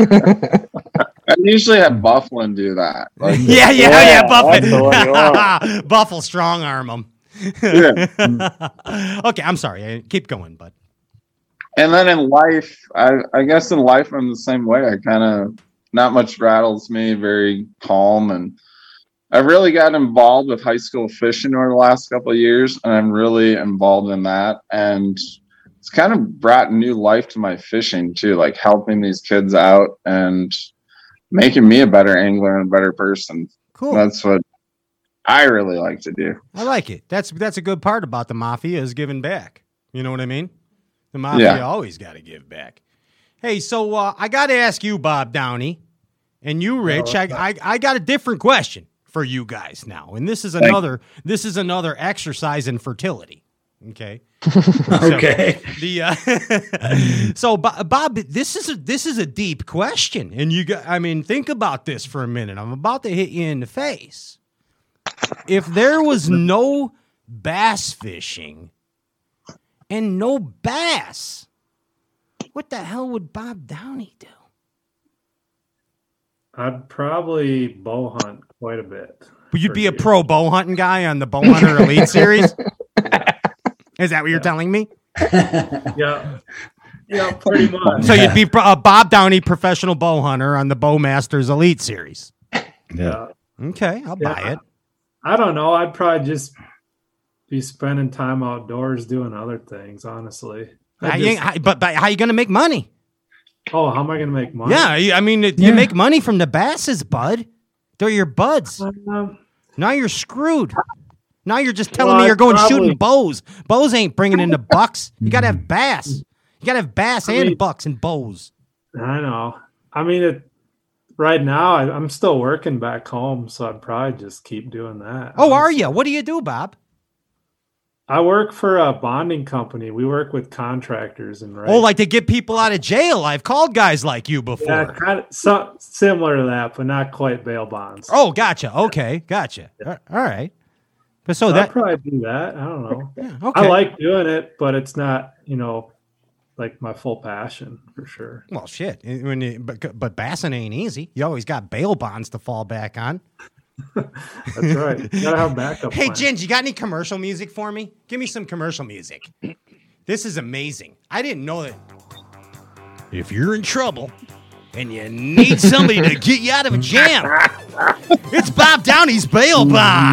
I usually have Bufflin do that. Like, yeah, yeah, yeah, yeah, Bufflin. Buffle strong arm him. Yeah. Okay, I'm sorry. Keep going, bud. And then in life, I, I guess in life I'm the same way. I kind of not much rattles me, very calm, and I really got involved with high school fishing over the last couple of years, and I'm really involved in that. And it's kind of brought new life to my fishing too, like helping these kids out and making me a better angler and a better person. Cool. That's what I really like to do. I like it. That's that's a good part about the mafia is giving back. You know what I mean? The mafia yeah. always got to give back. Hey, so uh, I got to ask you, Bob Downey, and you, Rich. I, I I got a different question for you guys now, and this is another Thanks. this is another exercise in fertility. Okay. okay. So, the uh, so Bob, this is a this is a deep question, and you got. I mean, think about this for a minute. I'm about to hit you in the face. If there was no bass fishing and no bass, what the hell would Bob Downey do? I'd probably bow hunt quite a bit. Would you be you. a pro bow hunting guy on the Bow Hunter Elite Series? Is that what you're yeah. telling me? Yeah. Yeah, pretty much. So you'd be a uh, Bob Downey professional bow hunter on the Bowmasters Elite Series. Yeah. Okay, I'll yeah. buy it. I don't know. I'd probably just be spending time outdoors doing other things, honestly. I just, how, but, but how are you going to make money? Oh, how am I going to make money? Yeah, I mean, you yeah. make money from the basses, bud. They're your buds. Um, now you're screwed. Now you're just telling well, me you're going probably, shooting bows. Bows ain't bringing in the bucks. You got to have bass. You got to have bass I and mean, bucks and bows. I know. I mean, it. Right now, I, I'm still working back home, so I'd probably just keep doing that. Oh, are you? What do you do, Bob? I work for a bonding company. We work with contractors and right. Oh, like to get people out of jail. I've called guys like you before. Yeah, kind of so, similar to that, but not quite bail bonds. Oh, gotcha. Okay, gotcha. Yeah. All right. But so, so that I'd probably do that. I don't know. Yeah, okay. I like doing it, but it's not, you know, like my full passion for sure. Well, shit. When you, but but bassing ain't easy. You always got bail bonds to fall back on. That's right. You gotta have backup. Hey, plan. Ginge, you got any commercial music for me? Give me some commercial music. This is amazing. I didn't know that. If you're in trouble and you need somebody to get you out of a jam, it's Bob Downey's bail bonds.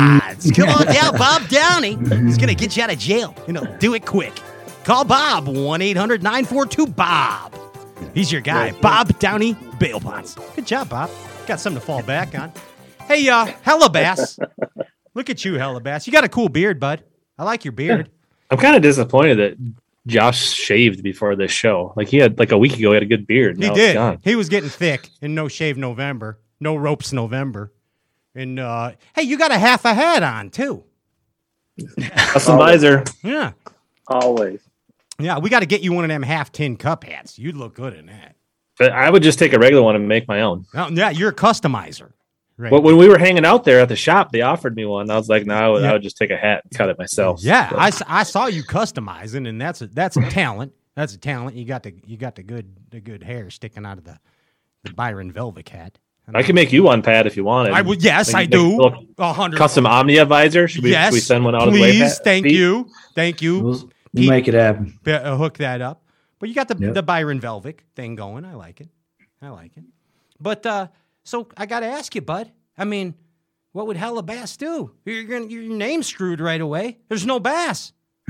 Come on down, Bob Downey. He's going to get you out of jail. You know, do it quick. Call Bob, one eight hundred nine four two Bob. He's your guy, Bob Downey Bail Bonds. Good job, Bob. Got something to fall back on. Hey, uh, Hellabass. Look at you, Hellabass. You got a cool beard, bud. I like your beard. I'm kind of disappointed that Josh shaved before this show. Like he had like a week ago, he had a good beard. He Now it's did. gone. He was getting thick in No Shave November, No Ropes November. And, uh, hey, you got a half a hat on, too. Custom visor. Yeah. Always. Yeah, we got to get you one of them half tin cup hats. You'd look good in that. But I would just take a regular one and make my own. Oh, yeah, you're a customizer. Right. But when we were hanging out there at the shop, they offered me one. I was like, no, I would, Yeah. I would just take a hat and cut it myself. Yeah, So- I, s- I saw you customizing, and that's a that's a talent. That's a talent. You got the you got the good the good hair sticking out of the, the Byron Velvet hat. I can make you one, Pat, if you wanted. I would. Yes, Make- I make do. a little A hundred. Custom Omnia visor. Should we, yes, should we send one out please. of the way? Pat? Thank Pete? you. Thank you. We'll, we'll make it happen. P- uh, hook that up. But you got the Yep. the Byron Velvet thing going. I like it. I like it. But uh, so I got to ask you, bud. I mean, what would Hellabass do? You're gonna your name's screwed right away. There's no bass.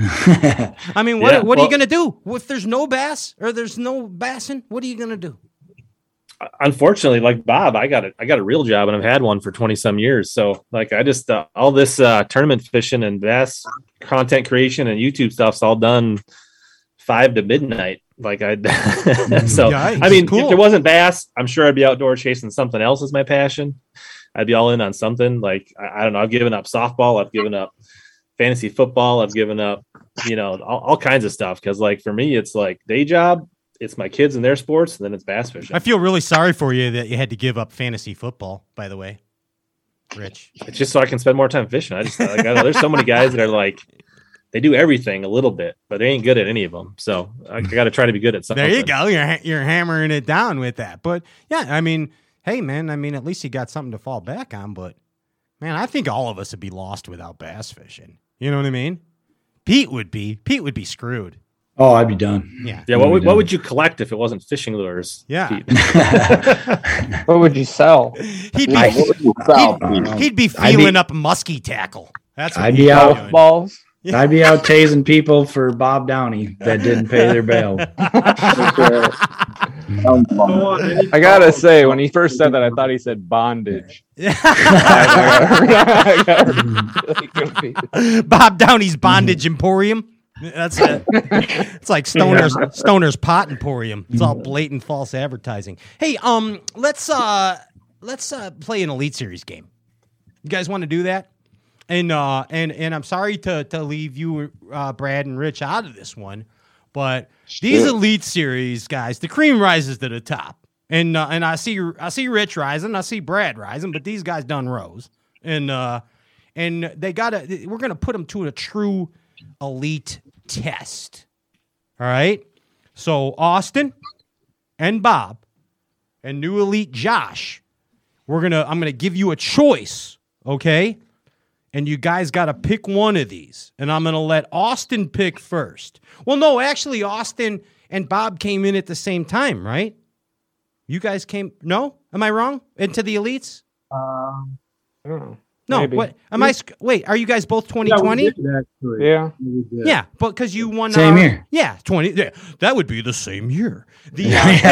I mean, what Yeah, what are you well- gonna do if there's no bass or there's no bassing? What are you gonna do? Unfortunately, like Bob, I got a I got a real job and I've had one for twenty some years. So like I just uh, all this uh, tournament fishing and bass content creation and YouTube stuff's all done five to midnight. Like I, so Yikes, I mean, cool. if there wasn't bass, I'm sure I'd be outdoor chasing something else as my passion. I'd be all in on something. Like I, I don't know. I've given up softball. I've given up fantasy football. I've given up, you know, all, all kinds of stuff. Because like for me, it's like day job. It's my kids and their sports, and then it's bass fishing. I feel really sorry for you that you had to give up fantasy football. By the way, Rich. It's just so I can spend more time fishing. I just like I know there's so many guys that are like they do everything a little bit, but they ain't good at any of them. So I got to try to be good at something. There you go. You're ha- you're hammering it down with that. But yeah, I mean, hey man, I mean, at least you got something to fall back on. But man, I think all of us would be lost without bass fishing. You know what I mean? Pete would be. Pete would be screwed. Oh, I'd be done. Yeah. Yeah. What would, what would you collect if it wasn't fishing lures? Yeah. Pete? What would you sell? He'd be, I- he'd, he'd be I'd feeling be- up musky tackle. That's what I'd he'd be out doing. Balls. I'd be out tasing people for Bob Downey that didn't pay their bail. I gotta say, when he first said that, I thought he said bondage. Bob Downey's Bondage Emporium. That's it. It's like Stoner's Stoner's Pot Emporium. It's all blatant false advertising. Hey, um, let's uh, let's uh, play an Elite Series game. You guys want to do that? And uh, and and I'm sorry to to leave you, uh, Brad and Rich, out of this one, but these Sure. Elite Series guys, the cream rises to the top. And uh, and I see I see Rich rising, I see Brad rising, but these guys done rose, and uh, and they gotta. We're gonna put them to a true elite test. All right. So Austin and Bob and new elite Josh, we're gonna. I'm gonna give you a choice, okay? And you guys got to pick one of these, and I'm gonna let Austin pick first. Well, no, actually, Austin and Bob came in at the same time, right? You guys came. No, am I wrong? Into the elites? Um, I don't know. No, Maybe. what am I? sc- Wait, are you guys both twenty twenty? Yeah. Yeah, but because you won Same our- year. Yeah, twenty. Yeah, that would be the same year. The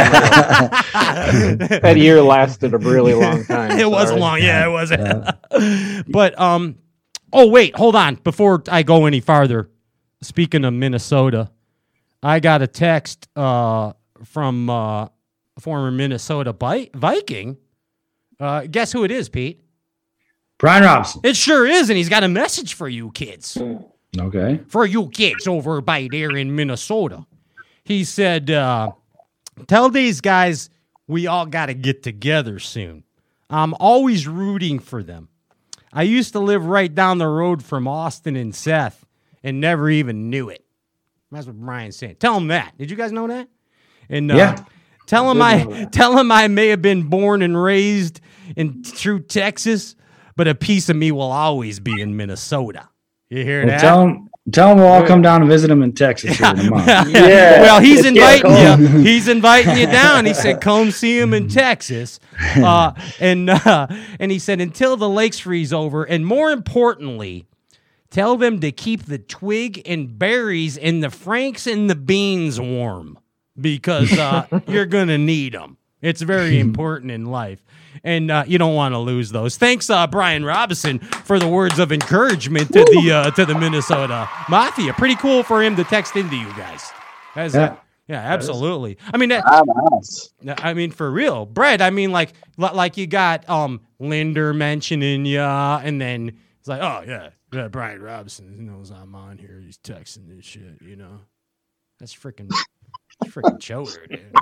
That year lasted a really long time. it was sorry. long. Yeah, it was. But um, oh wait, hold on. Before I go any farther, speaking of Minnesota, I got a text uh from uh former Minnesota Bi- Viking. Uh, guess who it is, Pete? Brian Robson. It sure is, and he's got a message for you kids. Okay. For you kids over by there in Minnesota. He said, uh, tell these guys we all got to get together soon. I'm always rooting for them. I used to live right down the road from Austin and Seth and never even knew it. That's what Brian's saying. Tell him that. Did you guys know that? And uh, Yeah. tell him I I did know that. tell him I may have been born and raised in true Texas, but a piece of me will always be in Minnesota. You hear Well, that? tell him Tell him we'll all come down and visit him in Texas here in a month. Yeah. Well, he's inviting you. He's inviting you down. He said, "Come see him in Texas," uh, and uh, and he said, "Until the lakes freeze over, and more importantly, tell them to keep the twig and berries and the franks and the beans warm because uh, you're gonna need them. It's very important in life." And uh, you don't want to lose those. Thanks, uh, Brian Robinson, for the words of encouragement to the uh, to the Minnesota Mafia. Pretty cool for him to text into you guys. That's, Yeah. uh, yeah, absolutely. I mean, that, I mean, for real, Brad. I mean, like, li- like you got um Linder mentioning ya, and then it's like, oh yeah, yeah, Brian Robinson knows I'm on here. He's texting this shit. You know, that's freaking, freaking choder, dude.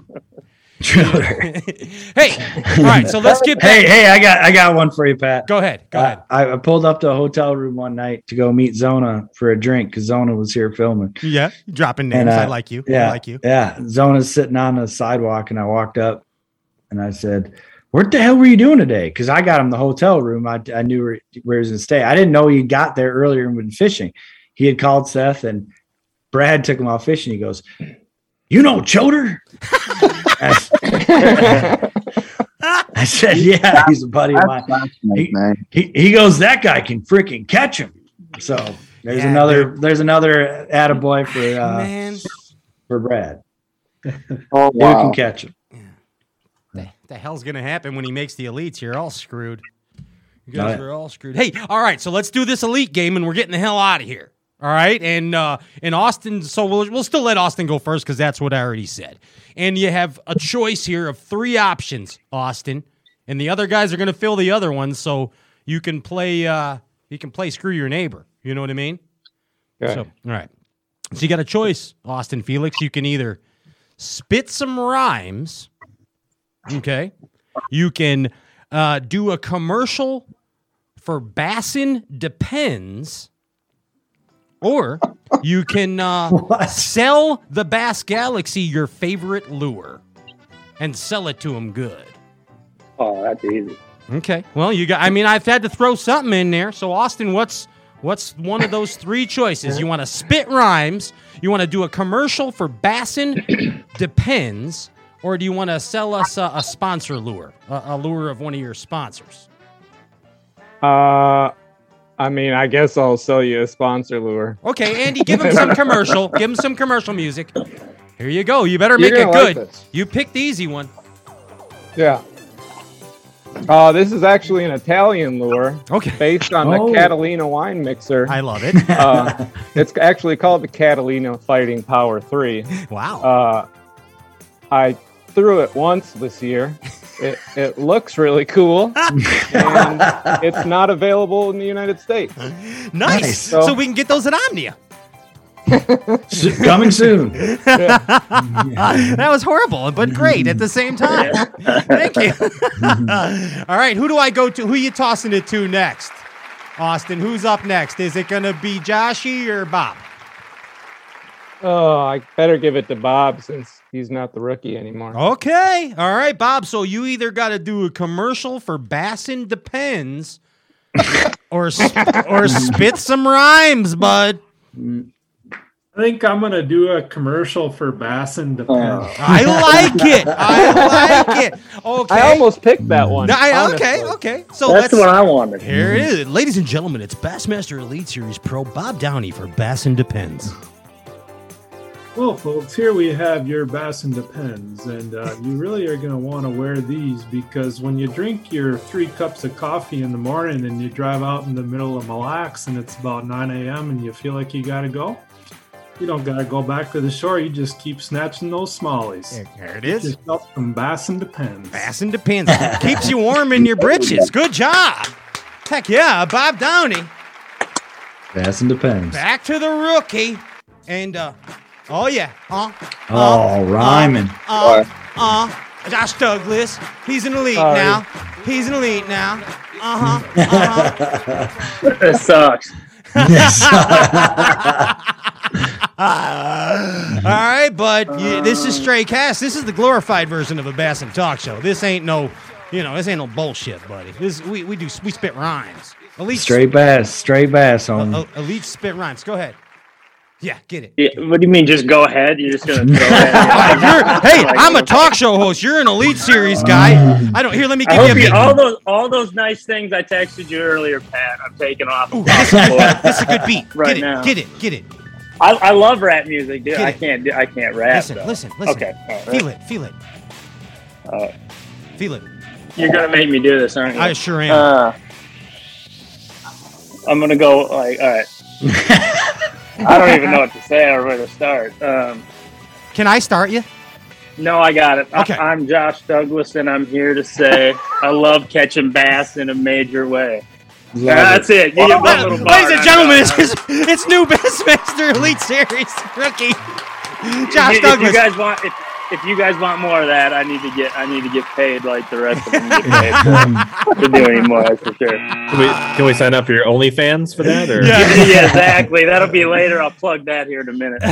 Hey, all right, so let's get back. Hey, hey, I got I got one for you, Pat. Go ahead. Go ahead. I, I pulled up to a hotel room one night to go meet Zona for a drink because Zona was here filming. Yeah, dropping names. And, uh, I like you. Yeah, I like you. Yeah, Zona's sitting on the sidewalk, and I walked up, and I said, "What the hell were you doing today?" Because I got him the hotel room. I, I knew where, where he was going to stay. I didn't know he got there earlier and been fishing. He had called Seth, and Brad took him out fishing. He goes, "You know Choder?" I said, "Yeah, he's a buddy of mine." He, he, he goes, "That guy can freaking catch him." So there's Yeah, another dude. there's another attaboy for uh, Man, for Brad. Oh, Who wow. can catch him? the, the hell's gonna happen when he makes the elites? You're all screwed. You Oh, guys yeah. are all screwed. Hey, all right, so let's do this elite game, and we're getting the hell out of here. All right, and uh, and Austin. So we'll we'll still let Austin go first because that's what I already said. And you have a choice here of three options, Austin, and the other guys are going to fill the other ones. So you can play. Uh, you can play screw your neighbor. You know what I mean? Okay. So all right. So you got a choice, Austin Felix. You can either spit some rhymes. Okay. You can uh, do a commercial for Bassin Depends. Or you can uh, sell the Bass Galaxy your favorite lure and sell it to them good. Oh, that's easy. Okay. Well, you got. I mean, I've had to throw something in there. So, Austin, what's what's one of those three choices? You want to spit rhymes? You want to do a commercial for Bassin Depends? Or do you want to sell us a, a sponsor lure, a, a lure of one of your sponsors? Uh, I mean, I guess I'll sell you a sponsor lure. Okay, Andy, give him some commercial. Give him some commercial music. Here you go. You better You're make it gonna like good. this. You picked the easy one. Yeah. Uh, this is actually an Italian lure. Okay. Based on Oh. the Catalina wine mixer. I love it. uh, it's actually called the Catalina Fighting Power three. Wow. Uh, I threw it once this year. It, it looks really cool, and it's not available in the United States. Nice. So- So, we can get those at Omnia. Coming soon. That was horrible, but great at the same time. Thank you. All right, who do I go to? Who you tossing it to next? Austin, who's up next? Is it going to be Joshy or Bob? Oh, I better give it to Bob since he's not the rookie anymore. Okay. All right, Bob. So you either got to do a commercial for Bassin Depends or, sp- or spit some rhymes, bud. I think I'm gonna do a commercial for Bassin Depends. I like it. I like it. Okay. I almost picked that one. I- okay, okay. So That's let's, the one I wanted. Here it is. Ladies and gentlemen, it's Bassmaster Elite Series Pro Bob Downey for Bassin Depends. Well, folks, here we have your Bassin Depends, and uh, you really are going to want to wear these because when you drink your three cups of coffee in the morning and you drive out in the middle of Mille Lacs and it's about nine a.m. and you feel like you got to go, you don't got to go back to the shore. You just keep snatching those smallies. There it is. Get yourself some Bassin Depends. Bassin Depends. Keeps you warm in your britches. Good job. Heck yeah, Bob Downey. Bassin Depends. Back to the rookie. And, uh, oh yeah. Uh, Oh, rhyming. uh, uh, Josh Douglas. He's an elite Sorry. now. He's an elite now. Uh-huh. Uh-huh. That sucks. All right, but you, this is Stray Cast. This is the glorified version of a Bassin talk show. This ain't no, you know, this ain't no bullshit, buddy. This we, we do we spit rhymes. Elite Straight bass. Straight bass on uh, elite spit rhymes. Go ahead. Yeah, get it. Yeah, what do you mean? Just go ahead. You're just gonna throw it. You're, hey, I'm a talk show host. You're an Elite Series guy. I don't. Here, let me I give you a hope you, beat. all those all those nice things I texted you earlier, Pat. I'm taking off. Ooh, this, is, this is a good beat. Right get it, now. Get it. Get it. I, I love rap music, dude. Get I it. can't. do I can't rap. Listen, though. listen, listen. Okay. All right. Feel it. Feel it. Uh, Feel it. You're gonna make me do this, aren't you? I sure am. Uh, I'm gonna go like, all right. I don't even know what to say or where to start. Um, Can I start you? no, I got it. Okay. I, I'm Josh Douglas, and I'm here to say I love catching bass in a major way. Love That's it. You get one Well, little bar, ladies and I'm gentlemen, done. it's, it's new Bassmaster Elite Series rookie Josh if, you- if Douglas. you guys want, if, if you guys want more of that, I need to get, I need to get paid like the rest of them get paid to do anymore. That's for sure. Can we, can we sign up for your OnlyFans for that? Or? Yeah, yeah, exactly. That'll be later. I'll plug that here in a minute.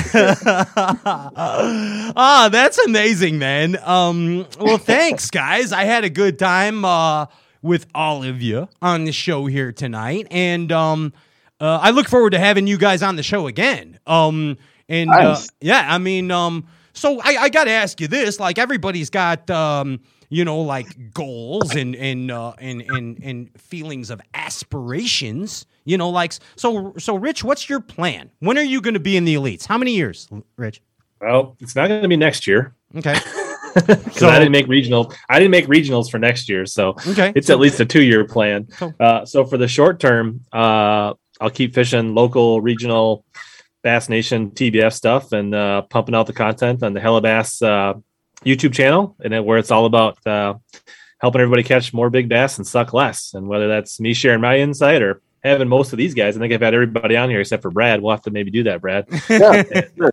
Ah, that's amazing, man. Um, well, thanks, guys. I had a good time uh, with all of you on the show here tonight, and um, uh, I look forward to having you guys on the show again. Um, and uh, Nice. yeah, I mean, um, so I, I got to ask you this: like, everybody's got um, you know, like goals and and uh, and and and feelings of aspirations. You know, like so. So, Rich, what's your plan? When are you going to be in the elites? How many years, Rich? Well, it's not going to be next year. Okay. Because So- I didn't make regional. I didn't make regionals for next year, so Okay. it's at least a two-year plan. Cool. Uh, so for the short term, uh, I'll keep fishing local, regional, Bass Nation T B F stuff, and uh, pumping out the content on the Hellabass uh, YouTube channel, and it, where it's all about uh, helping everybody catch more big bass and suck less. And whether that's me sharing my insight or having most of these guys, I think I've had everybody on here except for Brad. We'll have to maybe do that, Brad. Yeah, sure.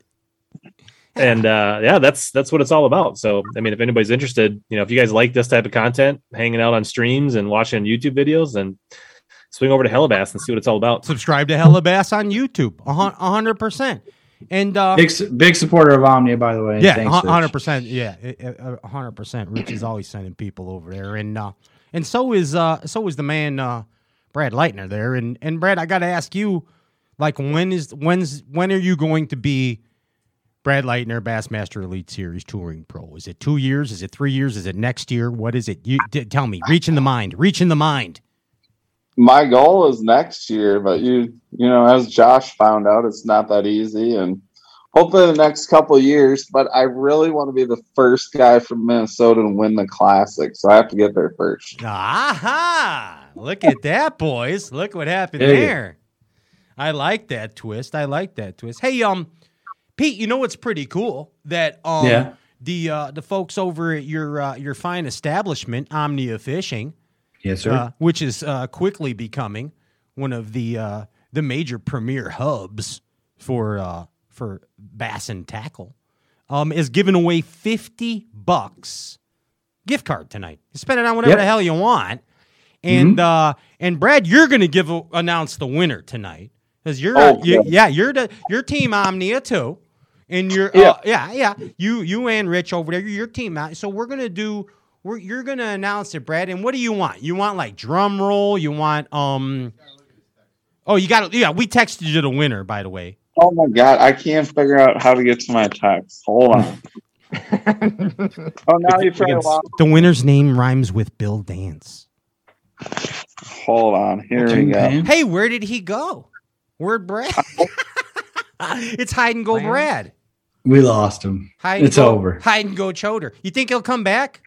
And uh, yeah, that's that's what it's all about. So, I mean, if anybody's interested, you know, if you guys like this type of content, hanging out on streams and watching YouTube videos, then swing over to Hellabass and see what it's all about. Subscribe to Hellabass on YouTube, a hun- a hundred percent. And uh, Big, su- big supporter of Omnia, by the way. yeah, Thanks, a Rich. hundred percent. Yeah, a- a hundred percent. Rich is always sending people over there, and uh, and so is uh, so is the man uh, Brad Leitner there. And and Brad, I got to ask you, like, when is when's when are you going to be Brad Leitner, Bassmaster Elite Series Touring Pro? Is it two years? Is it three years? Is it next year? What is it? You d- tell me. Reach in the mind. Reach in the mind. My goal is next year, but you you know, as Josh found out, it's not that easy, and hopefully the next couple of years. But I really want to be the first guy from Minnesota to win the Classic, so I have to get there first. Aha! Look at that, boys. Look what happened Hey. there. I like that twist. I like that twist. Hey, um, Pete, you know what's pretty cool? That um Yeah. the uh the folks over at your uh, your fine establishment, Omnia Fishing, Yes, sir. uh, which is uh, quickly becoming one of the uh, the major premier hubs for uh, for bass and tackle, um, is giving away fifty bucks gift card tonight. You spend it on whatever Yep. the hell you want, and uh, and Brad, you're going to give a, announce the winner tonight because you're Oh, you, yeah. yeah you're the your team Omnia too, and you're Yeah. uh, yeah yeah you you and Rich over there, your team out. So we're gonna do. We're, you're gonna announce it, Brad. And what do you want? You want like drum roll? You want um? Oh, you got yeah. We texted you the winner, by the way. Oh my god, I can't figure out how to get to my text. Hold on. Oh, now you try to log. The winner's name rhymes with Bill Dance. Hold on. Here we go. Hey, where did he go? Where'd Brad? It's hide and go, Brad. We lost him. Hide and It's go, over. Hide and go, Choder. You think he'll come back?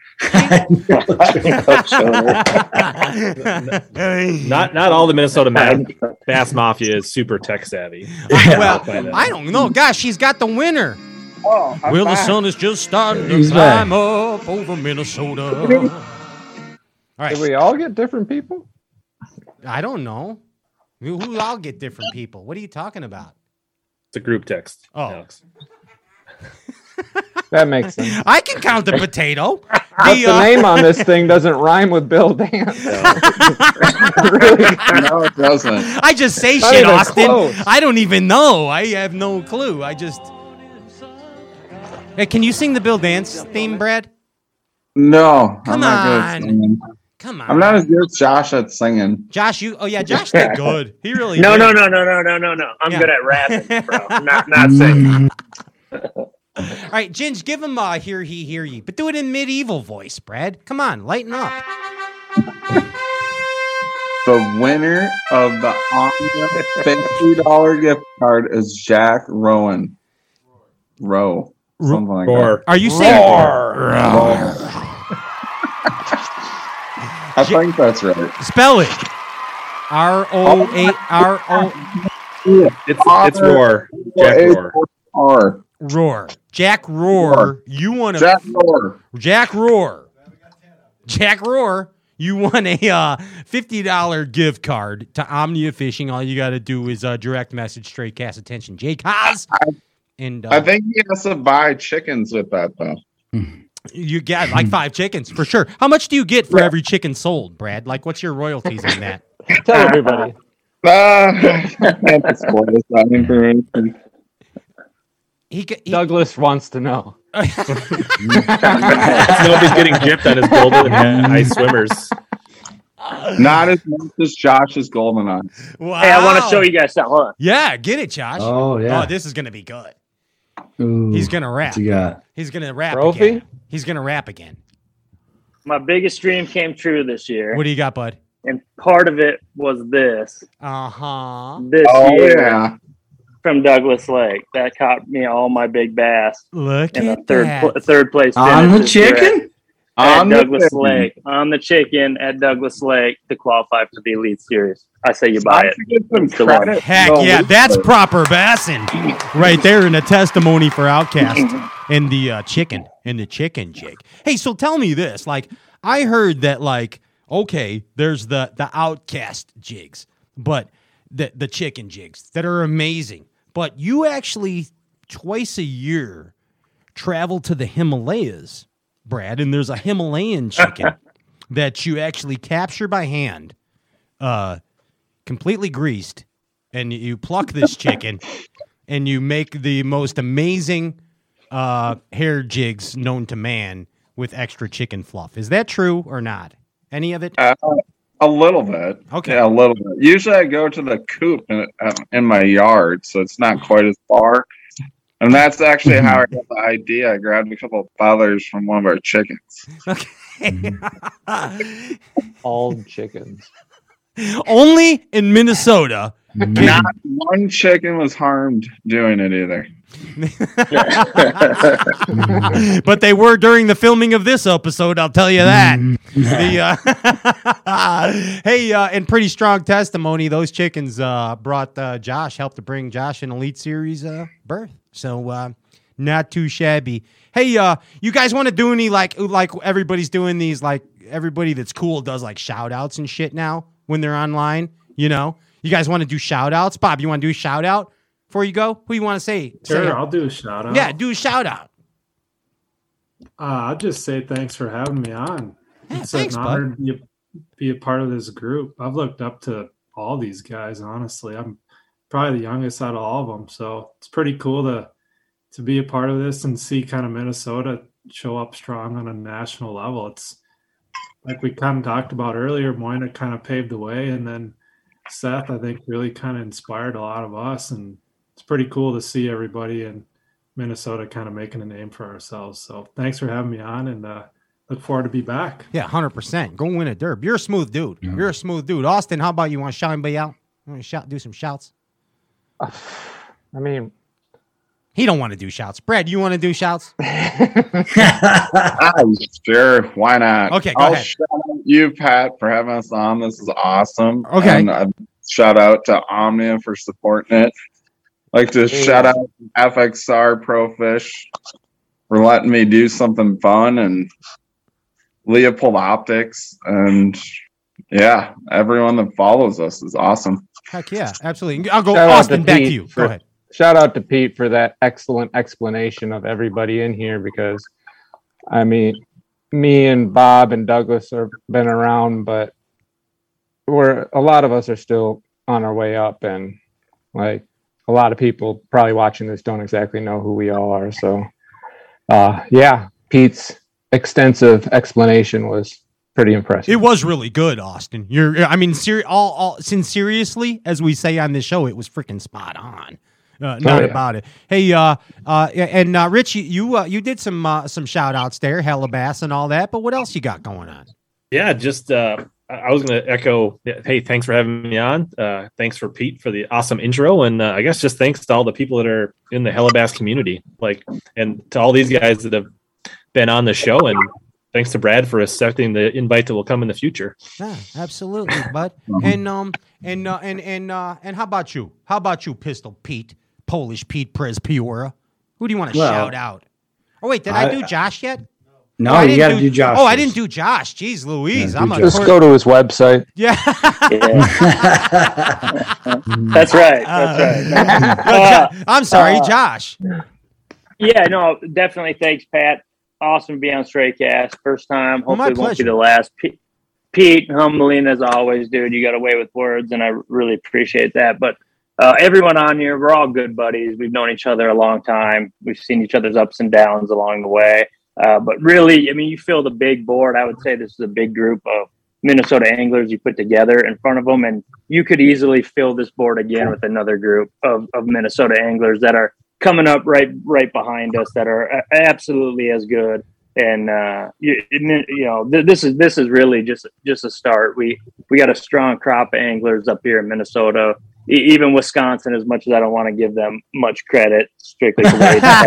Not not all the Minnesota ma- Bass Mafia is super tech savvy. Well, I don't know. Gosh, he's got the winner. Oh, I'm well, the back. sun is just starting to He's climb up over Minnesota. All right. Did we all get different people? I don't know. Who who all get different people? What are you talking about? It's a group text. Oh. Alex. That makes sense. I can count the potato. But the uh, name on this thing doesn't rhyme with Bill Dance. No, it doesn't. I just say Not shit, even Austin. close. I don't even know. I have no clue. I just. Hey, can you sing the Bill Dance theme, Brad? No, Come I'm not good at on. singing. Come on. I'm not as good as Josh at singing. Josh, you. Oh yeah, Josh did good. He really. No, did. no, no, no, no, no, no, no. I'm Yeah. good at rapping, bro. not not singing. All right, Ginge, give him uh, hear he, hear ye, but do it in medieval voice, Brad. Come on, lighten up. The winner of the Omnia fifty dollars gift card is Jack Rowan. Rowe. Something like Roar. that. Are you saying Roar? Roar. I think that's right. Spell it. R O A R O. It's it's Roar. Jack Roar. R. Roar. Jack Roar. You want to Jack Roar. Jack Roar. Jack Roar. You won a uh, fifty dollars gift card to Omnia Fishing. All you got to do is uh, direct message Straight Cast Attention Jake Haas. And uh, I think he has to buy chickens with that, though. you get like five chickens for sure. How much do you get for every chicken sold, Brad? Like, what's your royalties on that? Tell everybody. Uh, that's spoilers, that information. He, he, Douglas wants to know. Nobody's getting gypped on his golden ice swimmers. Not as much as Josh's golden eyes. Wow. Hey, I want to show you guys something. Hold on. Yeah, get it, Josh. Oh, yeah. Oh, this is gonna be good. Ooh, He's gonna rap. What you got? He's gonna rap Trophy? again. He's gonna rap again. My biggest dream came true this year. What do you got, bud? And part of it was this. Uh huh. This Oh, year yeah. from Douglas Lake. That caught me all my big bass. Look in at a third that. pl- third place On finish the this year chicken? At, On at the Douglas chicken. Lake. On the chicken at Douglas Lake to qualify for the Elite Series. I say you buy I it. should get some It's the one. credit. Heck No, yeah, we- that's proper bassing right there in a testimony for Outcast and the uh, chicken and the chicken jig. Hey, so tell me this: like, I heard that, like, okay, there's the the Outcast jigs, but the the chicken jigs that are amazing. But you actually twice a year travel to the Himalayas, Brad, and there's a Himalayan chicken that you actually capture by hand, uh, completely greased, and you pluck this chicken and you make the most amazing uh, hair jigs known to man with extra chicken fluff. Is that true or not? Any of it? Uh, a little bit. Okay. Yeah, a little bit. Usually I go to the coop in, um, in my yard, so it's not quite as far. And that's actually how I got the idea. I grabbed a couple of feathers from one of our chickens. Okay. All chickens. Only in Minnesota. Not one chicken was harmed doing it either. But they were during the filming of this episode, I'll tell you that. the, uh, hey, uh, and pretty strong testimony. Those chickens uh, brought uh, Josh, helped to bring Josh an Elite Series uh, berth. So uh, not too shabby. Hey, uh, you guys want to do any, like, like everybody's doing these, like, everybody that's cool does, like, shout outs and shit now when they're online, you know? You guys want to do shout outs? Bob, you want to do a shout out before you go? Who you want to say? Sure, say I'll do a shout out. Yeah, do a shout out. Uh, I'll just say thanks for having me on. Yeah, It's thanks, an honor to be a, be a part of this group. I've looked up to all these guys, honestly. I'm probably the youngest out of all of them. So it's pretty cool to to be a part of this and see kind of Minnesota show up strong on a national level. It's like we kind of talked about earlier, Moyna kind of paved the way, and then Seth, I think, really kind of inspired a lot of us. And it's pretty cool to see everybody in Minnesota kind of making a name for ourselves. So thanks for having me on, and uh, look forward to be back. Yeah, one hundred percent. Go win a derb. You're a smooth dude. You're a smooth dude. Austin, how about you? Want to shout anybody out? You want to shout, do some shouts? I mean, he don't want to do shouts. Brad, you want to do shouts? Ah, sure, why not? Okay, go I'll ahead. shout out you, Pat, for having us on. This is awesome. Okay. And, uh, shout out to Omnia for supporting it. Like to Yeah. shout out to F X R Pro Fish for letting me do something fun, and Leopold Optics, and yeah, everyone that follows us is awesome. Heck yeah, absolutely. I'll go, Shout out Austin, to back Pete to you. for- Go ahead. Shout out to Pete for that excellent explanation of everybody in here, because I mean, me and Bob and Douglas have been around, but we're a lot of us are still on our way up, and like a lot of people probably watching this don't exactly know who we all are. So uh yeah, Pete's extensive explanation was pretty impressive. It was really good, Austin. You're, I mean, ser- all, all, since seriously, as we say on this show, it was freaking spot on. Uh, not Oh, yeah. about it. Hey, uh, uh, and uh, Rich, you you, uh, you did some uh, some shout outs there, Hellabass and all that. But what else you got going on? Yeah, just uh, I I was going to echo. Hey, thanks for having me on. Uh, thanks for Pete for the awesome intro, and uh, I guess just thanks to all the people that are in the Hellabass community, like, and to all these guys that have been on the show, and thanks to Brad for accepting the invite that will come in the future. Yeah, absolutely, bud. And um, and uh, and and uh, and how about you? How about you, Pistol Pete, Polish Pete Prez Piora? Who do you want to Well, shout out? Oh wait, did I, I- do Josh yet? No, Oh, I you didn't got to do Josh. Oh, I didn't do Josh. Jeez, Louise. Yeah, I'm do a Just course- go to his website. Yeah. That's right. That's right. Uh, I'm sorry, uh, Josh. Yeah, no, definitely. Thanks, Pat. Awesome to be on Straycast. First time. Well, my Hopefully, it won't be pleasure. the last. Pete, Pete, humbling as always, dude. You got away with words, and I really appreciate that. But uh, everyone on here, we're all good buddies. We've known each other a long time. We've seen each other's ups and downs along the way. Uh, but really, I mean, you fill the big board. I would say this is a big group of Minnesota anglers you put together in front of them, and you could easily fill this board again with another group of, of Minnesota anglers that are coming up right right behind us that are a- absolutely as good. And uh, you, you know, th- this is this is really just just a start. We we got a strong crop of anglers up here in Minnesota, e- even Wisconsin. As much as I don't want to give them much credit, strictly for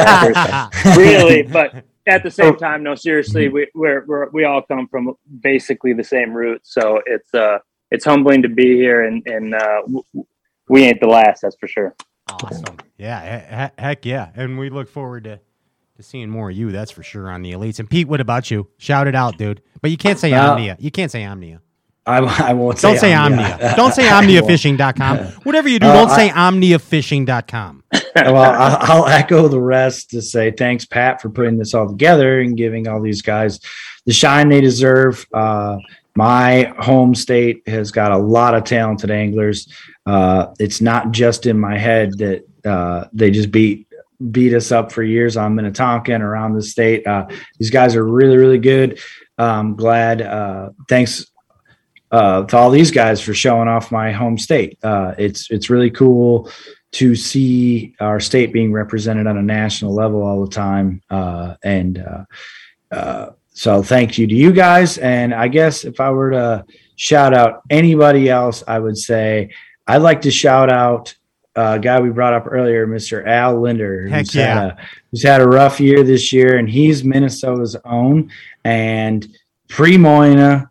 the really, but at the same time, no, seriously, we we're, we're we all come from basically the same roots. So it's uh it's humbling to be here, and and uh, w- we ain't the last, that's for sure. Awesome. Yeah, he- he- heck yeah. And we look forward to, to seeing more of you, that's for sure, on the Elites. And Pete, what about you? Shout it out, dude. But you can't say Uh, Omnia. You can't say Omnia. I, I won't Don't say say Omnia. Omnia. Don't say omnia fishing dot com. Whatever you do, Uh, don't I- say omnia fishing dot com. Well, I'll, I'll echo the rest to say thanks, Pat, for putting this all together and giving all these guys the shine they deserve. Uh, my home state has got a lot of talented anglers. Uh, it's not just in my head that uh, they just beat beat us up for years on Minnetonka and around the state. Uh, these guys are really, really good. I'm glad. Uh, thanks uh, to all these guys for showing off my home state. Uh, it's it's really cool to see our state being represented on a national level all the time. Uh, and uh, uh, so thank you to you guys. And I guess if I were to shout out anybody else, I would say I'd like to shout out a guy we brought up earlier, Mister Al Linder, Heck who's, yeah. had a, who's had a rough year this year, and he's Minnesota's own. And pre-Moyna,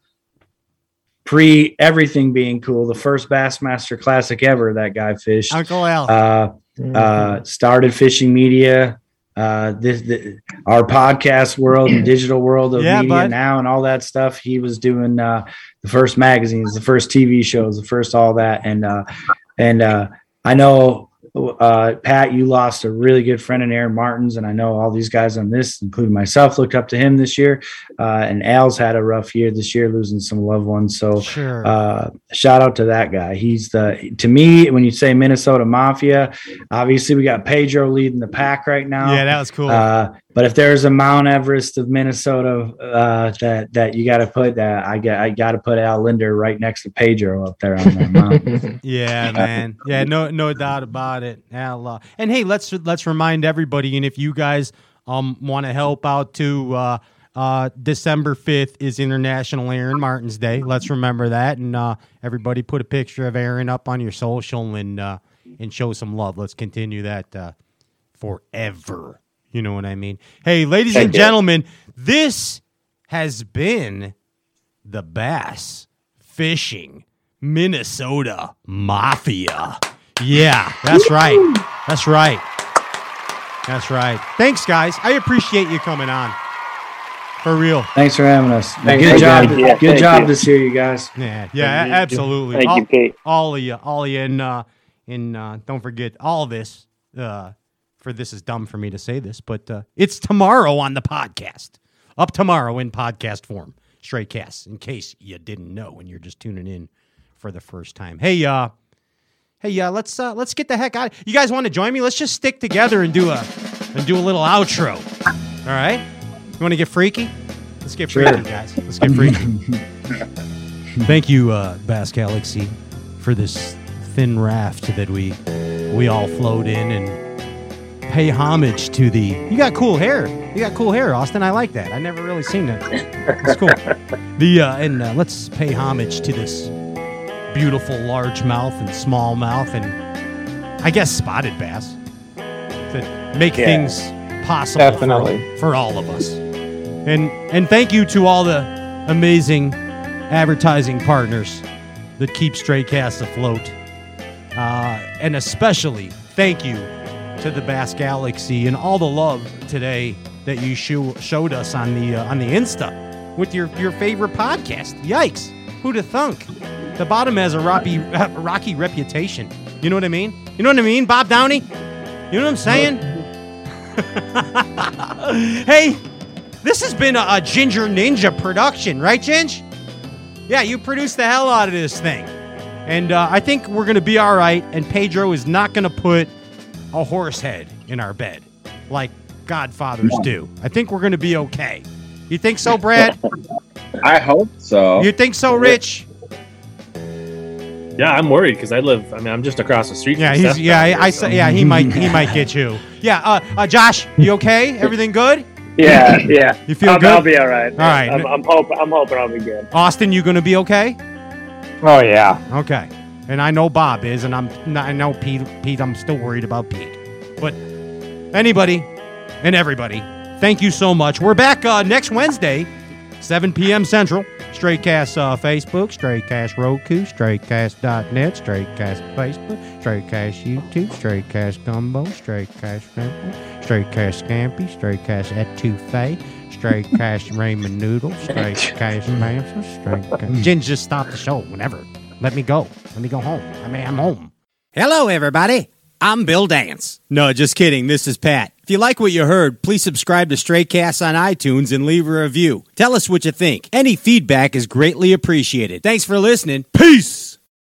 pre everything being cool, the first Bassmaster Classic ever that guy fished. Uncle Al. Uh, uh, started fishing media, uh, this, the, our podcast world and digital world of Yeah, media bud. now and all that stuff. He was doing uh, the first magazines, the first T V shows, the first all that. And uh, and uh, I know, uh, Pat, you lost a really good friend in Aaron Martins, and I know all these guys on this, including myself, looked up to him this year. Uh, and Al's had a rough year this year, losing some loved ones. So Sure. uh, shout out to that guy. He's the, to me, when you say Minnesota Mafia, obviously we got Pedro leading the pack right now. Yeah, that was cool. Uh, but if there's a Mount Everest of Minnesota uh, that that you got to put that, I got I got to put Al Linder right next to Pedro up there on that mountain. Yeah, man. Yeah, no, no doubt about it. Al, uh, and hey, let's let's remind everybody, and if you guys um want to help out too, uh, uh, December fifth is International Aaron Martins Day. Let's remember that, and uh, everybody put a picture of Aaron up on your social and uh, and show some love. Let's continue that uh, forever. You know what I mean? Hey, ladies Thank and you. gentlemen, this has been the Bass Fishing Minnesota Mafia. Yeah, that's right. That's right. That's right. Thanks, guys. I appreciate you coming on. For real. Thanks for having us. Thanks good job. again. Yeah, good thank job you. this year, you guys. Yeah, yeah, you. absolutely. Thank all, you, Pete. all of you, all of you, and uh, and uh, don't forget all this. Uh, for this is dumb for me to say this, but uh, it's tomorrow on the podcast. Up tomorrow in podcast form, straight casts. In case you didn't know, and you're just tuning in for the first time. Hey, uh, hey, uh, let's uh, let's get the heck out. You guys want to join me? Let's just stick together and do a and do a little outro. All right? You want to get freaky? Let's get Sure. freaky, guys. Let's get freaky. Thank you, uh, Bass Galaxy, for this thin raft that we we all float in and pay homage to the. You got cool hair. You got cool hair, Austin. I like that. I never really seen that. It's cool. The uh, and uh, let's pay homage to this beautiful largemouth and smallmouth and I guess spotted bass that make yeah. things possible for, for all of us. And and thank you to all the amazing advertising partners that keep Stray Cast afloat. Uh, and especially thank you to the Bass Galaxy and all the love today that you show, showed us on the uh, on the Insta with your, your favorite podcast. Yikes. Who'd have thunk? The bottom has a rocky, uh, rocky reputation. You know what I mean? You know what I mean, Bob Downey? You know what I'm saying? Hey, this has been a, a Ginger Ninja production, right, Ginge? Yeah, you produced the hell out of this thing. And uh, I think we're going to be all right, and Pedro is not going to put a horse head in our bed like Godfathers do. I think we're going to be okay. You think so, Brad? I hope so. You think so, Rich? Yeah, I'm worried because I live. I mean, I'm just across the street. Yeah, from he's. Seth Yeah, here, I. so. I yeah, he might. He might get you. Yeah, uh, uh, Josh, you okay? Everything good? Yeah, yeah. You feel I'll, good? I'll be all right. All right. I'm, I'm hoping. I'm hoping I'll be good. Austin, you gonna be okay? Oh yeah. Okay. And I know Bob is, and I'm. I know Pete. Pete, I'm still worried about Pete. But anybody and everybody, thank you so much. We're back uh, next Wednesday, seven p.m. Central. Straycast uh, Facebook, Straycast Roku, Straycast dot net, Straycast Facebook, Straycast YouTube, Straycast Gumbo, Straycast Simple, Straycast Scampy, Straycast Etouffee, Straycast Raymond Noodle, Straycast Manson, Straycast... Jen, just stop the show whenever. Let me go. Let me go home. I mean, I'm home. Hello, everybody. I'm Bill Dance. No, just kidding. This is Pat. If you like what you heard, please subscribe to Stray Cast on iTunes and leave a review. Tell us what you think. Any feedback is greatly appreciated. Thanks for listening. Peace!